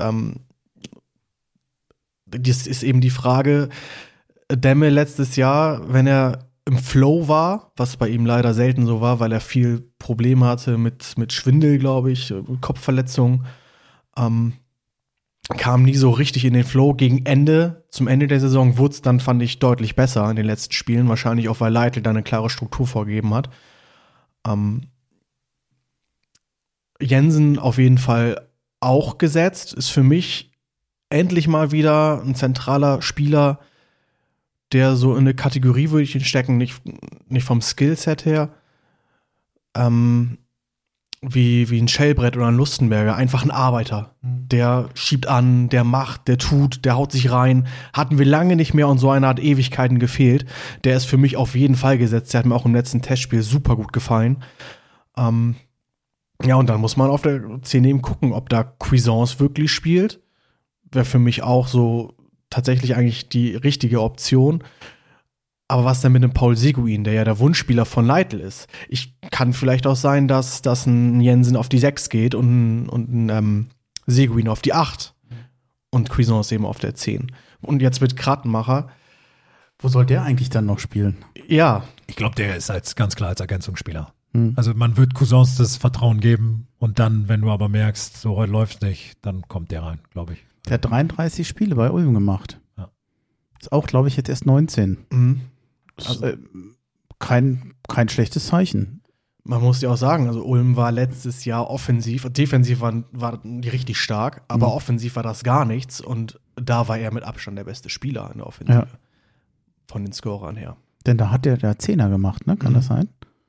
das ist eben die Frage, Demme letztes Jahr, wenn er im Flow war, was bei ihm leider selten so war, weil er viel Probleme hatte mit Schwindel, glaube ich, Kopfverletzungen, kam nie so richtig in den Flow. Zum Ende der Saison wurde es dann, fand ich, deutlich besser in den letzten Spielen. Wahrscheinlich auch, weil Leitl da eine klare Struktur vorgegeben hat. Jensen auf jeden Fall auch gesetzt. Ist für mich endlich mal wieder ein zentraler Spieler, der so in eine Kategorie, würde ich ihn stecken, nicht vom Skillset her, wie ein Schellbrett oder ein Lustenberger, einfach ein Arbeiter. Der schiebt an, der macht, der tut, der haut sich rein. Hatten wir lange nicht mehr und so einer hat Ewigkeiten gefehlt. Der ist für mich auf jeden Fall gesetzt. Der hat mir auch im letzten Testspiel super gut gefallen. Ja, und dann muss man auf der 10 eben gucken, ob da Cuisance wirklich spielt. Wäre für mich auch so tatsächlich eigentlich die richtige Option. Aber was denn mit dem Paul Seguin, der ja der Wunschspieler von Leitl ist? Kann vielleicht auch sein, dass ein Jensen auf die 6 geht und ein Seguin auf die 8 und Cuisance eben auf der 10. Und jetzt mit Krattenmacher. Wo soll der eigentlich dann noch spielen? Ja. Ich glaube, der ist ganz klar als Ergänzungsspieler. Also man wird Cuisance das Vertrauen geben und dann, wenn du aber merkst, so heute läuft's nicht, dann kommt der rein, glaube ich. Der hat 33 Spiele bei Ulm gemacht. Ja. Ist auch, glaube ich, jetzt erst 19. Mhm. Also, kein schlechtes Zeichen. Man muss ja auch sagen, also Ulm war letztes Jahr offensiv, defensiv war die richtig stark, aber offensiv war das gar nichts und da war er mit Abstand der beste Spieler in der Offensive. Ja. Von den Scorern her. Denn da hat der 10er gemacht, ne? Kann das sein?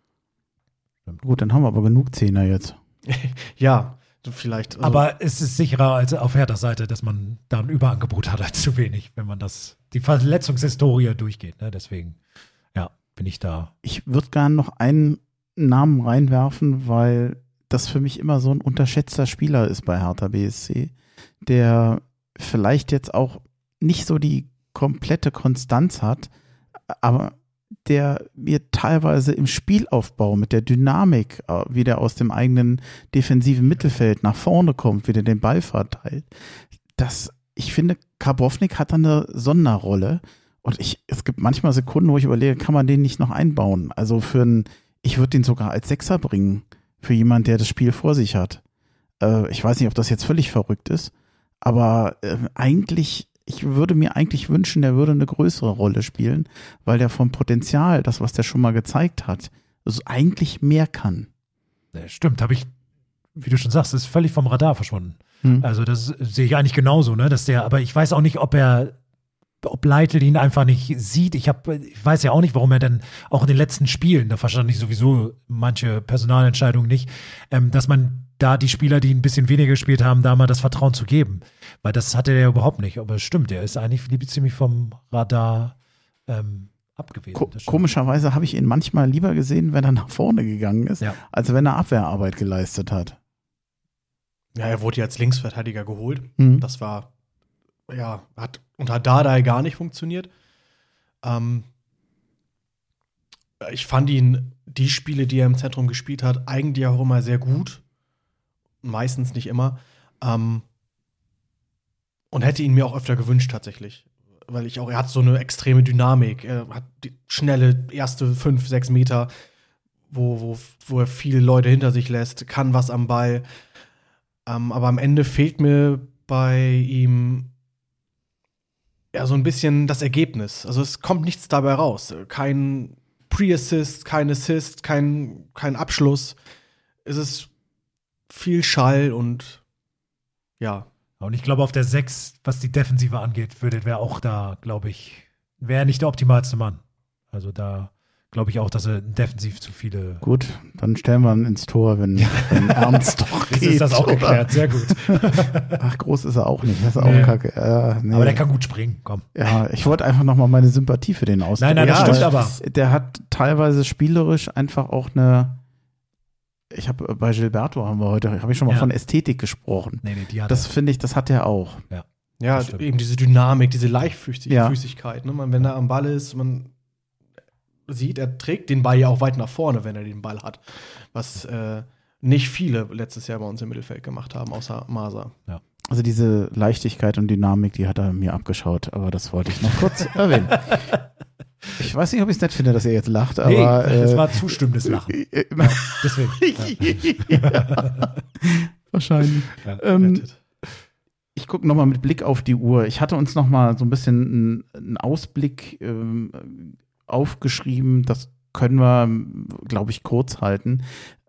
Gut, dann haben wir aber genug Zehner jetzt. Ja, vielleicht. Also aber es ist sicherer als auf Herthas Seite, dass man da ein Überangebot hat als zu wenig, wenn man die Verletzungshistorie durchgeht. Ne? Deswegen, ja, bin ich da. Ich würde gerne noch einen Namen reinwerfen, weil das für mich immer so ein unterschätzter Spieler ist bei Hertha BSC, der vielleicht jetzt auch nicht so die komplette Konstanz hat, aber der mir teilweise im Spielaufbau mit der Dynamik, wie der aus dem eigenen defensiven Mittelfeld nach vorne kommt, wie der den Ball verteilt, ich finde, Karbownik hat da eine Sonderrolle und es gibt manchmal Sekunden, wo ich überlege, kann man den nicht noch einbauen? Also ich würde den sogar als Sechser bringen, für jemanden, der das Spiel vor sich hat. Ich weiß nicht, ob das jetzt völlig verrückt ist, aber ich würde mir eigentlich wünschen, der würde eine größere Rolle spielen, weil der vom Potenzial, das, was der schon mal gezeigt hat, also eigentlich mehr kann. Ja, stimmt, wie du schon sagst, ist völlig vom Radar verschwunden. Also das sehe ich eigentlich genauso, ne, aber ich weiß auch nicht, ob Leitl ihn einfach nicht sieht. Ich weiß ja auch nicht, warum er denn auch in den letzten Spielen, da verstand ich sowieso manche Personalentscheidungen nicht, dass man da die Spieler, die ein bisschen weniger gespielt haben, da mal das Vertrauen zu geben. Weil das hatte er ja überhaupt nicht. Aber es stimmt, er ist eigentlich ziemlich vom Radar abgewesen. Komischerweise habe ich ihn manchmal lieber gesehen, wenn er nach vorne gegangen ist, als wenn er Abwehrarbeit geleistet hat. Ja, er wurde ja als Linksverteidiger geholt. Das war, hat unter Dardai gar nicht funktioniert. Ich fand die Spiele, die er im Zentrum gespielt hat, eigentlich auch immer sehr gut. Meistens nicht immer. Und hätte ihn mir auch öfter gewünscht tatsächlich. Weil er hat so eine extreme Dynamik. Er hat die schnelle erste 5, 6 Meter, wo er viele Leute hinter sich lässt, kann was am Ball. Aber am Ende fehlt mir bei ihm so ein bisschen das Ergebnis. Also es kommt nichts dabei raus. Kein Pre-Assist, kein Assist, kein Abschluss. Es ist viel Schall und ja. Und ich glaube, auf der 6, was die Defensive angeht, wäre auch da, glaube ich, wäre nicht der optimalste Mann. Also da glaube ich auch, dass er defensiv zu viele. Gut, dann stellen wir ihn ins Tor, wenn Ernst doch geht. Ist das auch geklärt, sehr gut. Ach, groß ist er auch nicht, das ist auch kacke. Nee. Aber der kann gut springen, komm. Ja, ich wollte einfach nochmal meine Sympathie für den ausdrücken. Nein, das stimmt aber. Der hat teilweise spielerisch einfach auch ich habe bei Gilberto habe ich schon mal von Ästhetik gesprochen. Nee, die hat das finde ich, das hat er auch. Ja, eben diese Dynamik, diese Leichtfüßigkeit. Ne? Wenn er am Ball ist, man sieht, er trägt den Ball ja auch weit nach vorne, wenn er den Ball hat. Was nicht viele letztes Jahr bei uns im Mittelfeld gemacht haben, außer Masa. Ja. Also diese Leichtigkeit und Dynamik, die hat er mir abgeschaut, aber das wollte ich noch kurz erwähnen. Ich weiß nicht, ob ich es nett finde, dass er jetzt lacht, aber das war zustimmendes Lachen. Deswegen. Wahrscheinlich. Ich gucke nochmal mit Blick auf die Uhr. Ich hatte uns nochmal so ein bisschen einen Ausblick aufgeschrieben. Das können wir, glaube ich, kurz halten.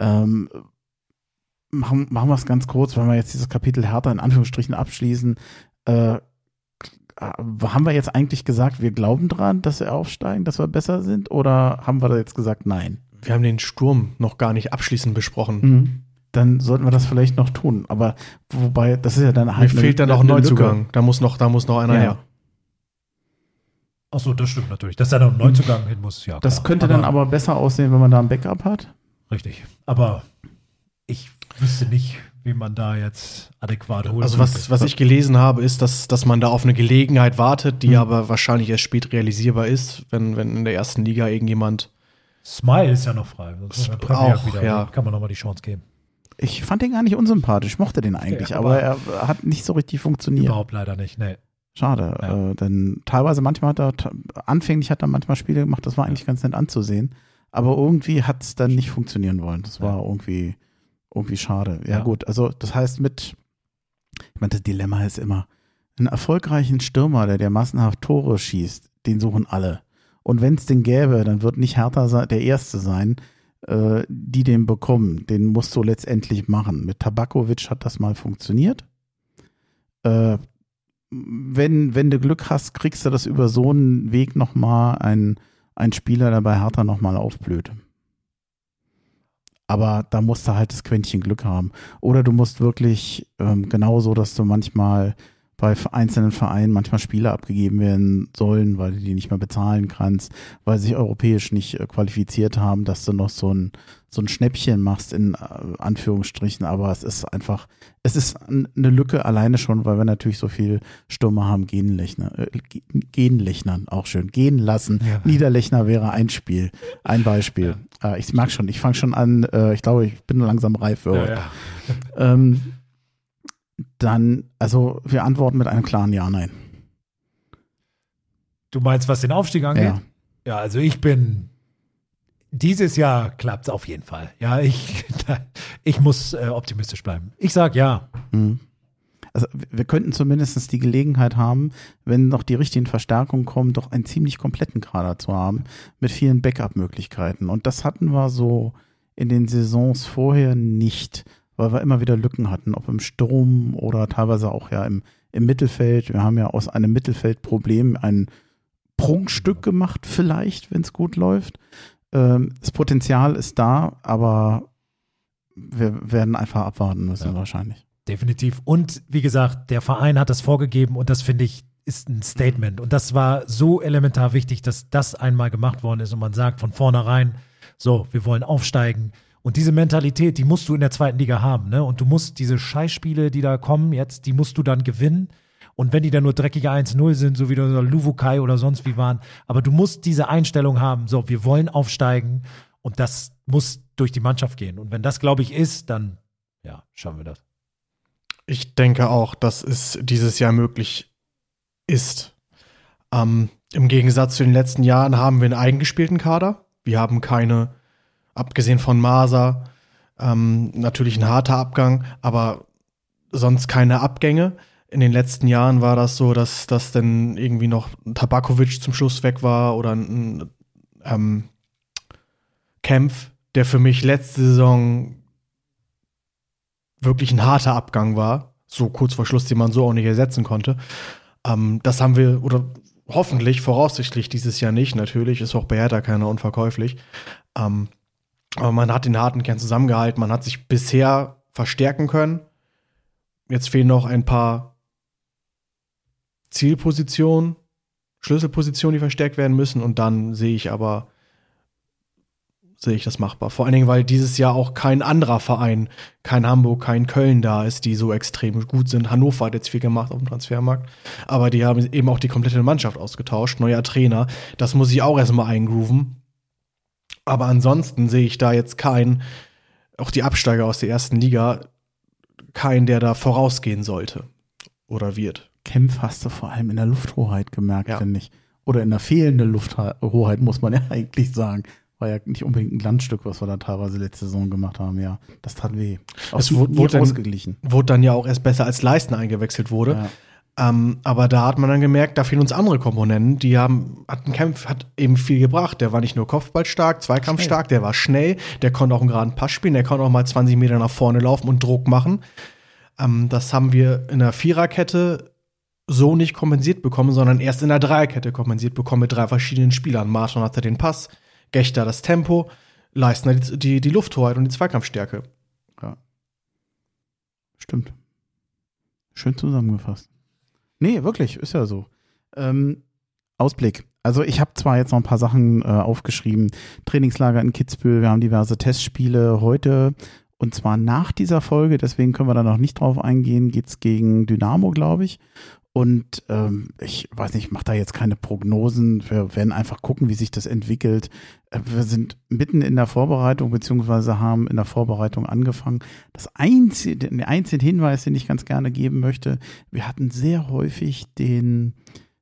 Machen wir es ganz kurz, wenn wir jetzt dieses Kapitel Hertha in Anführungsstrichen abschließen. Haben wir jetzt eigentlich gesagt, wir glauben dran, dass wir aufsteigen, dass wir besser sind? Oder haben wir da jetzt gesagt, nein? Wir haben den Sturm noch gar nicht abschließend besprochen. Dann sollten wir das vielleicht noch tun. Aber wobei, das ist ja dann halt. Mir fehlt dann noch ein Neuzugang. Da muss noch einer her. Achso, das stimmt natürlich. Dass da noch ein Neuzugang hin muss, ja. Das könnte dann aber besser aussehen, wenn man da ein Backup hat. Richtig. Aber ich wüsste nicht, wie man da jetzt adäquat holt. Also was ich gelesen habe, ist, dass man da auf eine Gelegenheit wartet, die aber wahrscheinlich erst spät realisierbar ist, wenn in der ersten Liga irgendjemand. Smile ist ja noch frei. Auch, ja. Kann man nochmal die Chance geben. Ich fand den gar nicht unsympathisch, mochte den eigentlich, okay, aber er hat nicht so richtig funktioniert. Überhaupt leider nicht, nee. Schade, denn teilweise anfänglich hat er manchmal Spiele gemacht, das war eigentlich ganz nett anzusehen, aber irgendwie hat es dann nicht funktionieren wollen. Das war irgendwie schade. Ja gut, also das heißt ich meine, das Dilemma ist immer, einen erfolgreichen Stürmer, der massenhaft Tore schießt, den suchen alle. Und wenn es den gäbe, dann wird nicht Hertha der Erste sein, die den bekommen. Den musst du letztendlich machen. Mit Tabakovic hat das mal funktioniert. Wenn du Glück hast, kriegst du das über so einen Weg nochmal ein Spieler, der bei Hertha nochmal aufblüht. Aber da musst du halt das Quäntchen Glück haben. Oder du musst wirklich genauso, dass du manchmal bei einzelnen Vereinen manchmal Spieler abgegeben werden sollen, weil du die nicht mehr bezahlen kannst, weil sie sich europäisch nicht qualifiziert haben, dass du noch so ein Schnäppchen machst, in Anführungsstrichen. Aber es ist eine Lücke alleine schon, weil wir natürlich so viel Stürmer haben. Genlechner, auch schön. Gehen lassen. Ja. Niederlechner wäre ein Beispiel. Ja. Ich merke schon, ich fange schon an, ich glaube, ich bin langsam reif für heute. Ja. Dann, also wir antworten mit einem klaren Ja, Nein. Du meinst, was den Aufstieg angeht? Ja, also dieses Jahr klappt es auf jeden Fall. Ja, ich muss optimistisch bleiben. Ich sag ja. Also wir könnten zumindest die Gelegenheit haben, wenn noch die richtigen Verstärkungen kommen, doch einen ziemlich kompletten Kader zu haben, mit vielen Backup-Möglichkeiten. Und das hatten wir so in den Saisons vorher nicht, weil wir immer wieder Lücken hatten, ob im Sturm oder teilweise auch ja im Mittelfeld. Wir haben ja aus einem Mittelfeldproblem ein Prunkstück gemacht, vielleicht, wenn es gut läuft. Das Potenzial ist da, aber wir werden einfach abwarten müssen wahrscheinlich. Definitiv. Und wie gesagt, der Verein hat das vorgegeben und das finde ich ist ein Statement. Und das war so elementar wichtig, dass das einmal gemacht worden ist und man sagt von vornherein, so, wir wollen aufsteigen. Und diese Mentalität, die musst du in der zweiten Liga haben, ne? Und du musst diese Scheißspiele, die da kommen jetzt, die musst du dann gewinnen. Und wenn die dann nur dreckige 1-0 sind, so wie der Luvukai oder sonst wie waren, aber du musst diese Einstellung haben, so, wir wollen aufsteigen und das muss durch die Mannschaft gehen. Und wenn das, glaube ich, ist, dann, ja, schauen wir das. Ich denke auch, dass es dieses Jahr möglich ist. Im Gegensatz zu den letzten Jahren haben wir einen eingespielten Kader. Wir haben keine, abgesehen von Masa, natürlich ein harter Abgang, aber sonst keine Abgänge. In den letzten Jahren war das so, dass dann irgendwie noch Tabakovic zum Schluss weg war oder ein Kempf, der für mich letzte Saison wirklich ein harter Abgang war, so kurz vor Schluss, den man so auch nicht ersetzen konnte. Das haben wir, oder hoffentlich, voraussichtlich dieses Jahr nicht, natürlich, ist auch bei Hertha keiner unverkäuflich. Aber man hat den harten Kern zusammengehalten, man hat sich bisher verstärken können. Jetzt fehlen noch ein paar Zielpositionen, Schlüsselpositionen, die verstärkt werden müssen und dann sehe ich aber sehe ich das machbar. Vor allen Dingen, weil dieses Jahr auch kein anderer Verein, kein Hamburg, kein Köln da ist, die so extrem gut sind. Hannover hat jetzt viel gemacht auf dem Transfermarkt, aber die haben eben auch die komplette Mannschaft ausgetauscht, neuer Trainer. Das muss ich auch erstmal eingrooven. Aber ansonsten sehe ich da jetzt auch die Absteiger aus der ersten Liga, keinen, der da vorausgehen sollte oder wird. Kempf hast du vor allem in der Lufthoheit gemerkt, finde ich. Oder in der fehlenden Lufthoheit, muss man ja eigentlich sagen. War ja nicht unbedingt ein Glanzstück, was wir da teilweise letzte Saison gemacht haben, ja. Das tat weh. Es wurde ausgeglichen. Wurde dann ja auch erst besser, als Leistner eingewechselt wurde. Ja. Aber da hat man dann gemerkt, da fehlen uns andere Komponenten. Kempf hat eben viel gebracht. Der war nicht nur kopfballstark, zweikampfstark, der war schnell, der konnte auch einen geraden Pass spielen, der konnte auch mal 20 Meter nach vorne laufen und Druck machen. Das haben wir in der Viererkette so nicht kompensiert bekommen, sondern erst in der Dreierkette kompensiert bekommen mit 3 verschiedenen Spielern. Martin hatte den Pass, Gechter das Tempo, Leistner die Lufthoheit und die Zweikampfstärke. Ja. Stimmt. Schön zusammengefasst. Nee, wirklich, ist ja so. Ausblick. Also ich habe zwar jetzt noch ein paar Sachen aufgeschrieben. Trainingslager in Kitzbühel, wir haben diverse Testspiele heute und zwar nach dieser Folge, deswegen können wir da noch nicht drauf eingehen, geht's gegen Dynamo, glaube ich. Und ich weiß nicht, ich mache da jetzt keine Prognosen. Wir werden einfach gucken, wie sich das entwickelt. Wir sind mitten in der Vorbereitung, beziehungsweise haben in der Vorbereitung angefangen. Der einzige Hinweis, den ich ganz gerne geben möchte, wir hatten sehr häufig den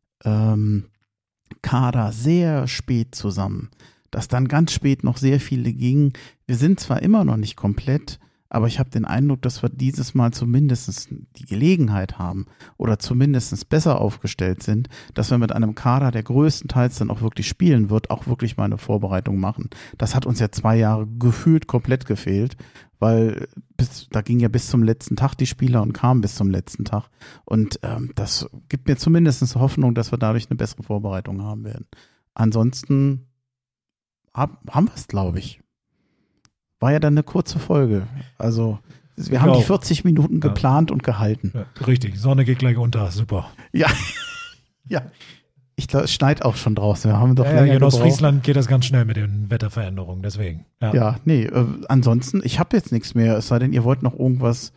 Kader sehr spät zusammen, dass dann ganz spät noch sehr viele gingen. Wir sind zwar immer noch nicht komplett, aber ich habe den Eindruck, dass wir dieses Mal zumindest die Gelegenheit haben oder zumindest besser aufgestellt sind, dass wir mit einem Kader, der größtenteils dann auch wirklich spielen wird, auch wirklich mal eine Vorbereitung machen. Das hat uns ja 2 Jahre gefühlt komplett gefehlt, weil da ging ja bis zum letzten Tag die Spieler und kamen bis zum letzten Tag. Und das gibt mir zumindest Hoffnung, dass wir dadurch eine bessere Vorbereitung haben werden. Ansonsten haben wir es, glaube ich. War ja dann eine kurze Folge. Also wir haben die 40 Minuten geplant und gehalten. Ja, richtig, Sonne geht gleich unter, super. Ja, ja. Ich glaube, es schneit auch schon draußen. Wir haben doch länger in Ostfriesland geht das ganz schnell mit den Wetterveränderungen, deswegen. Ansonsten, ich habe jetzt nichts mehr, es sei denn, ihr wollt noch irgendwas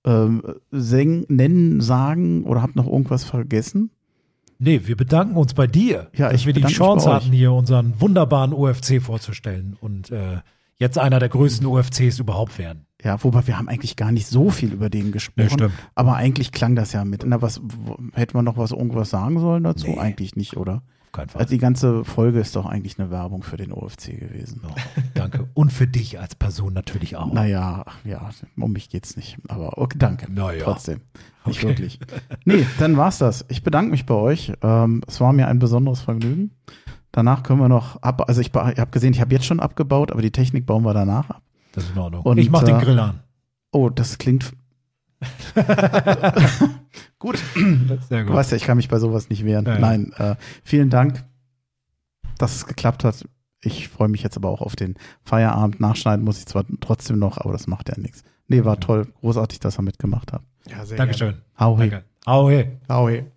sagen oder habt noch irgendwas vergessen? Nee, wir bedanken uns bei dir, dass wir die Chance hatten, hier unseren wunderbaren OFC vorzustellen und jetzt einer der größten OFCs überhaupt werden. Ja, wobei wir haben eigentlich gar nicht so viel über den gesprochen. Ja, stimmt. Aber eigentlich klang das ja mit. Na, hätten wir noch irgendwas sagen sollen dazu? Nee, eigentlich nicht, oder? Auf keinen Fall. Also die ganze Folge ist doch eigentlich eine Werbung für den OFC gewesen. Oh, danke. Und für dich als Person natürlich auch. Naja, ja, um mich geht's nicht. Aber okay, danke. Naja. Trotzdem. Nicht wirklich. Nee, dann war's das. Ich bedanke mich bei euch. Es war mir ein besonderes Vergnügen. Danach können wir noch also ich habe gesehen, ich habe jetzt schon abgebaut, aber die Technik bauen wir danach ab. Das ist in Ordnung. Und, ich mach den Grill an. Oh, das klingt gut. Sehr gut. Du weißt ja, ich kann mich bei sowas nicht wehren. Ja. Nein, vielen Dank, dass es geklappt hat. Ich freue mich jetzt aber auch auf den Feierabend. Nachschneiden muss ich zwar trotzdem noch, aber das macht ja nichts. Nee, war toll. Großartig, dass ihr mitgemacht habt. Ja, sehr Dankeschön. Hau he. Hau he. Hau he.